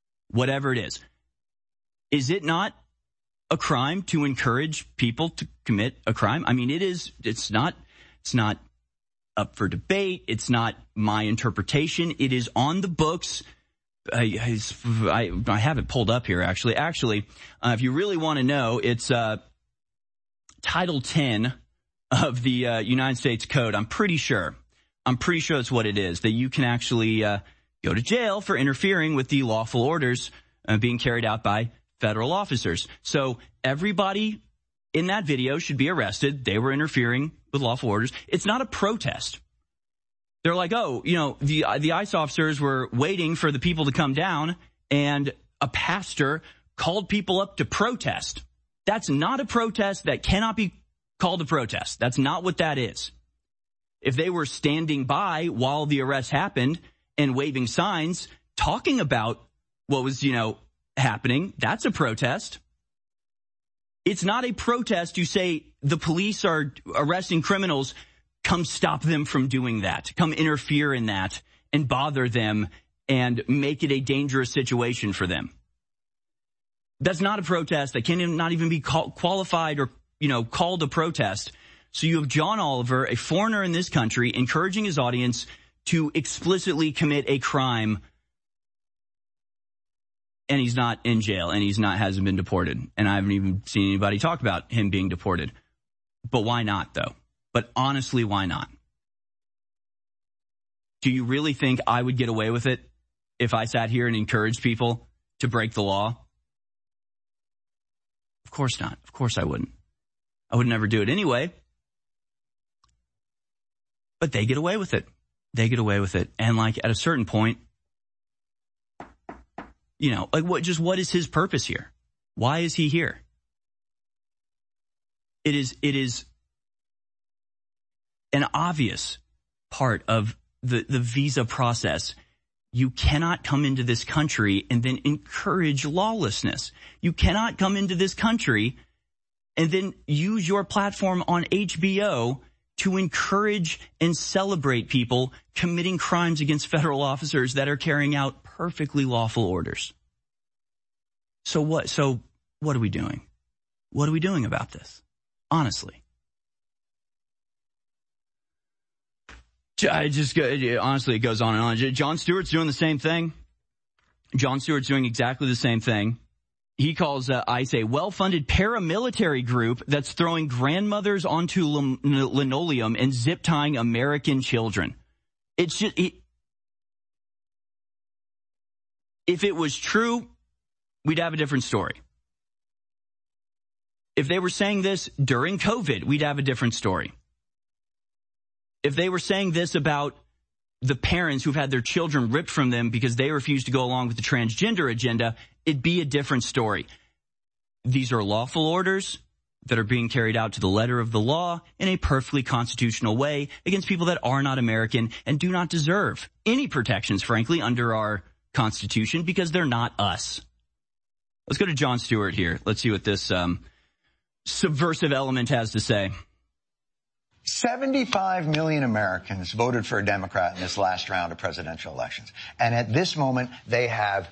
Is it not a crime to encourage people to commit a crime? I mean, it is. It's not up for debate. It's not my interpretation. It is on the books. I have it pulled up here, actually. If you really want to know, it's Title 10 of the United States Code. I'm pretty sure that's what it is, that you can actually go to jail for interfering with the lawful orders being carried out by federal officers. So everybody in that video should be arrested. They were interfering with lawful orders. It's not a protest. They're like, the ICE officers were waiting for the people to come down, and a pastor called people up to protest. That's not a protest. That cannot be called a protest. That's not what that is. If they were standing by while the arrest happened and waving signs, talking about what was, happening, that's a protest. It's not a protest to say the police are arresting criminals. Come stop them from doing that. Come interfere in that and bother them and make it a dangerous situation for them. That's not a protest. That can not even be qualified or, called a protest. So you have John Oliver, a foreigner in this country, encouraging his audience to explicitly commit a crime, and he's not in jail, and hasn't been deported. And I haven't even seen anybody talk about him being deported. But why not, though? But honestly, why not? Do you really think I would get away with it if I sat here and encouraged people to break the law? Of course not. Of course I wouldn't. I would never do it anyway. But they get away with it. And at a certain point, what is his purpose here? Why is he here? It is an obvious part of the visa process. You cannot come into this country and then encourage lawlessness. You cannot come into this country and then use your platform on HBO to encourage and celebrate people committing crimes against federal officers that are carrying out perfectly lawful orders. So what are we doing? What are we doing about this? Honestly. Honestly, it goes on and on. Jon Stewart's doing the same thing. Jon Stewart's doing exactly the same thing. He calls ICE a well-funded paramilitary group that's throwing grandmothers onto linoleum and zip-tying American children. It's just... if it was true, we'd have a different story. If they were saying this during COVID, we'd have a different story. If they were saying this about the parents who've had their children ripped from them because they refuse to go along with the transgender agenda, it'd be a different story. These are lawful orders that are being carried out to the letter of the law in a perfectly constitutional way against people that are not American and do not deserve any protections, frankly, under our Constitution because they're not us. Let's go to Jon Stewart here. Let's see what this subversive element has to say. 75 million Americans voted for a Democrat in this last round of presidential elections. And at this moment, they have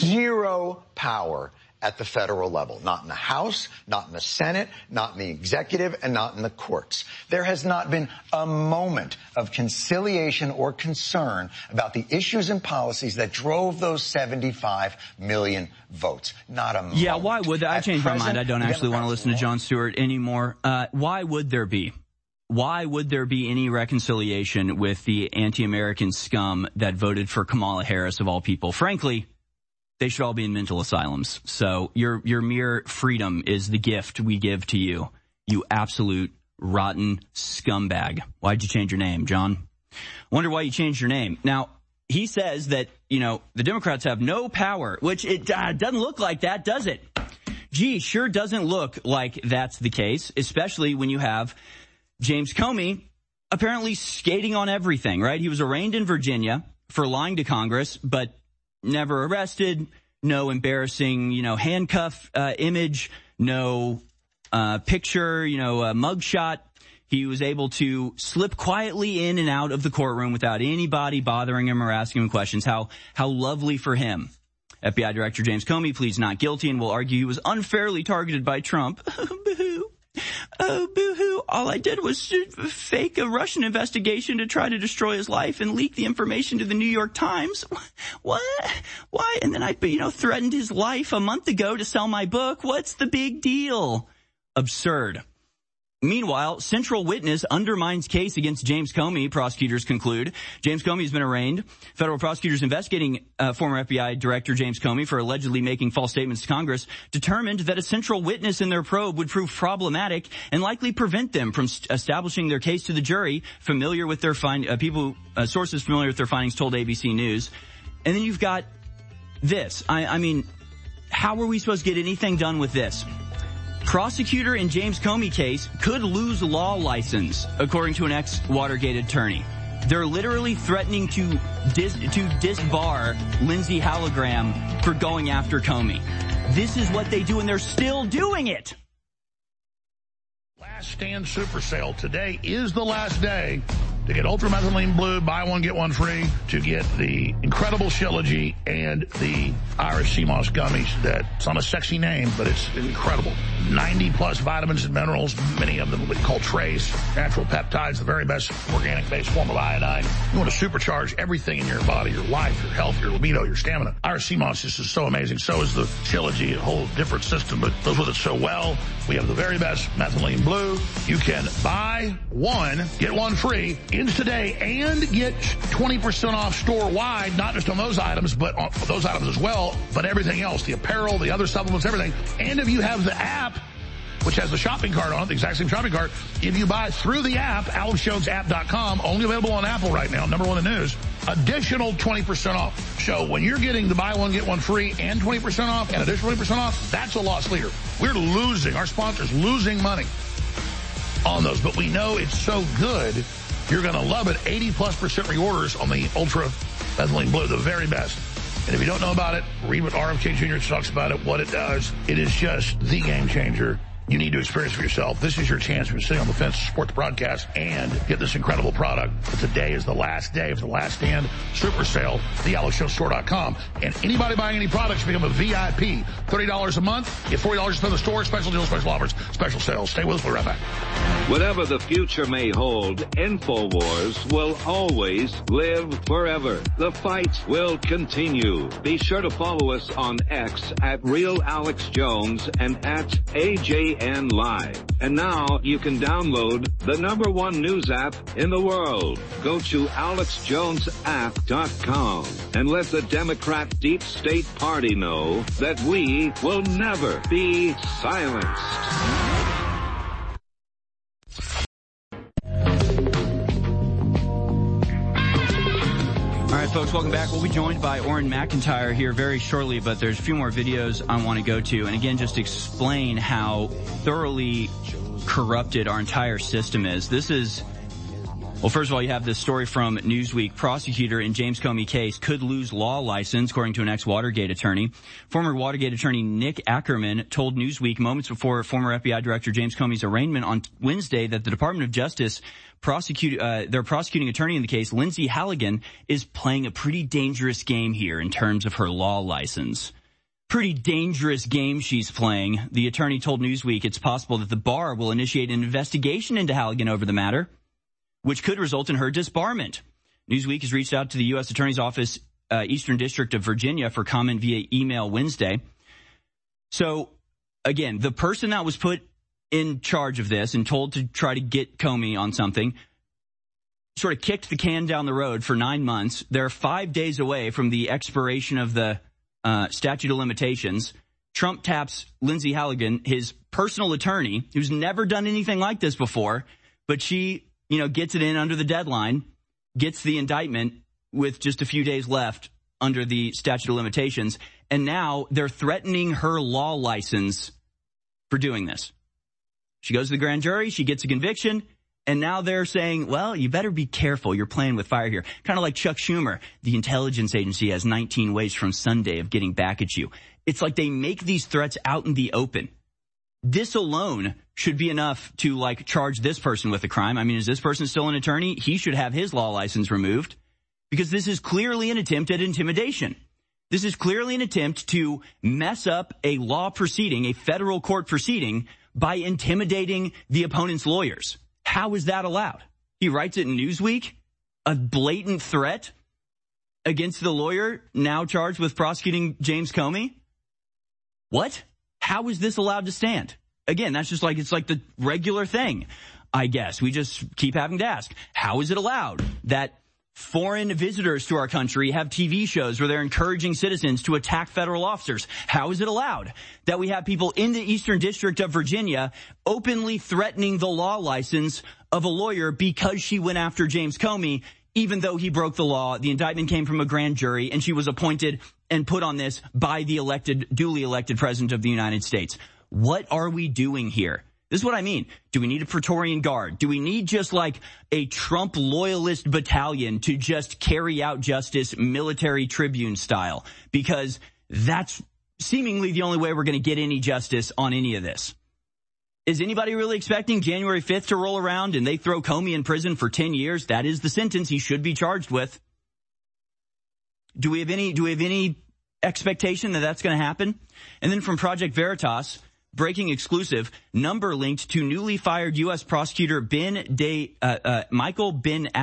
zero power at the federal level. Not in the House, not in the Senate, not in the executive, and not in the courts. There has not been a moment of conciliation or concern about the issues and policies that drove those 75 million votes. Not a moment. Yeah, why would that? I changed my mind. I don't actually want to listen to Jon Stewart anymore. Why would there be? Why would there be any reconciliation with the anti-American scum that voted for Kamala Harris of all people? Frankly, they should all be in mental asylums. So your mere freedom is the gift we give to you, you absolute rotten scumbag. Why'd you change your name, John? Wonder why you changed your name. Now, he says that, the Democrats have no power, which it doesn't look like that, does it? Gee, sure doesn't look like that's the case, especially when you have James Comey apparently skating on everything, right? He was arraigned in Virginia for lying to Congress, but never arrested, no embarrassing, handcuff image, no picture, mugshot. He was able to slip quietly in and out of the courtroom without anybody bothering him or asking him questions. How lovely for him. FBI Director James Comey pleads not guilty and will argue he was unfairly targeted by Trump. Boo-hoo. Oh, boo-hoo. All I did was fake a Russian investigation to try to destroy his life and leak the information to the New York Times. What? Why? And then I, threatened his life a month ago to sell my book. What's the big deal? Absurd. Meanwhile, central witness undermines case against James Comey, prosecutors conclude. James Comey has been arraigned. Federal prosecutors investigating former FBI Director James Comey for allegedly making false statements to Congress determined that a central witness in their probe would prove problematic and likely prevent them from establishing their case to the jury. Familiar with their sources familiar with their findings told ABC News. And then you've got this. I mean, how are we supposed to get anything done with this? Prosecutor in James Comey case could lose law license, according to an ex-Watergate attorney. They're literally threatening to disbar Lindsey Hologram for going after Comey. This is what they do, and they're still doing it. Last stand super sale. Today is the last day to get Ultramethylene Blue, buy one, get one free, to get the incredible Shilajit and the Irish Sea Moss gummies. It's not a sexy name, but it's incredible. 90 plus vitamins and minerals, many of them we call trace, natural peptides, the very best organic-based form of iodine. You want to supercharge everything in your body, your life, your health, your libido, your stamina. Irish Sea Moss is so amazing. So is the Shilajit, a whole different system, but goes with it so well. We have the very best methylene blue. You can buy one, get one free today and get 20% off store-wide, not just on those items, but on those items as well, but everything else, the apparel, the other supplements, everything. And if you have the app, which has the shopping cart on it, the exact same shopping cart, if you buy through the app, AlexJonesApp.com, only available on Apple right now, #1 in news, additional 20% off. So when you're getting the buy one, get one free and 20% off and additional 20% off, that's a loss leader. We're losing, our sponsor's losing money on those, but we know it's so good You're going to love it. 80+% reorders on the Ultra Methylene Blue, the very best. And if you don't know about it, read what RFK Jr. talks about it, what it does. It is just the game changer. You need to experience for yourself. This is your chance if you're sitting on the fence to support the broadcast and get this incredible product. But today is the last day of the last stand super sale, thealexshowstore.com. And anybody buying any products become a VIP. $30 a month, get $40 in the store, special deals, special offers, special sales. Stay with us, we'll be right back. Whatever the future may hold, InfoWars will always live forever. The fight will continue. Be sure to follow us on X at Real Alex Jones and at AJN Live. And now you can download the #1 news app in the world. Go to AlexJonesApp.com and let the Democrat Deep State Party know that we will never be silenced. All right, folks, welcome back. We'll be joined by Orrin McIntyre here very shortly, but there's a few more videos I want to go to. And again, just explain how thoroughly corrupted our entire system is. This is, well, first of all, you have this story from Newsweek. Prosecutor in James Comey case could lose law license, according to an ex-Watergate attorney. Former Watergate attorney Nick Ackerman told Newsweek moments before former FBI Director James Comey's arraignment on Wednesday that the Department of Justice their prosecuting attorney in the case, Lindsay Halligan, is playing a pretty dangerous game here in terms of her law license. Pretty dangerous game she's playing. The attorney told Newsweek it's possible that the bar will initiate an investigation into Halligan over the matter, which could result in her disbarment. Newsweek has reached out to the U.S. Attorney's Office, Eastern District of Virginia, for comment via email Wednesday. So, again, the person that was put in charge of this and told to try to get Comey on something sort of kicked the can down the road for 9 months. They're 5 days away from the expiration of the statute of limitations. Trump taps Lindsay Halligan, his personal attorney, who's never done anything like this before, but she, gets it in under the deadline, gets the indictment with just a few days left under the statute of limitations, and now they're threatening her law license for doing this. She goes to the grand jury, she gets a conviction, and now they're saying, well, you better be careful. You're playing with fire here. Kind of like Chuck Schumer. The intelligence agency has 19 ways from Sunday of getting back at you. It's like they make these threats out in the open. This alone should be enough to, charge this person with a crime. I mean, is this person still an attorney? He should have his law license removed because this is clearly an attempt at intimidation. This is clearly an attempt to mess up a law proceeding, a federal court proceeding, by intimidating the opponent's lawyers. How is that allowed? He writes it in Newsweek, a blatant threat against the lawyer now charged with prosecuting James Comey. What? How is this allowed to stand? Again, that's just it's like the regular thing, I guess. We just keep having to ask, how is it allowed that foreign visitors to our country have TV shows where they're encouraging citizens to attack federal officers? How is it allowed that we have people in the Eastern District of Virginia openly threatening the law license of a lawyer because she went after James Comey, even though he broke the law? The indictment came from a grand jury, and she was appointed and put on this by the duly elected president of the United States. What are we doing here? This is what I mean. Do we need a Praetorian Guard? Do we need just a Trump loyalist battalion to just carry out justice military tribune style? Because that's seemingly the only way we're going to get any justice on any of this. Is anybody really expecting January 5th to roll around and they throw Comey in prison for 10 years? That is the sentence he should be charged with. Do we have any expectation that that's going to happen? And then from Project Veritas, breaking exclusive, number linked to newly fired U.S. prosecutor Michael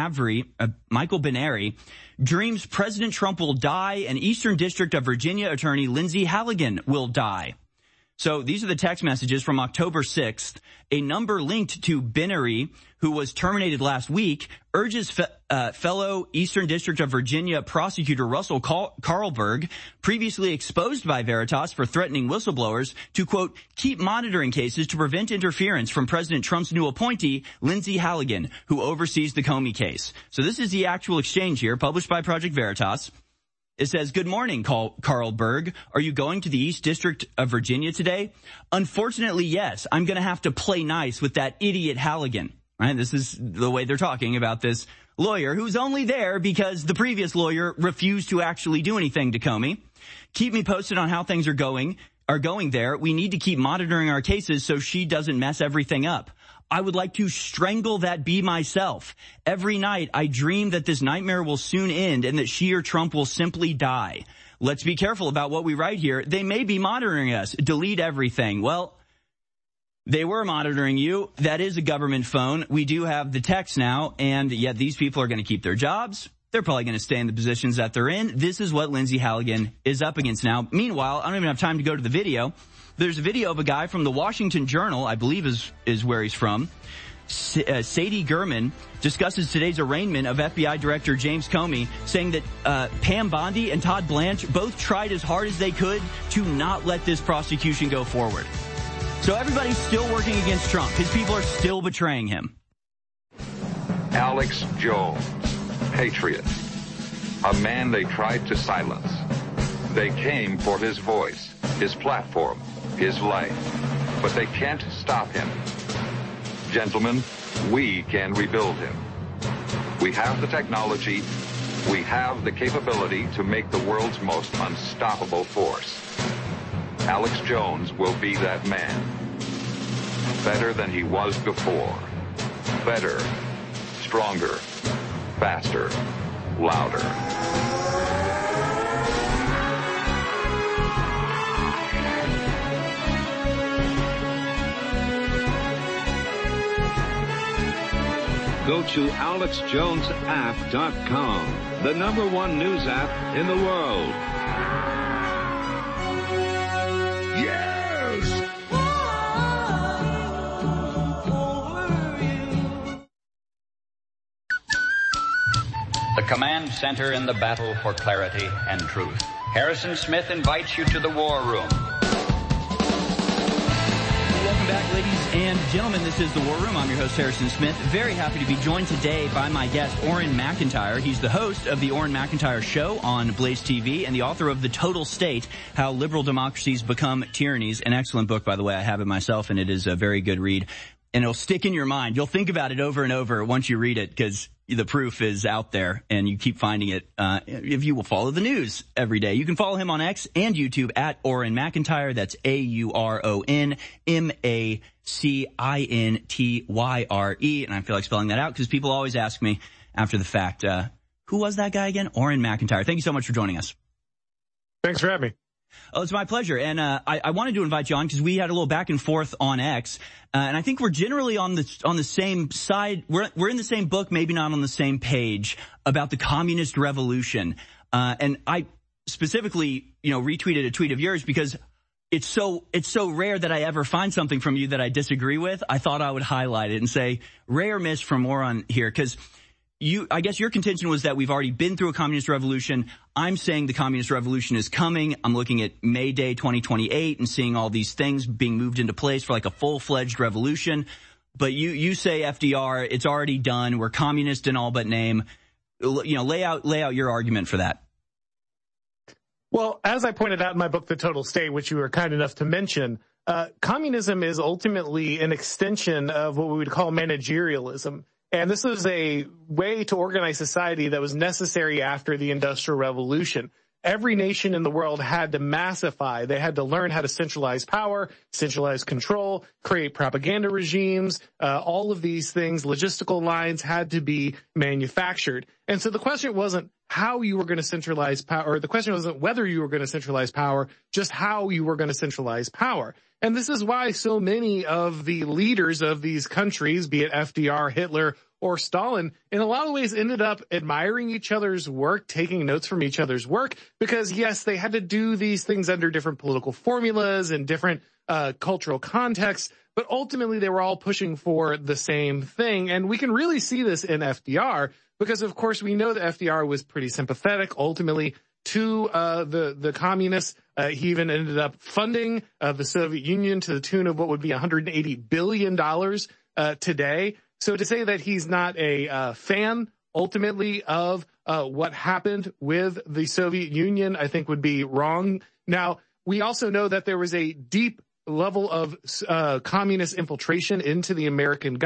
Benary dreams President Trump will die and Eastern District of Virginia attorney Lindsay Halligan will die. So these are the text messages from October 6th. A number linked to Benary, who was terminated last week, urges fellow Eastern District of Virginia prosecutor Russell Carlberg, previously exposed by Veritas for threatening whistleblowers, to, quote, keep monitoring cases to prevent interference from President Trump's new appointee, Lindsay Halligan, who oversees the Comey case. So this is the actual exchange here, published by Project Veritas. It says, good morning, Carlberg. Are you going to the East District of Virginia today? Unfortunately, yes. I'm going to have to play nice with that idiot Halligan. Right? This is the way they're talking about this lawyer who's only there because the previous lawyer refused to actually do anything to Comey. Keep me posted on how things are going there. We need to keep monitoring our cases so she doesn't mess everything up. I would like to strangle that bee myself. Every night I dream that this nightmare will soon end and that she or Trump will simply die. Let's be careful about what we write here. They may be monitoring us. Delete everything. Well, they were monitoring you. That is a government phone. We do have the text now, and yet these people are going to keep their jobs. They're probably going to stay in the positions that they're in. This is what Lindsey Halligan is up against now. Meanwhile, I don't even have time to go to the video. There's a video of a guy from the Washington Journal, I believe is where he's from. Sadie Gurman discusses today's arraignment of FBI Director James Comey, saying that Pam Bondi and Todd Blanche both tried as hard as they could to not let this prosecution go forward. So everybody's still working against Trump. His people are still betraying him. Alex Jones, patriot, a man they tried to silence. They came for his voice, his platform, his life, but they can't stop him. Gentlemen, we can rebuild him. We have the technology, we have the capability to make the world's most unstoppable force. Alex Jones will be that man. Better than he was before. Better, stronger, faster, louder. Go to AlexJonesApp.com, the #1 news app in the world. Yes! The command center in the battle for clarity and truth. Harrison Smith invites you to the war room. Welcome back, ladies and gentlemen. This is the War Room. I'm your host, Harrison Smith. Very happy to be joined today by my guest, Orrin McIntyre. He's the host of the Orrin McIntyre Show on Blaze TV and the author of The Total State, How Liberal Democracies Become Tyrannies. An excellent book, by the way. I have it myself, and it is a very good read. And it'll stick in your mind. You'll think about it over and over once you read it, because the proof is out there, and you keep finding it if you will follow the news every day. You can follow him on X and YouTube at Orrin McIntyre. That's AURON MACINTYRE. And I feel like spelling that out because people always ask me after the fact, who was that guy again? Orrin McIntyre. Thank you so much for joining us. Thanks for having me. Oh, it's my pleasure. And I wanted to invite you on because we had a little back and forth on X. And I think we're generally on the same side. We're in the same book, maybe not on the same page, about the communist revolution. And I specifically, retweeted a tweet of yours because it's so rare that I ever find something from you that I disagree with. I thought I would highlight it and say rare miss from Orrin here, because I guess your contention was that we've already been through a communist revolution. I'm saying the communist revolution is coming. I'm looking at May Day 2028 and seeing all these things being moved into place for like a full-fledged revolution. But you say FDR, it's already done. We're communist in all but name. Lay out your argument for that. Well, as I pointed out in my book, The Total State, which you were kind enough to mention, communism is ultimately an extension of what we would call managerialism. And this is a way to organize society that was necessary after the Industrial Revolution. Every nation in the world had to massify. They had to learn how to centralize power, centralize control, create propaganda regimes. All of these things, logistical lines, had to be manufactured. And so the question wasn't how you were going to centralize power, or the question wasn't whether you were going to centralize power, just how you were going to centralize power. And this is why so many of the leaders of these countries, be it FDR, Hitler, or Stalin, in a lot of ways ended up admiring each other's work, taking notes from each other's work, because yes, they had to do these things under different political formulas and different cultural contexts, but ultimately they were all pushing for the same thing. And we can really see this in FDR, because of course we know that FDR was pretty sympathetic ultimately to the communists. He even ended up funding the Soviet Union to the tune of what would be $180 billion today. So to say that he's not a fan ultimately of what happened with the Soviet Union, I think would be wrong. Now, we also know that there was a deep level of communist infiltration into the American government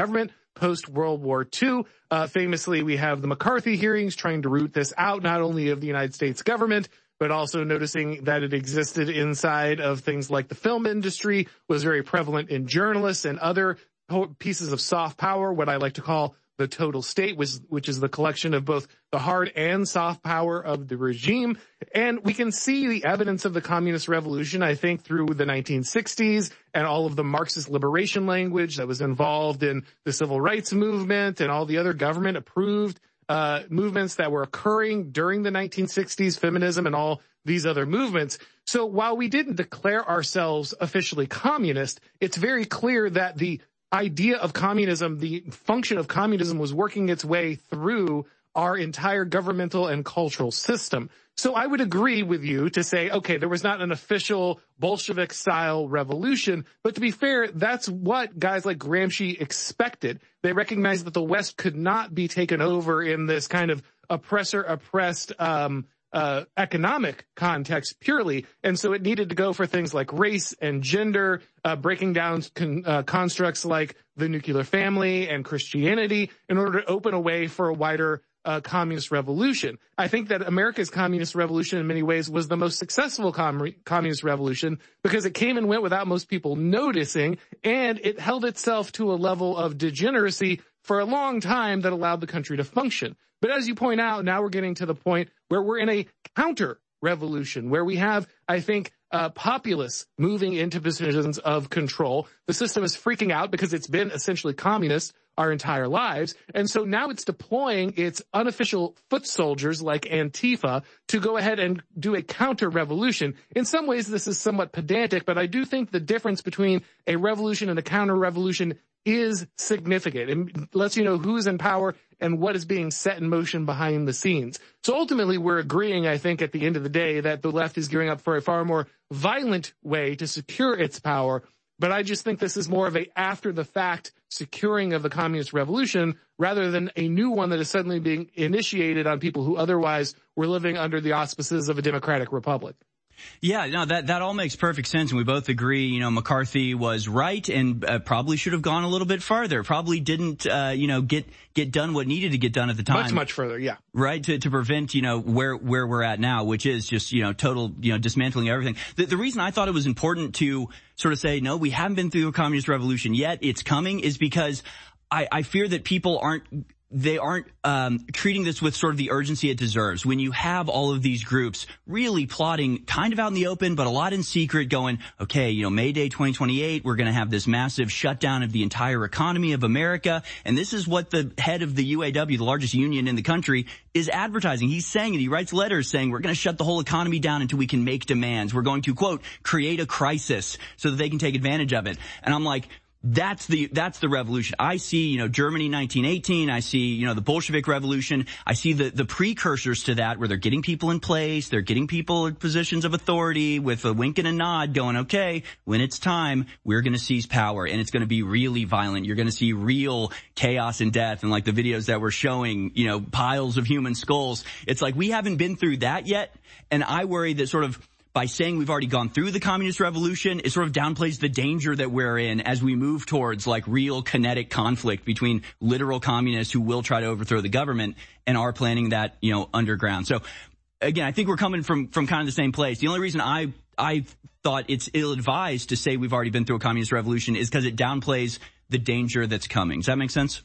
post-World War II. Famously, we have the McCarthy hearings trying to root this out, not only of the United States government, but also noticing that it existed inside of things like the film industry, was very prevalent in journalists and other pieces of soft power, what I like to call the total state, which is the collection of both the hard and soft power of the regime. And we can see the evidence of the communist revolution, I think, through the 1960s and all of the Marxist liberation language that was involved in the civil rights movement and all the other government approved movements that were occurring during the 1960s, feminism and all these other movements. So while we didn't declare ourselves officially communist, it's very clear that the idea of communism, the function of communism, was working its way through our entire governmental and cultural system. So I would agree with you to say, okay, there was not an official Bolshevik-style revolution, but to be fair, that's what guys like Gramsci expected. They recognized that the West could not be taken over in this kind of oppressor-oppressed economic context purely, and so it needed to go for things like race and gender, breaking down constructs like the nuclear family and Christianity in order to open a way for a wider communist revolution. I think that America's communist revolution in many ways was the most successful communist revolution because it came and went without most people noticing, and it held itself to a level of degeneracy for a long time that allowed the country to function. But as you point out, now we're getting to the point where we're in a counter-revolution, where we have, I think, populists moving into positions of control. The system is freaking out because it's been essentially communist our entire lives. And so now it's deploying its unofficial foot soldiers like Antifa to go ahead and do a counter-revolution. In some ways, this is somewhat pedantic, but I do think the difference between a revolution and a counter-revolution is significant. It lets you know who's in power and what is being set in motion behind the scenes. So ultimately, we're agreeing, I think, at the end of the day, that the left is gearing up for a far more violent way to secure its power. But I just think this is more of a after-the-fact securing of the communist revolution rather than a new one that is suddenly being initiated on people who otherwise were living under the auspices of a democratic republic. Yeah, no, that all makes perfect sense. And we both agree, you know, McCarthy was right and probably should have gone a little bit farther. Probably didn't, get done what needed to get done at the time. Much further, yeah. Right, to prevent, where we're at now, which is just, total, dismantling everything. The reason I thought it was important to sort of say, no, we haven't been through a communist revolution yet, it's coming, is because I fear that people aren't treating this with sort of the urgency it deserves. When you have all of these groups really plotting kind of out in the open, but a lot in secret, going, okay, May Day 2028, we're going to have this massive shutdown of the entire economy of America. And this is what the head of the UAW, the largest union in the country, is advertising. He's saying it. He writes letters saying we're going to shut the whole economy down until we can make demands. We're going to, quote, create a crisis so that they can take advantage of it. And I'm like, that's the revolution. I see, Germany 1918. I see, the Bolshevik Revolution. I see the precursors to that where they're getting people in place. They're getting people in positions of authority with a wink and a nod going, okay, when it's time, we're going to seize power and it's going to be really violent. You're going to see real chaos and death. And like the videos that we're showing, piles of human skulls. It's like we haven't been through that yet. And I worry that sort of by saying we've already gone through the communist revolution, it sort of downplays the danger that we're in as we move towards like real kinetic conflict between literal communists who will try to overthrow the government and are planning that, underground. So again, I think we're coming from kind of the same place. The only reason I thought it's ill-advised to say we've already been through a communist revolution is because it downplays the danger that's coming. Does that make sense?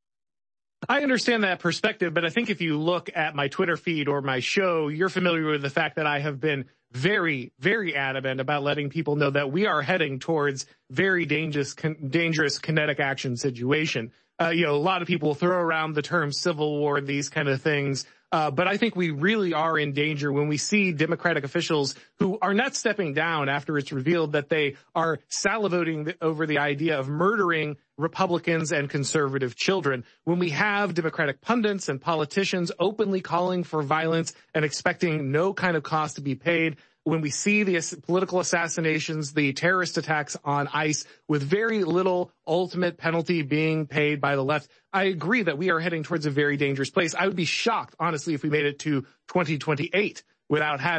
I understand that perspective, but I think if you look at my Twitter feed or my show, you're familiar with the fact that I have been very, very adamant about letting people know that we are heading towards very dangerous kinetic action situation. A lot of people throw around the term civil war, these kind of things. But I think we really are in danger when we see Democratic officials who are not stepping down after it's revealed that they are salivating over the idea of murdering Republicans and conservative children. When we have Democratic pundits and politicians openly calling for violence and expecting no kind of cost to be paid, when we see the political assassinations, the terrorist attacks on ICE with very little ultimate penalty being paid by the left, I agree that we are heading towards a very dangerous place. I would be shocked, honestly, if we made it to 2028 without having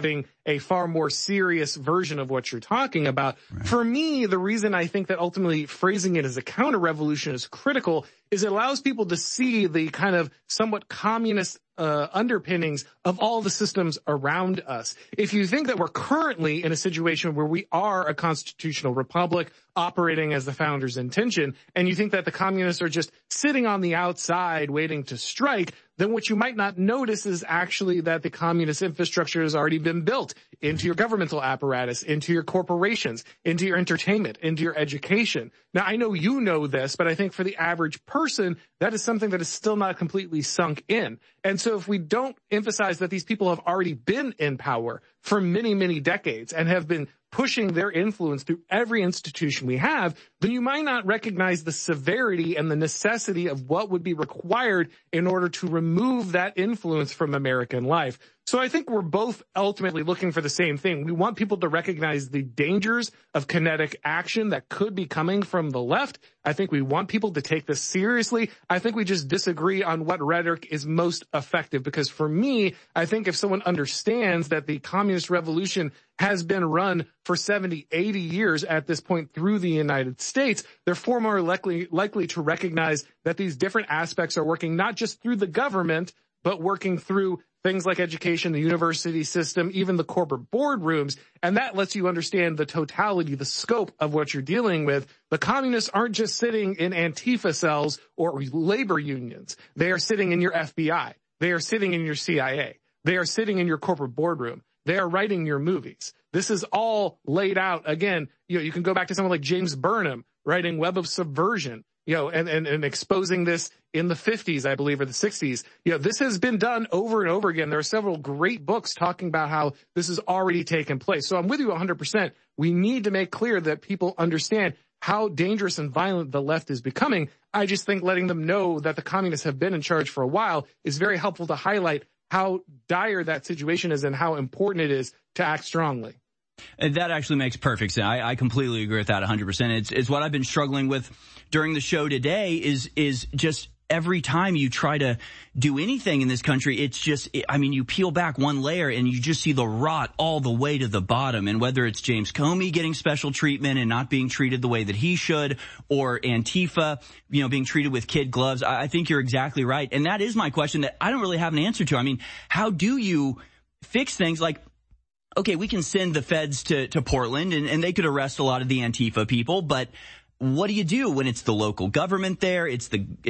a far more serious version of what you're talking about. Right. For me, the reason I think that ultimately phrasing it as a counter-revolution is critical is it allows people to see the kind of somewhat communist underpinnings of all the systems around us. If you think that we're currently in a situation where we are a constitutional republic operating as the founders' intention, and you think that the communists are just sitting on the outside waiting to strike, then what you might not notice is actually that the communist infrastructure has already been built into your governmental apparatus, into your corporations, into your entertainment, into your education. Now, I know you know this, but I think for the average person, that is something that is still not completely sunk in. And so if we don't emphasize that these people have already been in power for many, many decades and have been pushing their influence through every institution we have, then you might not recognize the severity and the necessity of what would be required in order to remove that influence from American life. So I think we're both ultimately looking for the same thing. We want people to recognize the dangers of kinetic action that could be coming from the left. I think we want people to take this seriously. I think we just disagree on what rhetoric is most effective, because for me, I think if someone understands that the communist revolution has been run for 70, 80 years at this point through the United States, they're far more likely to recognize that these different aspects are working not just through the government, but working through things like education, the university system, even the corporate boardrooms. And that lets you understand the totality, the scope of what you're dealing with. The communists aren't just sitting in Antifa cells or labor unions. They are sitting in your FBI. They are sitting in your CIA. They are sitting in your corporate boardroom. They are writing your movies. This is all laid out. Again, you can go back to someone like James Burnham writing Web of Subversion, and exposing this in the 50s, I believe, or the 60s. This has been done over and over again. There are several great books talking about how this has already taken place. So I'm with you 100%. We need to make clear that people understand how dangerous and violent the left is becoming. I just think letting them know that the communists have been in charge for a while is very helpful to highlight how dire that situation is and how important it is to act strongly. And that actually makes perfect sense. I completely agree with that 100%. It's what I've been struggling with during the show today is just every time you try to do anything in this country, it's just, you peel back one layer and you just see the rot all the way to the bottom. And whether it's James Comey getting special treatment and not being treated the way that he should, or Antifa, being treated with kid gloves, I think you're exactly right. And that is my question that I don't really have an answer to. How do you fix things like, okay, we can send the feds to Portland and they could arrest a lot of the Antifa people, but what do you do when it's the local government there? It's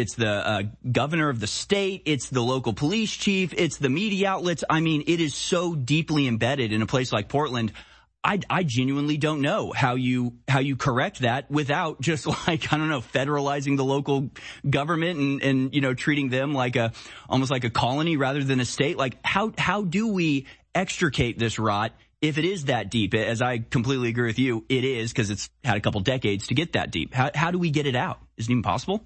the governor of the state. It's the local police chief. It's the media outlets. It is so deeply embedded in a place like Portland. I genuinely don't know how you correct that without just federalizing the local government and treating them like almost like a colony rather than a state. Like how do we extricate this rot if it is that deep? As I completely agree with you, it is, because it's had a couple decades to get that deep. How do we get it out? Is it even possible?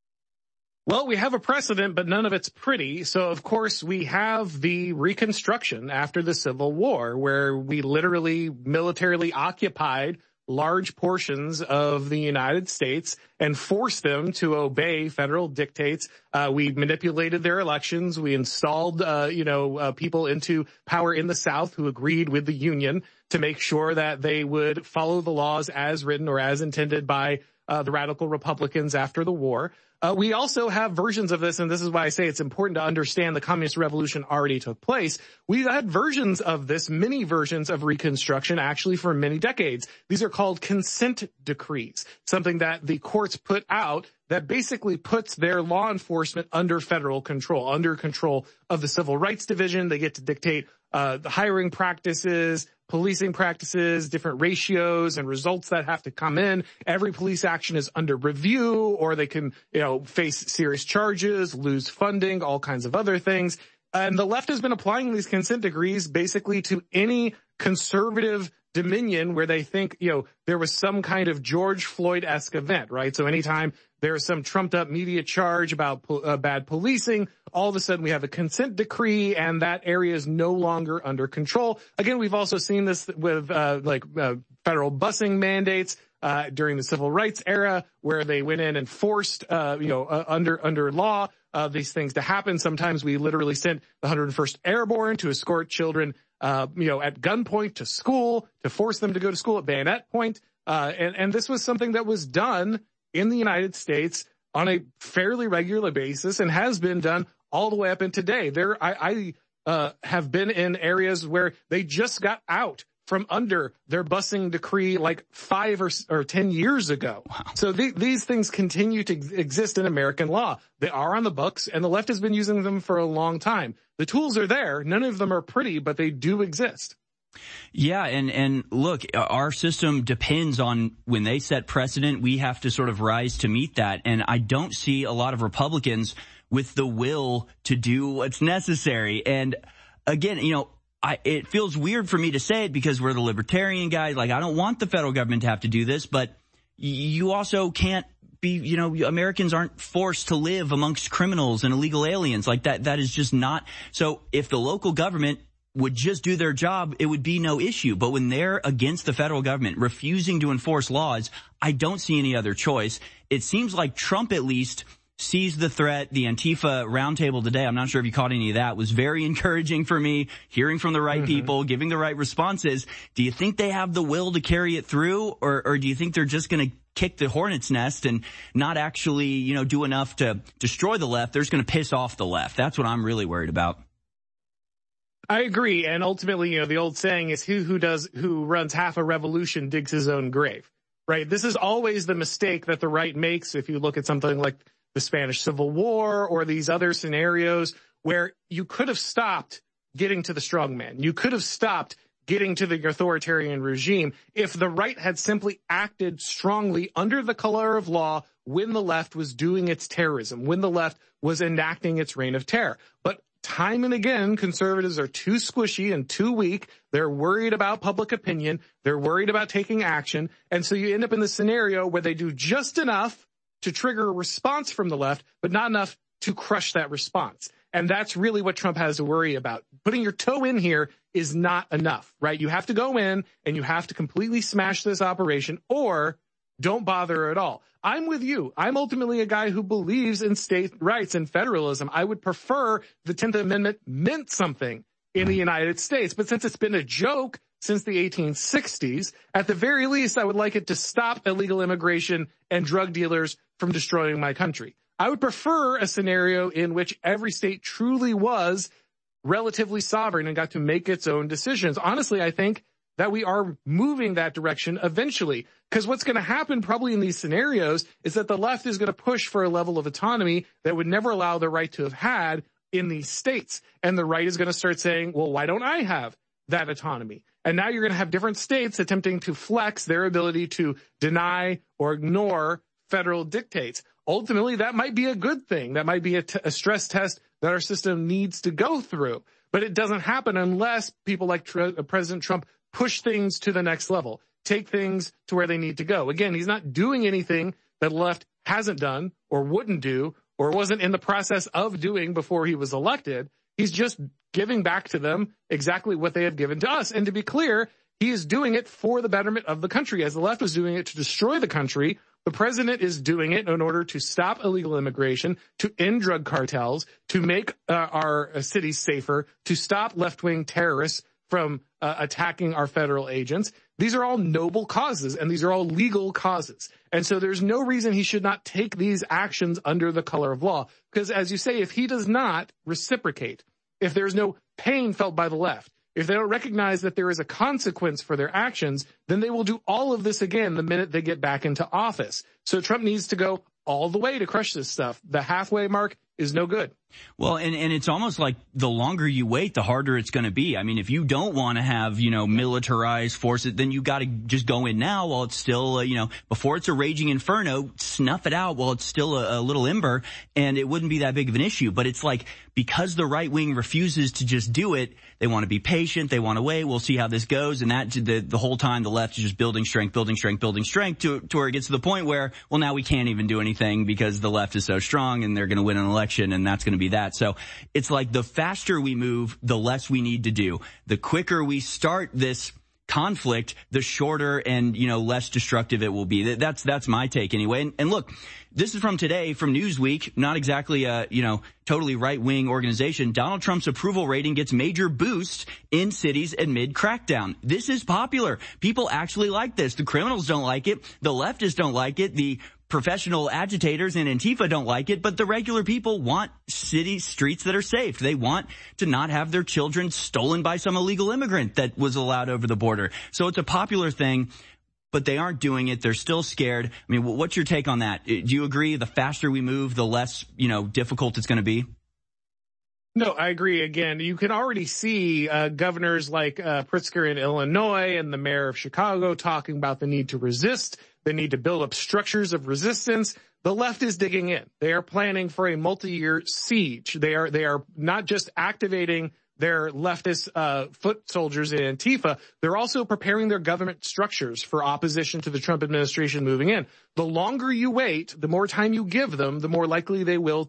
Well, we have a precedent, but none of it's pretty. So, of course, we have the Reconstruction after the Civil War, where we literally militarily occupied large portions of the United States and forced them to obey federal dictates. We manipulated their elections. We installed, people into power in the South who agreed with the Union to make sure that they would follow the laws as written or as intended by the radical Republicans after the war. We also have versions of this, and this is why I say it's important to understand the communist revolution already took place. We've had versions of this, many versions of Reconstruction, actually for many decades. These are called consent decrees, something that the courts put out that basically puts their law enforcement under federal control, under control of the Civil Rights Division. They get to dictate the hiring practices, policing practices, different ratios and results that have to come in. Every police action is under review, or they can, face serious charges, lose funding, all kinds of other things. And the left has been applying these consent decrees basically to any conservative dominion where they think, there was some kind of George Floyd-esque event, right? So anytime there is some trumped up media charge about bad policing, all of a sudden we have a consent decree and that area is no longer under control. Again, we've also seen this with federal busing mandates during the civil rights era, where they went in and forced under law these things to happen. Sometimes we literally sent the 101st Airborne to escort children, at gunpoint to school, to force them to go to school at bayonet point. And this was something that was done in the United States on a fairly regular basis and has been done all the way up into today. I have been in areas where they just got out from under their busing decree like 5 or 10 years ago. Wow. So these things continue to exist in American law. They are on the books, and the left has been using them for a long time. The tools are there. None of them are pretty, but they do exist. Yeah, and look, our system depends on when they set precedent, we have to sort of rise to meet that. And I don't see a lot of Republicans with the will to do what's necessary. And again, it feels weird for me to say it because we're the libertarian guys. Like, I don't want the federal government to have to do this, but you also can't be, Americans aren't forced to live amongst criminals and illegal aliens like that. That is just not. So if the local government would just do their job, it would be no issue. But when they're against the federal government, refusing to enforce laws, I don't see any other choice. It seems like Trump at least sees the threat. The Antifa roundtable today, I'm not sure if you caught any of that, was very encouraging for me, hearing from the right people, giving the right responses. Do you think they have the will to carry it through, or do you think they're just going to kick the hornet's nest and not actually, do enough to destroy the left? They're just going to piss off the left. That's what I'm really worried about. I agree. And ultimately, the old saying is who runs half a revolution digs his own grave, right? This is always the mistake that the right makes. If you look at something like the Spanish Civil War or these other scenarios where you could have stopped getting to the strongman. You could have stopped getting to the authoritarian regime if the right had simply acted strongly under the color of law when the left was doing its terrorism, when the left was enacting its reign of terror. But time and again, conservatives are too squishy and too weak. They're worried about public opinion. They're worried about taking action. And so you end up in the scenario where they do just enough to trigger a response from the left, but not enough to crush that response. And that's really what Trump has to worry about. Putting your toe in here is not enough, right? You have to go in and you have to completely smash this operation, or don't bother at all. I'm with you. I'm ultimately a guy who believes in state rights and federalism. I would prefer the 10th Amendment meant something in the United States. But since it's been a joke since the 1860s, at the very least, I would like it to stop illegal immigration and drug dealers from destroying my country. I would prefer a scenario in which every state truly was relatively sovereign and got to make its own decisions. Honestly, I think that we are moving that direction eventually, because what's going to happen probably in these scenarios is that the left is going to push for a level of autonomy that would never allow the right to have had in these states. And the right is going to start saying, well, why don't I have that autonomy? And now you're going to have different states attempting to flex their ability to deny or ignore federal dictates. Ultimately, that might be a good thing. That might be a stress test that our system needs to go through. But it doesn't happen unless people like President Trump push things to the next level, take things to where they need to go. Again, he's not doing anything that the left hasn't done or wouldn't do or wasn't in the process of doing before he was elected. He's just giving back to them exactly what they have given to us. And to be clear, he is doing it for the betterment of the country. As the left was doing it to destroy the country, the president is doing it in order to stop illegal immigration, to end drug cartels, to make our cities safer, to stop left-wing terrorists from attacking our federal agents. These are all noble causes, and these are all legal causes. And so there's no reason he should not take these actions under the color of law. Because as you say, if he does not reciprocate, if there's no pain felt by the left, if they don't recognize that there is a consequence for their actions, then they will do all of this again the minute they get back into office. So Trump needs to go all the way to crush this stuff. The halfway mark is no good. Well, and it's almost like the longer you wait, the harder it's going to be. I mean, if you don't want to have, militarized forces, then you got to just go in now while it's still, before it's a raging inferno, snuff it out while it's still a little ember, and it wouldn't be that big of an issue. But it's like, because the right wing refuses to just do it, they want to be patient, they want to wait, we'll see how this goes, and that the whole time the left is just building strength to where it gets to the point where, well, now we can't even do anything because the left is so strong and they're going to win an election, and that's going to be that. So it's like the faster we move, the less we need to do. The quicker we start this conflict, the shorter and, less destructive it will be. That's my take anyway. And look, this is from today, from Newsweek, not exactly a, totally right-wing organization. Donald Trump's approval rating gets major boost in cities amid crackdown. This is popular. People actually like this. The criminals don't like it. The leftists don't like it. The professional agitators and Antifa don't like it, but the regular people want city streets that are safe. They want to not have their children stolen by some illegal immigrant that was allowed over the border. So it's a popular thing, but they aren't doing it. They're still scared. I mean, what's your take on that? Do you agree the faster we move, the less, difficult it's going to be? No, I agree. Again, you can already see governors like Pritzker in Illinois and the mayor of Chicago talking about the need to resist, the need to build up structures of resistance. The left is digging in. They are planning for a multi-year siege. They are not just activating their leftist foot soldiers in Antifa, they're also preparing their government structures for opposition to the Trump administration moving in. The longer you wait, the more time you give them, the more likely they are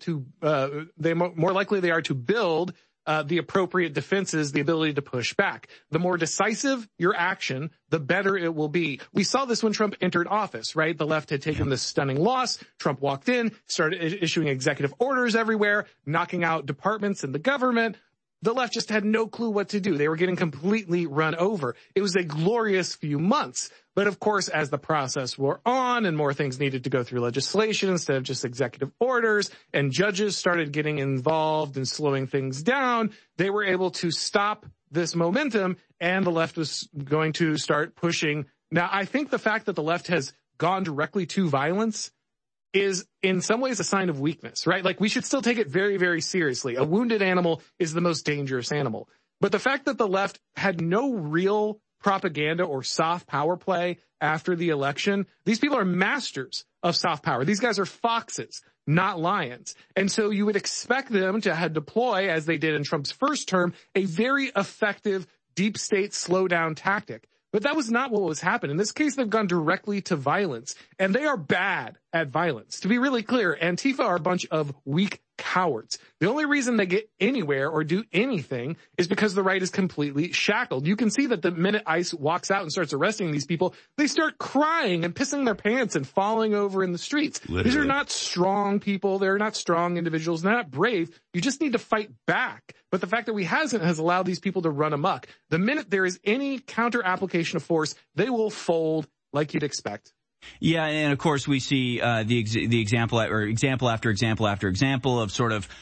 to build the appropriate defenses, the ability to push back. The more decisive your action, the better it will be. We saw this when Trump entered office, right? The left had taken this stunning loss. Trump walked in, started issuing executive orders everywhere, knocking out departments in the government. The left just had no clue what to do. They were getting completely run over. It was a glorious few months. But of course, as the process wore on and more things needed to go through legislation instead of just executive orders, and judges started getting involved and slowing things down, they were able to stop this momentum, and the left was going to start pushing. Now, I think the fact that the left has gone directly to violence is in some ways a sign of weakness, right? Like, we should still take it very, very seriously. A wounded animal is the most dangerous animal. But the fact that the left had no real propaganda or soft power play after the election, these people are masters of soft power. These guys are foxes, not lions. And so you would expect them to deploy, as they did in Trump's first term, a very effective deep state slowdown tactic. But that was not what was happening. In this case, they've gone directly to violence, and they are bad at violence. To be really clear, Antifa are a bunch of weak cowards. The only reason they get anywhere or do anything is because the right is completely shackled. You can see that the minute ICE walks out and starts arresting these people, they start crying and pissing their pants and falling over in the streets. Literally. These are not strong people. They're not strong individuals. They're not brave. You just need to fight back. But the fact that we hasn't has allowed these people to run amok. The minute there is any counter application of force, they will fold like you'd expect. Yeah, and of course we see the example after example of sort of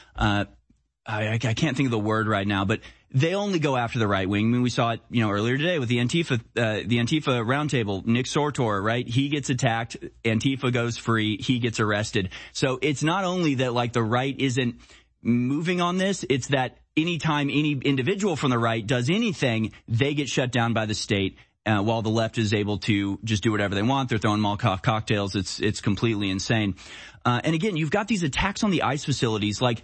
I can't think of the word right now, but they only go after the right wing. I mean, we saw it, earlier today with the Antifa roundtable. Nick Sortor, right? He gets attacked. Antifa goes free. He gets arrested. So it's not only that like the right isn't moving on this, it's that anytime any individual from the right does anything, they get shut down by the state. While the left is able to just do whatever they want. They're throwing Molotov cocktails. It's completely insane. And again, you've got these attacks on the ICE facilities. Like,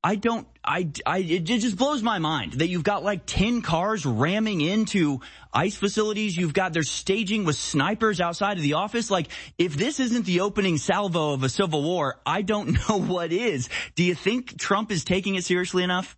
it just blows my mind that you've got like 10 cars ramming into ICE facilities. They're staging with snipers outside of the office. Like, if this isn't the opening salvo of a civil war, I don't know what is. Do you think Trump is taking it seriously enough?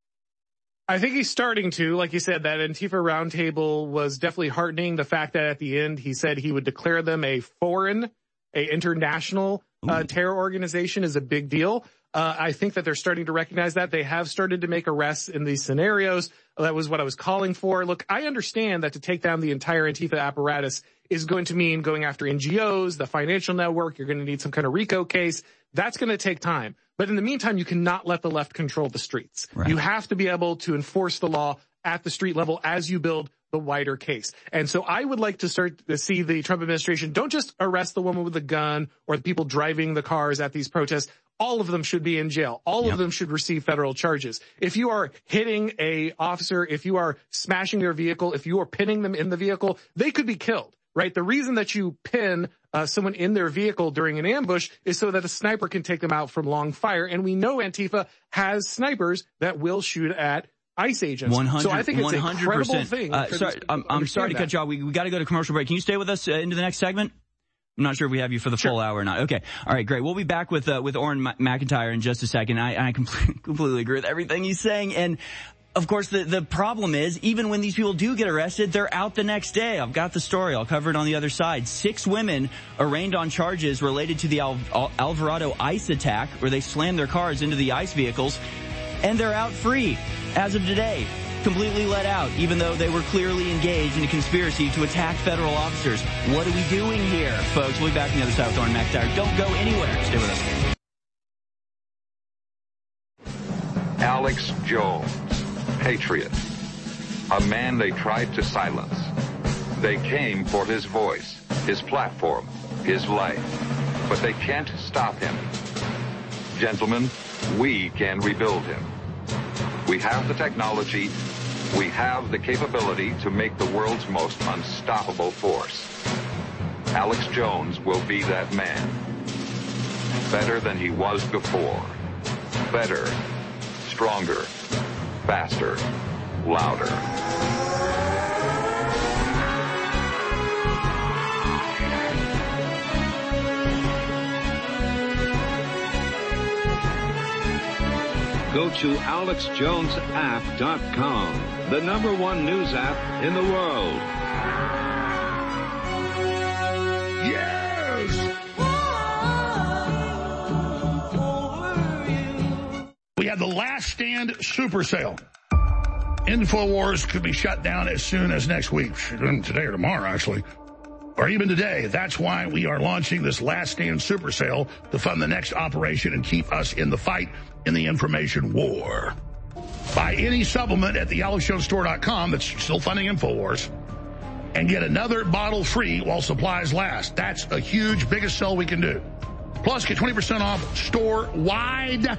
I think he's starting to. Like you said, that Antifa roundtable was definitely heartening. The fact that at the end he said he would declare them a international terror organization is a big deal. I think that they're starting to recognize that. They have started to make arrests in these scenarios. That was what I was calling for. Look, I understand that to take down the entire Antifa apparatus is going to mean going after NGOs, the financial network. You're going to need some kind of RICO case. That's going to take time. But in the meantime, you cannot let the left control the streets. Right. You have to be able to enforce the law at the street level as you build the wider case. And so I would like to start to see the Trump administration don't just arrest the woman with the gun or the people driving the cars at these protests. All of them should be in jail. All of them should receive federal charges. If you are hitting a officer, if you are smashing their vehicle, if you are pinning them in the vehicle, they could be killed. Right? The reason that you pin someone in their vehicle during an ambush is so that a sniper can take them out from long fire. And we know Antifa has snipers that will shoot at ICE agents. 100%. So I think it's a credible thing. I'm sorry to cut you off. We got to go to commercial break. Can you stay with us into the next segment? I'm not sure if we have you for the full hour or not. Okay. All right, great. We'll be back with Orrin McIntyre in just a second. I completely agree with everything he's saying. And of course, the problem is, even when these people do get arrested, they're out the next day. I've got the story. I'll cover it on the other side. 6 women arraigned on charges related to the Alvarado ICE attack, where they slammed their cars into the ICE vehicles, and they're out free as of today. Completely let out, even though they were clearly engaged in a conspiracy to attack federal officers. What are we doing here, folks? We'll be back on the other side with Oren McIntyre. Don't go anywhere. Stay with us. Alex Jones, patriot, a man they tried to silence. They came for his voice, his platform, his life, but they can't stop him. Gentlemen, we can rebuild him. We have the technology, we have the capability to make the world's most unstoppable force. Alex Jones will be that man. Better than he was before. Better, stronger, faster, louder. Go to AlexJonesApp.com, the #1 news app in the world. Yes! We had the Last Stand super sale. InfoWars could be shut down as soon as next week. Today or tomorrow, actually. Or even today. That's why we are launching this Last Stand super sale to fund the next operation and keep us in the fight in the information war. Buy any supplement at the AlexJonesStore.com that's still funding InfoWars and get another bottle free while supplies last. That's a huge, biggest sell we can do. Plus, get 20% off store-wide.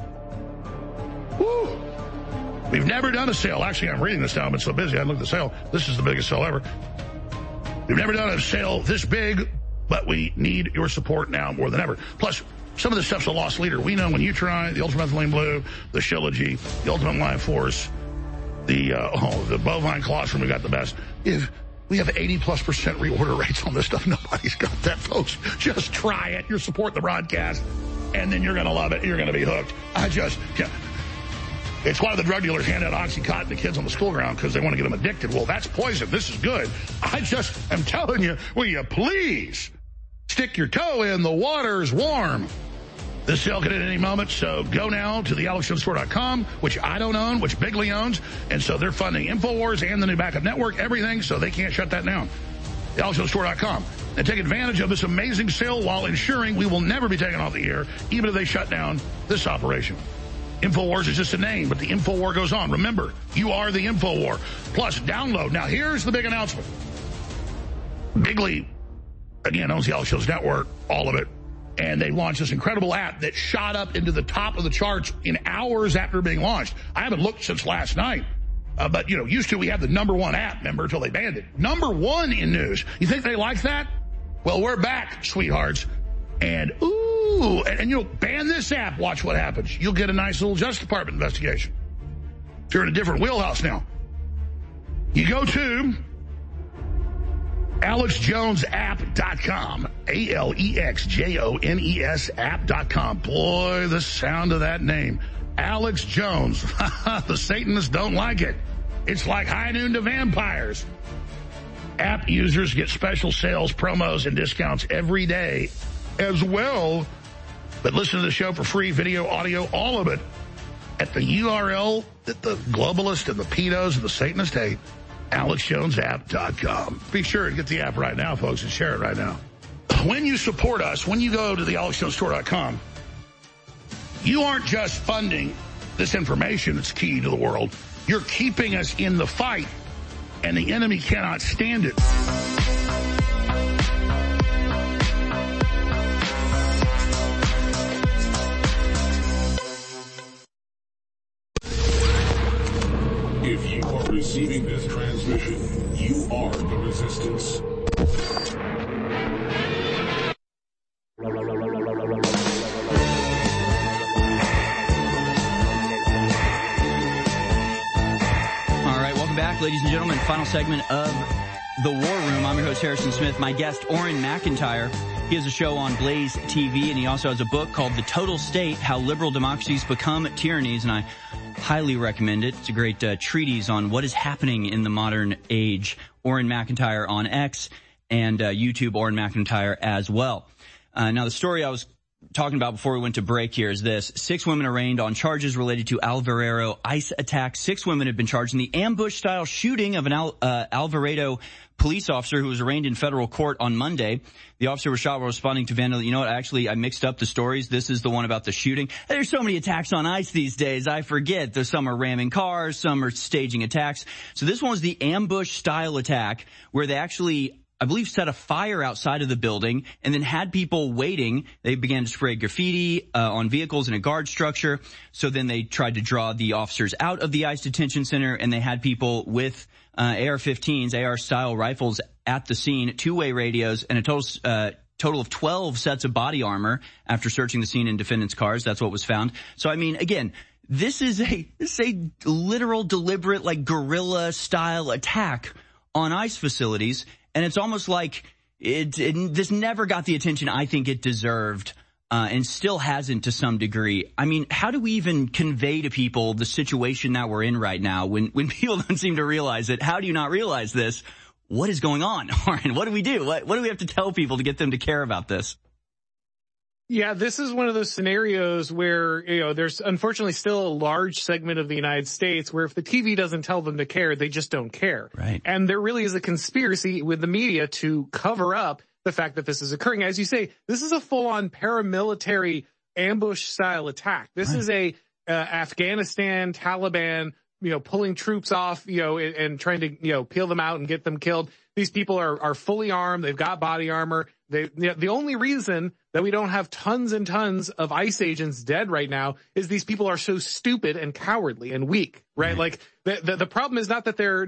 Woo! We've never done a sale. Actually, I'm reading this down. I've been so busy. I looked at the sale. This is the biggest sale ever. We've never done a sale this big, but we need your support now more than ever. Plus, some of this stuff's a lost leader. We know when you try the Ultramethylene Blue, the Shilajit, the Ultimate Life Force, the bovine colostrum, we got the best. If we have 80+% reorder rates on this stuff, nobody's got that, folks. Just try it. You're supporting the broadcast, and then you're going to love it. You're going to be hooked. It's why the drug dealers hand out Oxycontin to kids on the school ground, because they want to get them addicted. Well, that's poison. This is good. I just am telling you, will you please stick your toe in? The water's warm. This sale could end at any moment, so go now to the AlexJonesStore.com, which I don't own, which Bigley owns, and so they're funding InfoWars and the new backup network, everything, so they can't shut that down. The AlexJonesStore.com. And take advantage of this amazing sale while ensuring we will never be taken off the air, even if they shut down this operation. InfoWars is just a name, but the InfoWar goes on. Remember, you are the InfoWar. Plus, download. Now, here's the big announcement. Bigley, again, owns the Alex Jones Network, all of it, and they launched this incredible app that shot up into the top of the charts in hours after being launched. I haven't looked since last night, but, used to we had the #1 app, remember, until they banned it. #1 in news. You think they like that? Well, we're back, sweethearts. And, ban this app. Watch what happens. You'll get a nice little Justice Department investigation. You're in a different wheelhouse now. You go to AlexJonesApp.com. AlexJones app.com. Boy, the sound of that name. Alex Jones. The Satanists don't like it. It's like high noon to vampires. App users get special sales, promos, and discounts every day as well. But listen to the show for free, video, audio, all of it at the URL that the globalists and the pedos and the Satanists hate, AlexJonesApp.com. Be sure to get the app right now, folks, and share it right now. When you support us, when you go to the AlexJonesStore.com, you aren't just funding this information that's key to the world. You're keeping us in the fight, and the enemy cannot stand it. If you are receiving this transmission, you are the resistance. All right, welcome back, ladies and gentlemen. Final segment of The War Room. I'm your host, Harrison Smith. My guest, Oren McIntyre. He has a show on Blaze TV, and he also has a book called The Total State, How Liberal Democracies Become Tyrannies. And I Highly recommend it. It's a great treatise on what is happening in the modern age. Oren McIntyre on X and YouTube, Oren McIntyre as well. Now, the story I was talking about before we went to break here is this. 6 women arraigned on charges related to Alvarado ICE attack. 6 women have been charged in the ambush-style shooting of an Alvarado police officer who was arraigned in federal court on Monday. The officer was shot while responding to vandalism. You know what? Actually, I mixed up the stories. This is the one about the shooting. There's so many attacks on ICE these days. I forget. There's some are ramming cars. Some are staging attacks. So this one was the ambush-style attack where they actually, I believe, set a fire outside of the building and then had people waiting. They began to spray graffiti on vehicles in a guard structure. So then they tried to draw the officers out of the ICE detention center, and they had people with AR-15s, AR-style rifles at the scene, 2-way radios, and a total of 12 sets of body armor after searching the scene in defendants' cars. That's what was found. So, I mean, again, this is a literal, deliberate, like guerrilla-style attack on ICE facilities. And it's almost like this never got the attention I think it deserved, and still hasn't to some degree. I mean, how do we even convey to people the situation that we're in right now when people don't seem to realize it? How do you not realize this? What is going on, Oren? What do we do? What do we have to tell people to get them to care about this? Yeah, this is one of those scenarios where, there's unfortunately still a large segment of the United States where if the TV doesn't tell them to care, they just don't care. Right. And there really is a conspiracy with the media to cover up the fact that this is occurring. As you say, this is a full-on paramilitary ambush-style attack. This is a Afghanistan, Taliban, pulling troops off, and trying to, peel them out and get them killed. These people are fully armed. They've got body armor. The only reason that we don't have tons and tons of ICE agents dead right now is these people are so stupid and cowardly and weak, right? Like the problem is not that they're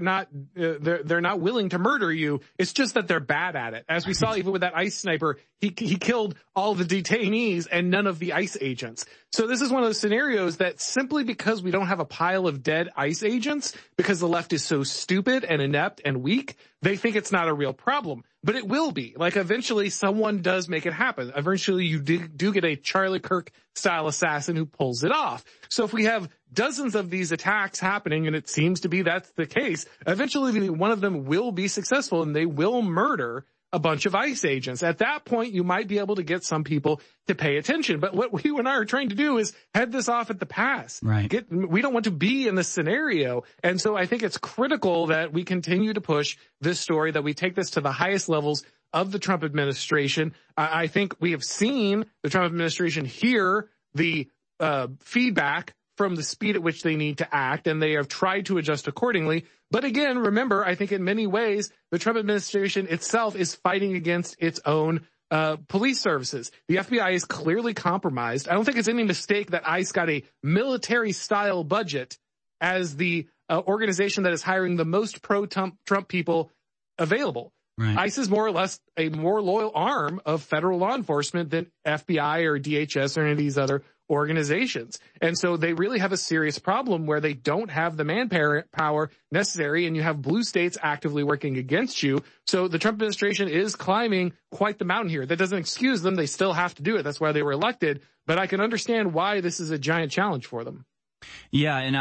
not willing to murder you. It's just that they're bad at it. As we saw even with that ICE sniper, he killed all the detainees and none of the ICE agents. So this is one of those scenarios that simply because we don't have a pile of dead ICE agents, because the left is so stupid and inept and weak, they think it's not a real problem. But it will be. Like, eventually someone does make it happen. Eventually you do get a Charlie Kirk style assassin who pulls it off. So if we have dozens of these attacks happening, and it seems to be that's the case, eventually one of them will be successful and they will murder a bunch of ICE agents. At that point, you might be able to get some people to pay attention. But what you and I are trying to do is head this off at the pass. Right. We don't want to be in this scenario. And so I think it's critical that we continue to push this story, that we take this to the highest levels of the Trump administration. I think we have seen the Trump administration hear the feedback from the speed at which they need to act, and they have tried to adjust accordingly. But again, remember, I think in many ways, the Trump administration itself is fighting against its own police services. The FBI is clearly compromised. I don't think it's any mistake that ICE got a military-style budget as the organization that is hiring the most pro-Trump people available. Right. ICE is more or less a more loyal arm of federal law enforcement than FBI or DHS or any of these other organizations. And so they really have a serious problem where they don't have the manpower necessary, and you have blue states actively working against you. So the Trump administration is climbing quite the mountain here. That doesn't excuse them. They still have to do it. That's why they were elected. But I can understand why this is a giant challenge for them. Yeah, and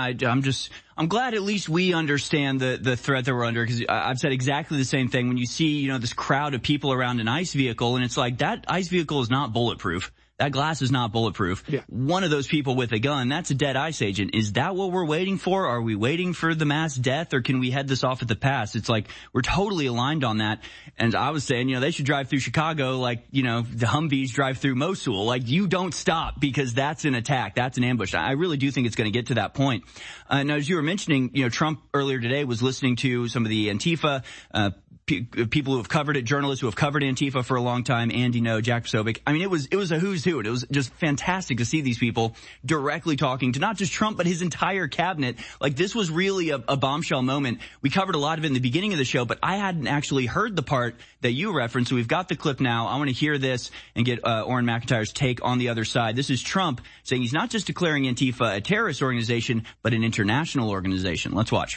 I'm glad at least we understand the threat that we're under, because I've said exactly the same thing. When you see, this crowd of people around an ICE vehicle, and it's like, that ICE vehicle is not bulletproof. That glass is not bulletproof. Yeah. One of those people with a gun, that's a dead ICE agent. Is that what we're waiting for? Are we waiting for the mass death, or can we head this off at the pass? It's like we're totally aligned on that. And I was saying, they should drive through Chicago like, the Humvees drive through Mosul. Like, you don't stop, because that's an attack. That's an ambush. I really do think it's going to get to that point. Now, as you were mentioning, Trump earlier today was listening to some of the Antifa people who have covered it, journalists who have covered Antifa for a long time, Andy Ngo, Jack Posobiec. I mean, it was a who's who. It was just fantastic to see these people directly talking to not just Trump, but his entire cabinet. Like, this was really a bombshell moment. We covered a lot of it in the beginning of the show, but I hadn't actually heard the part that you referenced. So we've got the clip now. I want to hear this and get Oren McIntyre's take on the other side. This is Trump saying he's not just declaring Antifa a terrorist organization, but an international organization. Let's watch.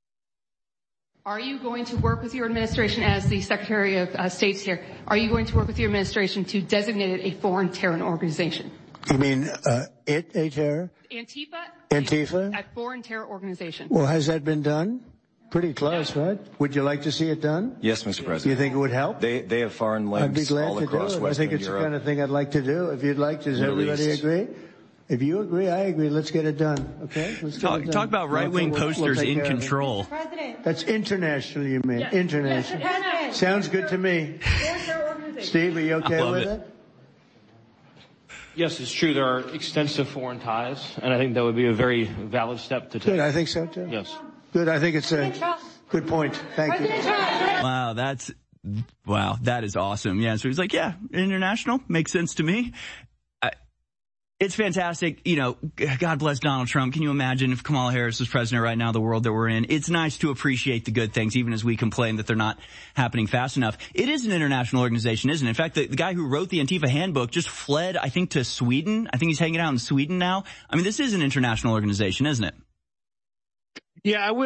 Are you going to work with your administration, as the Secretary of State's here, are you going to work with your administration to designate it a foreign terror organization? You mean a terror? Antifa? A foreign terror organization. Well, has that been done? Pretty close, right? Would you like to see it done? Yes, Mr. President. Do you think it would help? They have foreign links I'd be glad all to across do it. Western I think it's Europe. the kind of thing I'd like to do. If you'd like, does everybody agree? If you agree, I agree. Let's get it done. Okay? Let's get it done. Talk about right-wing posters in control. That's international, you mean? Yes. International. Yes. Sounds good to me. Steve, are you okay with it? Yes, it's true. There are extensive foreign ties, and I think that would be a very valid step to take. Good, I think so too. Yes. Good, I think it's a good point. Thank you. Wow, that is awesome. Yeah, so he's like, yeah, international makes sense to me. It's fantastic. You know, God bless Donald Trump. Can you imagine if Kamala Harris was president right now, the world that we're in? It's nice to appreciate the good things, even as we complain that they're not happening fast enough. It is an international organization, isn't it? In fact, the guy who wrote the Antifa handbook just fled, I think, to Sweden. I think he's hanging out in Sweden now. I mean, this is an international organization, isn't it? Yeah, I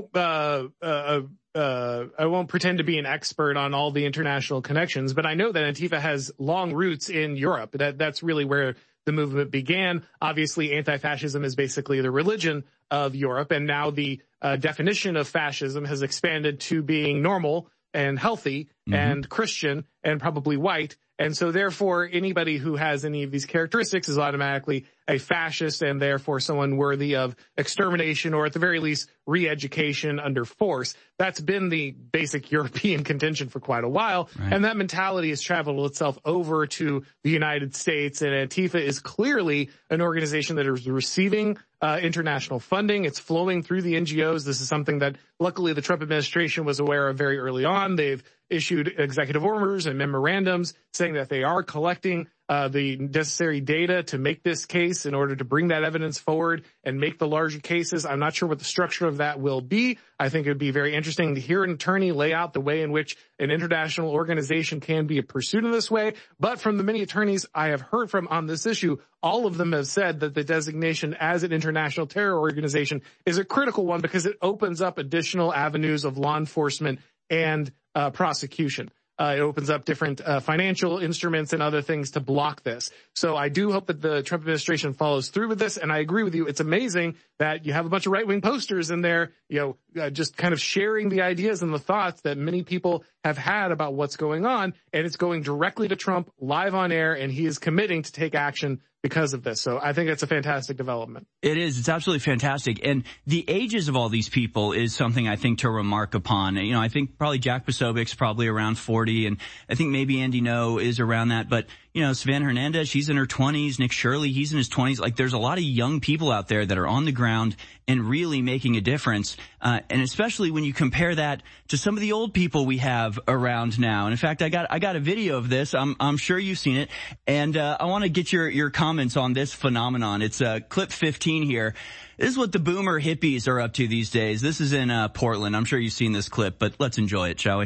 won't pretend to be an expert on all the international connections, but I know that Antifa has long roots in Europe. That's really where the movement began. Obviously, anti-fascism is basically the religion of Europe, and now the definition of fascism has expanded to being normal and healthy and Christian and probably white. And so therefore, anybody who has any of these characteristics is automatically a fascist and therefore someone worthy of extermination or at the very least re-education under force. That's been the basic European contention for quite a while. Right. And that mentality has traveled itself over to the United States. And Antifa is clearly an organization that is receiving international funding. It's flowing through the NGOs. This is something that luckily the Trump administration was aware of very early on. They've issued executive orders and memorandums saying that they are collecting the necessary data to make this case in order to bring that evidence forward and make the larger cases. I'm not sure what the structure of that will be. I think it would be very interesting to hear an attorney lay out the way in which an international organization can be pursued in this way. But from the many attorneys I have heard from on this issue, all of them have said that the designation as an international terror organization is a critical one because it opens up additional avenues of law enforcement and prosecution. It opens up different financial instruments and other things to block this. So I do hope that the Trump administration follows through with this. And I agree with you. It's amazing that you have a bunch of right-wing posters in there, just kind of sharing the ideas and the thoughts that many people have had about what's going on. And it's going directly to Trump live on air. And he is committing to take action because of this. So I think it's a fantastic development. It is. It's absolutely fantastic. And the ages of all these people is something I think to remark upon. I think probably Jack Posobiec's probably around 40, and I think maybe Andy Ngo is around that. But, Savannah Hernandez, she's in her 20s. Nick Shirley, he's in his 20s. Like, there's a lot of young people out there that are on the ground and really making a difference. And especially when you compare that to some of the old people we have around now. And in fact, I got a video of this. I'm sure you've seen it. And, I want to get your comments on this phenomenon. It's, clip 15 here. This is what the boomer hippies are up to these days. This is in, Portland. I'm sure you've seen this clip, but let's enjoy it, shall we?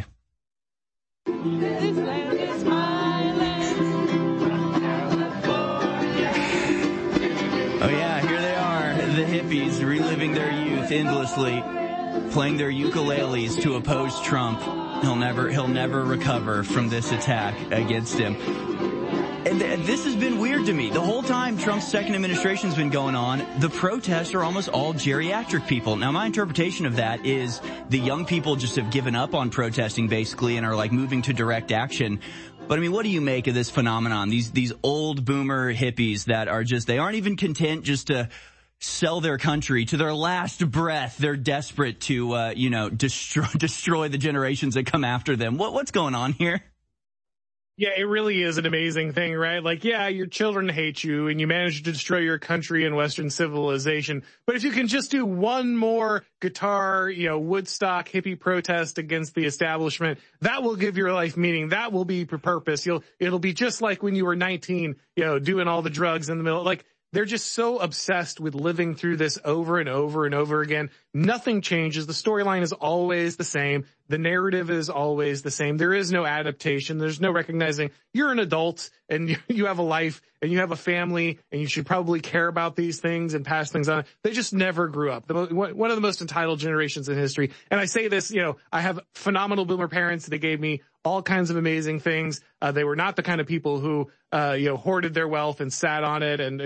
Oh yeah, here they are, the hippies reliving their youth endlessly, playing their ukuleles to oppose Trump. He'll never recover from this attack against him. And this has been weird to me. The whole time Trump's second administration's been going on, the protests are almost all geriatric people. Now, my interpretation of that is the young people just have given up on protesting, basically, and are, moving to direct action. But, what do you make of this phenomenon? These old boomer hippies that are they aren't even content just to sell their country to their last breath. They're desperate to, destroy the generations that come after them. What's going on here? Yeah, it really is an amazing thing, right? Your children hate you and you manage to destroy your country and Western civilization. But if you can just do one more guitar, Woodstock hippie protest against the establishment, that will give your life meaning. That will be purpose. It'll be just like when you were 19, doing all the drugs in the middle. They're just so obsessed with living through this over and over and over again. Nothing changes. The storyline is always the same. The narrative is always the same. There is no adaptation. There's no recognizing you're an adult and you have a life and you have a family and you should probably care about these things and pass things on. They just never grew up. One of the most entitled generations in history. And I say this, I have phenomenal boomer parents. They gave me all kinds of amazing things. They were not the kind of people who, hoarded their wealth and sat on it and,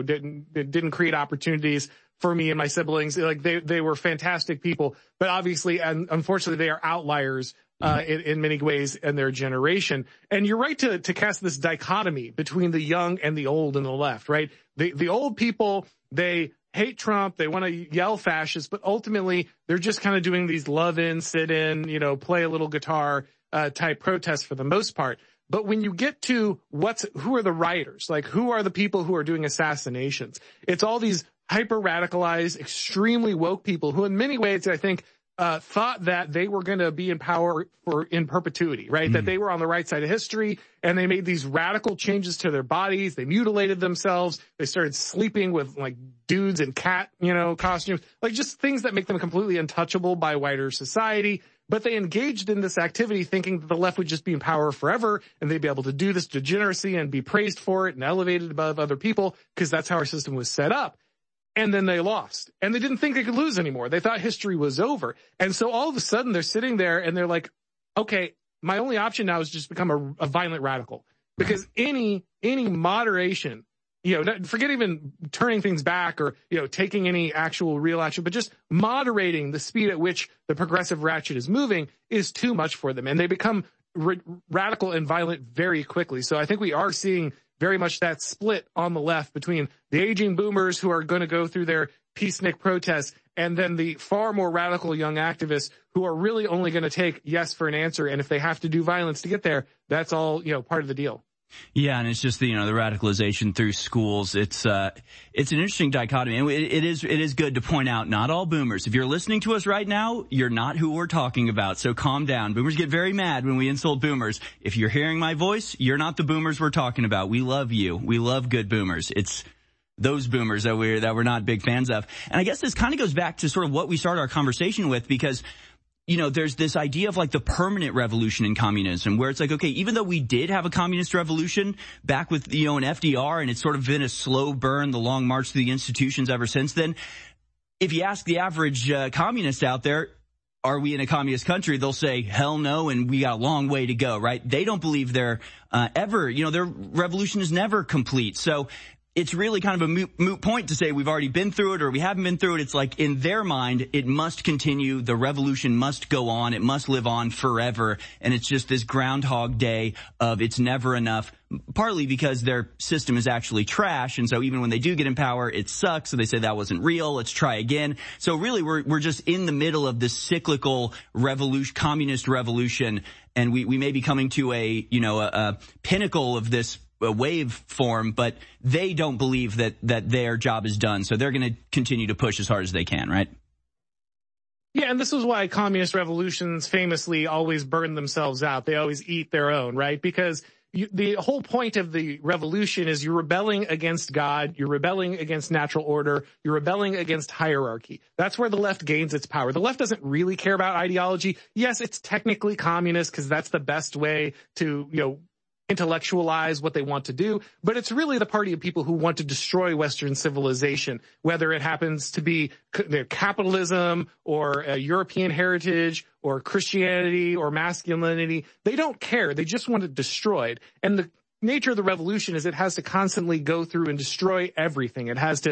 didn't create opportunities for me and my siblings. Like they were fantastic people, but obviously and unfortunately they are outliers, in many ways in their generation. And you're right to cast this dichotomy between the young and the old and the left, right? The old people, they hate Trump. They want to yell fascist, but ultimately they're just kind of doing these love in, sit in, play a little guitar, type protests for the most part. But when you get to who are the rioters? Like who are the people who are doing assassinations? It's all these hyper radicalized, extremely woke people who in many ways, I think, thought that they were going to be in power in perpetuity, right? That they were on the right side of history and they made these radical changes to their bodies. They mutilated themselves. They started sleeping with like dudes in cat, costumes, like just things that make them completely untouchable by wider society. But they engaged in this activity thinking that the left would just be in power forever and they'd be able to do this degeneracy and be praised for it and elevated above other people because that's how our system was set up. And then they lost. And they didn't think they could lose anymore. They thought history was over. And so all of a sudden they're sitting there and they're like, okay, my only option now is just become a violent radical. Because any moderation, forget even turning things back or, taking any actual real action, but just moderating the speed at which the progressive ratchet is moving is too much for them. And they become radical and violent very quickly. So I think we are seeing very much that split on the left between the aging boomers who are going to go through their peacenik protests and then the far more radical young activists who are really only going to take yes for an answer. And if they have to do violence to get there, that's all, part of the deal. Yeah, and it's just the radicalization through schools. It's an interesting dichotomy. And it is good to point out not all boomers. If you're listening to us right now, you're not who we're talking about. So calm down. Boomers get very mad when we insult boomers. If you're hearing my voice, you're not the boomers we're talking about. We love you. We love good boomers. It's those boomers that we're not big fans of. And I guess this kind of goes back to sort of what we started our conversation with because there's this idea of like the permanent revolution in communism where it's like, okay, even though we did have a communist revolution back with, an FDR and it's sort of been a slow burn, the long march through the institutions ever since then. If you ask the average communist out there, are we in a communist country? They'll say, hell no, and we got a long way to go, right? They don't believe they're ever, their revolution is never complete. So it's really kind of a moot point to say we've already been through it or we haven't been through it. It's like in their mind, it must continue. The revolution must go on. It must live on forever. And it's just this Groundhog Day of it's never enough, partly because their system is actually trash. And so even when they do get in power, it sucks. So they say that wasn't real. Let's try again. So really we're just in the middle of this cyclical revolution, communist revolution. And we may be coming to a pinnacle of this a wave form, but they don't believe that their job is done. So they're going to continue to push as hard as they can, right? Yeah, and this is why communist revolutions famously always burn themselves out. They always eat their own, right? Because the whole point of the revolution is you're rebelling against God, you're rebelling against natural order, you're rebelling against hierarchy. That's where the left gains its power. The left doesn't really care about ideology. Yes, it's technically communist because that's the best way to, intellectualize what they want to do, but it's really the party of people who want to destroy Western civilization, whether it happens to be capitalism or European heritage or Christianity or masculinity. They don't care. They just want it destroyed. And the nature of the revolution is it has to constantly go through and destroy everything.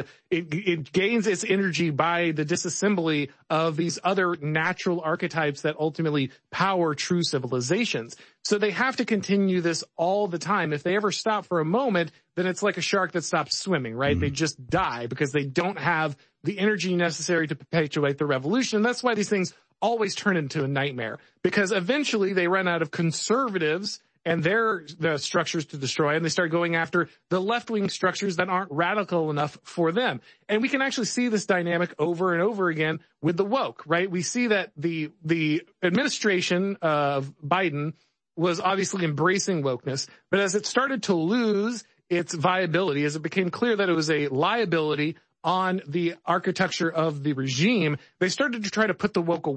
It gains its energy by the disassembly of these other natural archetypes that ultimately power true civilizations. So they have to continue this all the time. If they ever stop for a moment, then it's like a shark that stops swimming, right? Mm-hmm. They just die because they don't have the energy necessary to perpetuate the revolution. And that's why these things always turn into a nightmare, because eventually they run out of conservatives and the structures to destroy, and they start going after the left-wing structures that aren't radical enough for them. And we can actually see this dynamic over and over again with the woke, right? We see that the administration of Biden was obviously embracing wokeness, but as it started to lose its viability, as it became clear that it was a liability on the architecture of the regime, they started to try to put the woke away.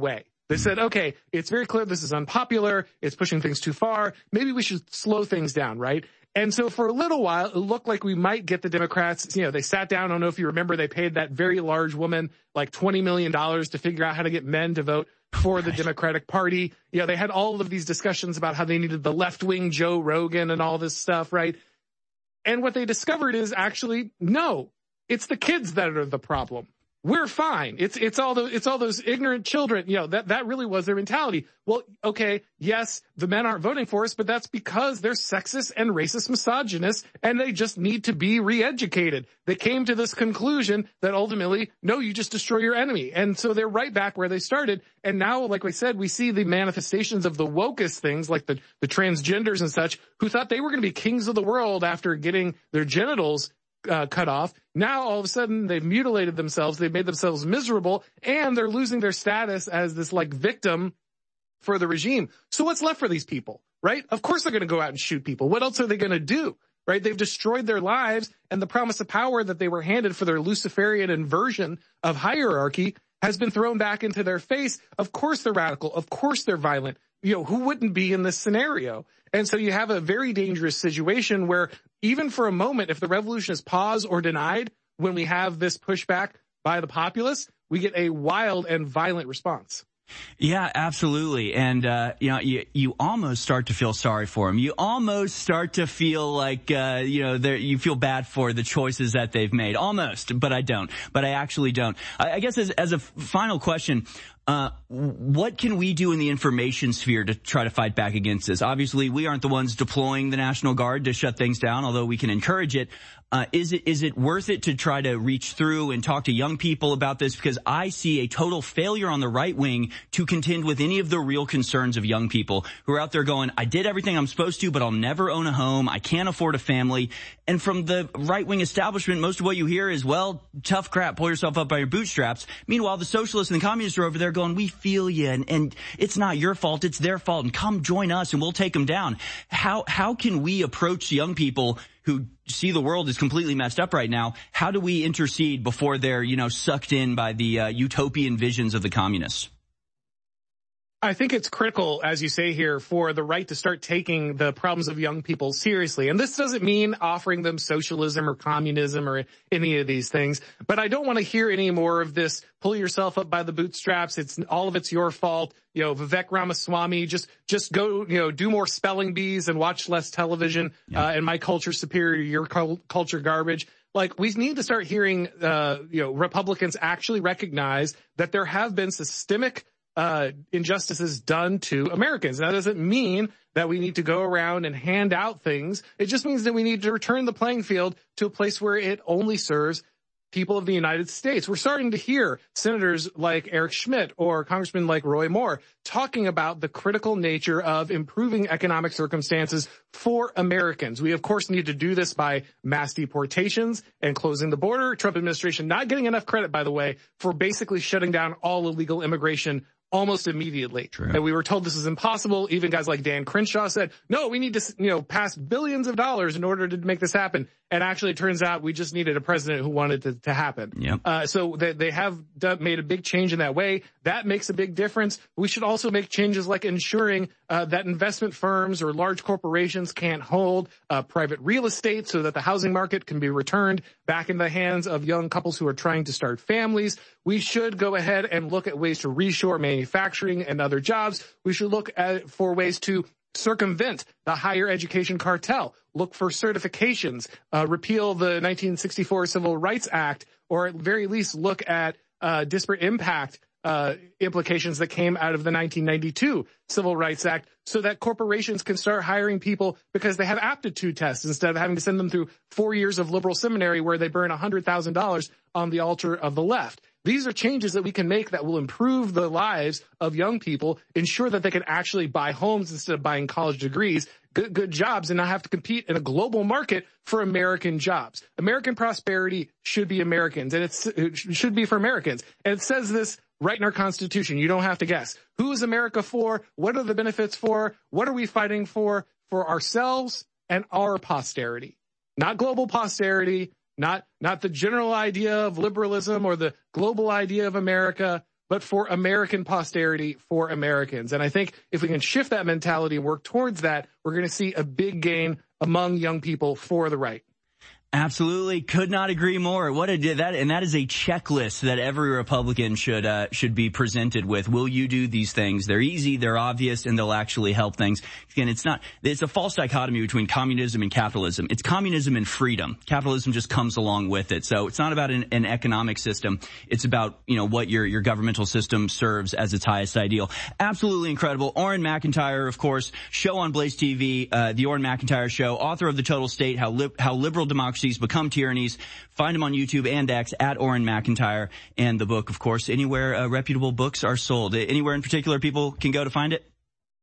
They said, okay, it's very clear this is unpopular. It's pushing things too far. Maybe we should slow things down, right? And so for a little while, it looked like we might get the Democrats. They sat down. I don't know if you remember, they paid that very large woman like $20 million to figure out how to get men to vote for the Democratic Party. They had all of these discussions about how they needed the left-wing Joe Rogan and all this stuff, right? And what they discovered is actually, no, it's the kids that are the problem. We're fine. It's all those ignorant children. That really was their mentality. Well, okay, yes, the men aren't voting for us, but that's because they're sexist and racist misogynists, and they just need to be re-educated. They came to this conclusion that ultimately, no, you just destroy your enemy. And so they're right back where they started. And now, like we said, we see the manifestations of the wokest things, like the transgenders and such, who thought they were going to be kings of the world after getting their genitals cut off. Now all of a sudden they've mutilated themselves, they've made themselves miserable, and they're losing their status as this like victim for the regime. So what's left for these people, right? Of course they're going to go out and shoot people. What else are they going to do, right? They've destroyed their lives, and the promise of power that they were handed for their Luciferian inversion of hierarchy has been thrown back into their face. Of course they're radical. Of course they're violent. Who wouldn't be in this scenario? And so you have a very dangerous situation where even for a moment, if the revolution is paused or denied, when we have this pushback by the populace, we get a wild and violent response. Yeah, absolutely. And, you almost start to feel sorry for them. You almost start to feel like, you feel bad for the choices that they've made. Almost, but I don't. But I actually don't. I guess as a final question, what can we do in the information sphere to try to fight back against this? Obviously, we aren't the ones deploying the National Guard to shut things down, although we can encourage it. Is it worth it to try to reach through and talk to young people about this? Because I see a total failure on the right wing to contend with any of the real concerns of young people who are out there going, I did everything I'm supposed to, but I'll never own a home. I can't afford a family. And from the right wing establishment, most of what you hear is, well, tough crap, pull yourself up by your bootstraps. Meanwhile, the socialists and the communists are over there going, we feel you, and it's not your fault, it's their fault, and come join us and we'll take them down. How can we approach young people who see the world is completely messed up right now? How do we intercede before they're, sucked in by the utopian visions of the communists? I think it's critical, as you say here, for the right to start taking the problems of young people seriously. And this doesn't mean offering them socialism or communism or any of these things. But I don't want to hear any more of this, pull yourself up by the bootstraps. All of it's your fault. Vivek Ramaswamy, just go, do more spelling bees and watch less television. Yeah. And my culture superior, your culture garbage. Like, we need to start hearing, Republicans actually recognize that there have been systemic injustices done to Americans. That doesn't mean that we need to go around and hand out things. It just means that we need to return the playing field to a place where it only serves people of the United States. We're starting to hear senators like Eric Schmidt or congressmen like Roy Moore talking about the critical nature of improving economic circumstances for Americans. We, of course, need to do this by mass deportations and closing the border. Trump administration not getting enough credit, by the way, for basically shutting down all illegal immigration almost immediately. True. And we were told this is impossible. Even guys like Dan Crenshaw said, no, we need to, pass billions of dollars in order to make this happen. And actually, it turns out we just needed a president who wanted it to happen. Yep. So they have made a big change in that way. That makes a big difference. We should also make changes like ensuring that investment firms or large corporations can't hold private real estate so that the housing market can be returned back in the hands of young couples who are trying to start families. We should go ahead and look at ways to reshore manufacturing and other jobs. We should look for ways to circumvent the higher education cartel, look for certifications, repeal the 1964 Civil Rights Act, or at very least look at disparate impact implications that came out of the 1992 Civil Rights Act so that corporations can start hiring people because they have aptitude tests instead of having to send them through 4 years of liberal seminary where they burn $100,000 on the altar of the left. These are changes that we can make that will improve the lives of young people, ensure that they can actually buy homes instead of buying college degrees, good jobs, and not have to compete in a global market for American jobs. American prosperity should be Americans, and it should be for Americans. And it says this right in our Constitution. You don't have to guess. Who is America for? What are the benefits for? What are we fighting for? For ourselves and our posterity. Not global posterity, not the general idea of liberalism or the global idea of America, but for American posterity, for Americans. And I think if we can shift that mentality and work towards that, we're going to see a big gain among young people for the right. Absolutely. Could not agree more. That is a checklist that every Republican should be presented with. Will you do these things? They're easy, they're obvious, and they'll actually help things. Again, it's a false dichotomy between communism and capitalism. It's communism and freedom. Capitalism just comes along with it. So it's not about an economic system. It's about, what your governmental system serves as its highest ideal. Absolutely incredible. Orrin McIntyre, of course, show on Blaze TV, the Orrin McIntyre Show, author of The Total State, How Liberal Democracies Become Tyrannies. Find him on YouTube and X at Orrin McIntyre, and the book, of course, anywhere reputable books are sold. Anywhere in particular people can go to find it?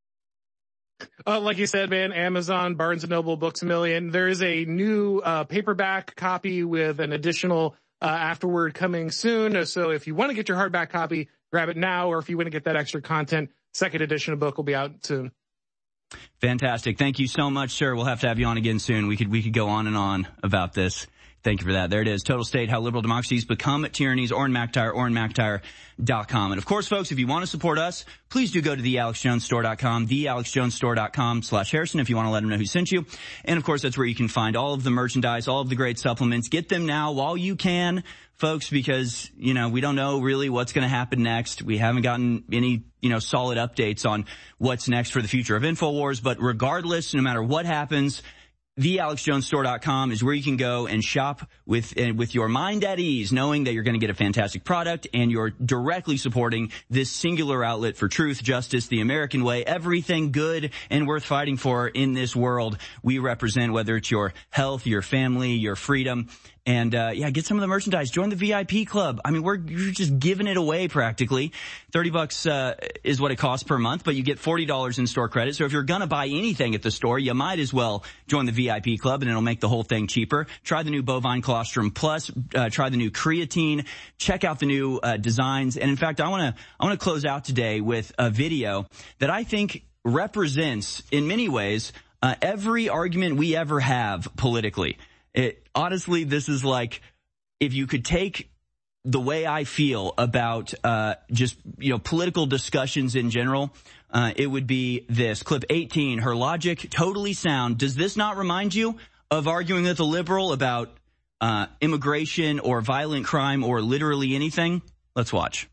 Like you said, man, Amazon, Barnes & Noble, Books A Million. There is a new paperback copy with an additional afterword coming soon. So if you want to get your hardback copy, grab it now. Or if you want to get that extra content, second edition of the book will be out soon. Fantastic. Thank you so much, sir. We'll have to have you on again soon. We could go on and on about this. Thank you for that. There it is. Total State, How Liberal Democracies Become Tyrannies. Orrin McIntyre, OrrinMcIntyre.com. And of course, folks, if you want to support us, please do go to thealexjonesstore.com, thealexjonesstore.com/Harrison if you want to let them know who sent you. And of course, that's where you can find all of the merchandise, all of the great supplements. Get them now while you can, folks, because, we don't know really what's going to happen next. We haven't gotten any, solid updates on what's next for the future of InfoWars. But regardless, no matter what happens, thealexjonesstore.com is where you can go and shop with your mind at ease, knowing that you're going to get a fantastic product and you're directly supporting this singular outlet for truth, justice, the American way, everything good and worth fighting for in this world we represent, whether it's your health, your family, your freedom. And, get some of the merchandise. Join the VIP club. I mean, you're just giving it away practically. $30 is what it costs per month, but you get $40 in store credit. So if you're going to buy anything at the store, you might as well join the VIP club, and it'll make the whole thing cheaper. Try the new Bovine Colostrum Plus. Try the new creatine. Check out the new designs. And in fact, I want to close out today with a video that I think represents, in many ways, every argument we ever have politically. Honestly, this is like, if you could take the way I feel about political discussions in general, it would be this. Clip 18, her logic, totally sound. Does this not remind you of arguing with a liberal about immigration or violent crime or literally anything? Let's watch.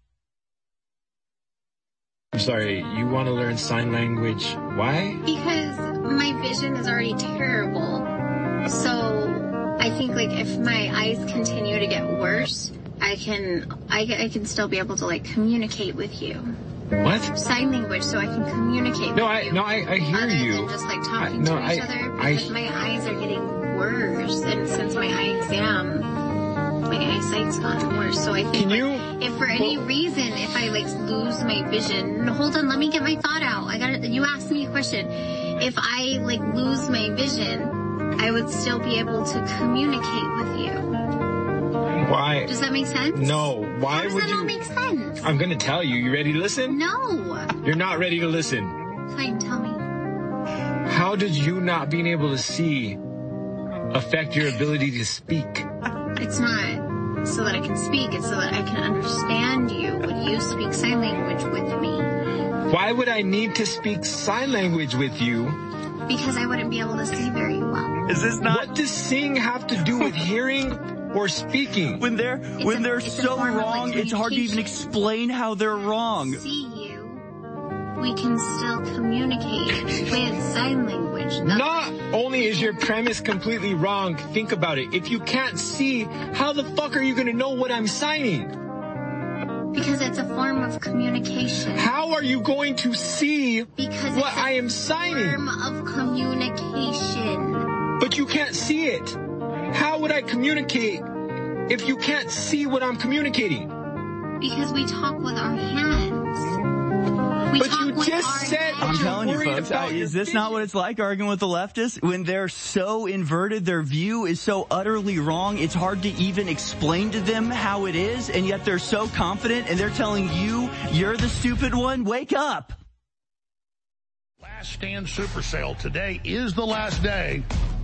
I'm sorry, you want to learn sign language. Why? Because my vision is already terrible. So I think if my eyes continue to get worse, I can still be able to communicate with you. What? Sign language, so I can communicate with you. I hear other you. Than just talking to each other, because my eyes are getting worse, and since my eye exam, my eyesight's gotten worse. So I think if for any reason, if I lose my vision, hold on, let me get my thought out. You asked me a question. If I lose my vision, I would still be able to communicate with you. Why? Does that make sense? No. Why How does would that you? not make sense? I'm going to tell you. You ready to listen? No. You're not ready to listen. Fine, tell me. How did you not being able to see affect your ability to speak? It's not so that I can speak. It's so that I can understand you. Would you speak sign language with me? Why would I need to speak sign language with you? Because I wouldn't be able to see very well. Is this not? What does seeing have to do with hearing or speaking? When they're so wrong, it's hard to even explain how they're wrong. See you. We can still communicate with sign language. Not only is your premise completely wrong, think about it. If you can't see, how the fuck are you going to know what I'm signing? Because it's a form of communication. How are you going to see what I am signing? Form of communication. But you can't see it. How would I communicate if you can't see what I'm communicating? Because we talk with our hands. I'm telling you, folks, is this not what it's like arguing with the leftists? When they're so inverted, their view is so utterly wrong, it's hard to even explain to them how it is, and yet they're so confident, and they're telling you, you're the stupid one? Wake up! Last Stand Super Sale. Today is the last day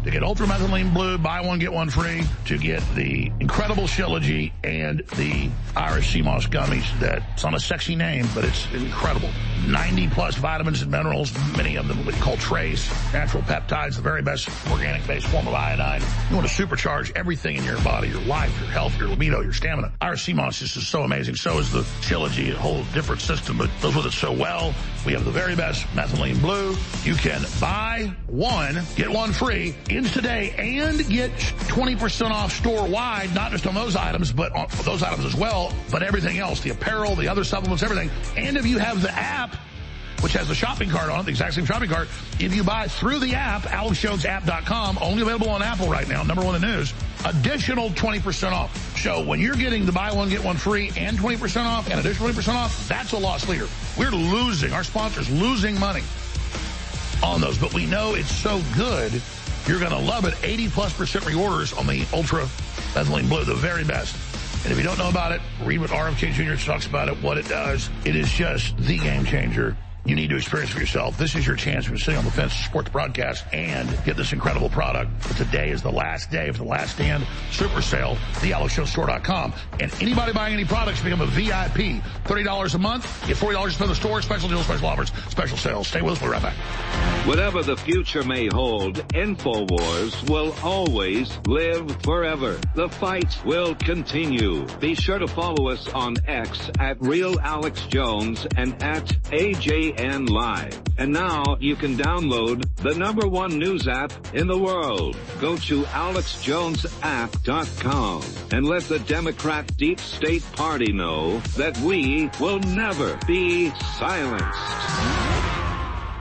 to get Ultra Methylene Blue, buy one, get one free, to get the incredible Shilajit and the Irish Sea Moss gummies. That's on a sexy name, but it's incredible. 90-plus vitamins and minerals, many of them we call trace, natural peptides, the very best organic-based form of iodine. You want to supercharge everything in your body, your life, your health, your libido, your stamina. Irish Sea Moss is so amazing. So is the Shilajit, a whole different system, but goes with it so well. We have the very best Methylene Blue. You can buy one, get one free, ends today, and get 20% off store-wide, not just on those items, but on those items as well, but everything else, the apparel, the other supplements, everything. And if you have the app, which has the shopping cart on it, the exact same shopping cart, if you buy through the app, AlexJonesApp.com, only available on Apple right now, number one in the news, additional 20% off. So when you're getting the buy one, get one free and 20% off and additional 20% off, that's a loss leader. We're losing, our sponsor's losing money on those, but we know it's so good, you're going to love it. 80+% reorders on the Ultra Methylene Blue, the very best. And if you don't know about it, read what RFK Jr. talks about it, what it does. It is just the game changer. You need to experience for yourself. This is your chance to sit on the fence to support the broadcast and get this incredible product. But today is the last day of the Last Stand Super Sale, thealexshowstore.com. And anybody buying any products become a VIP. $30 a month, get $40 for the store, special deals, special offers, special sales. Stay with us, we'll be right back. Whatever the future may hold, InfoWars will always live forever. The fight will continue. Be sure to follow us on X at Real Alex Jones and at AJN Live. And now you can download the #1 news app in the world. Go to AlexJonesApp.com and let the Democrat Deep State Party know that we will never be silenced.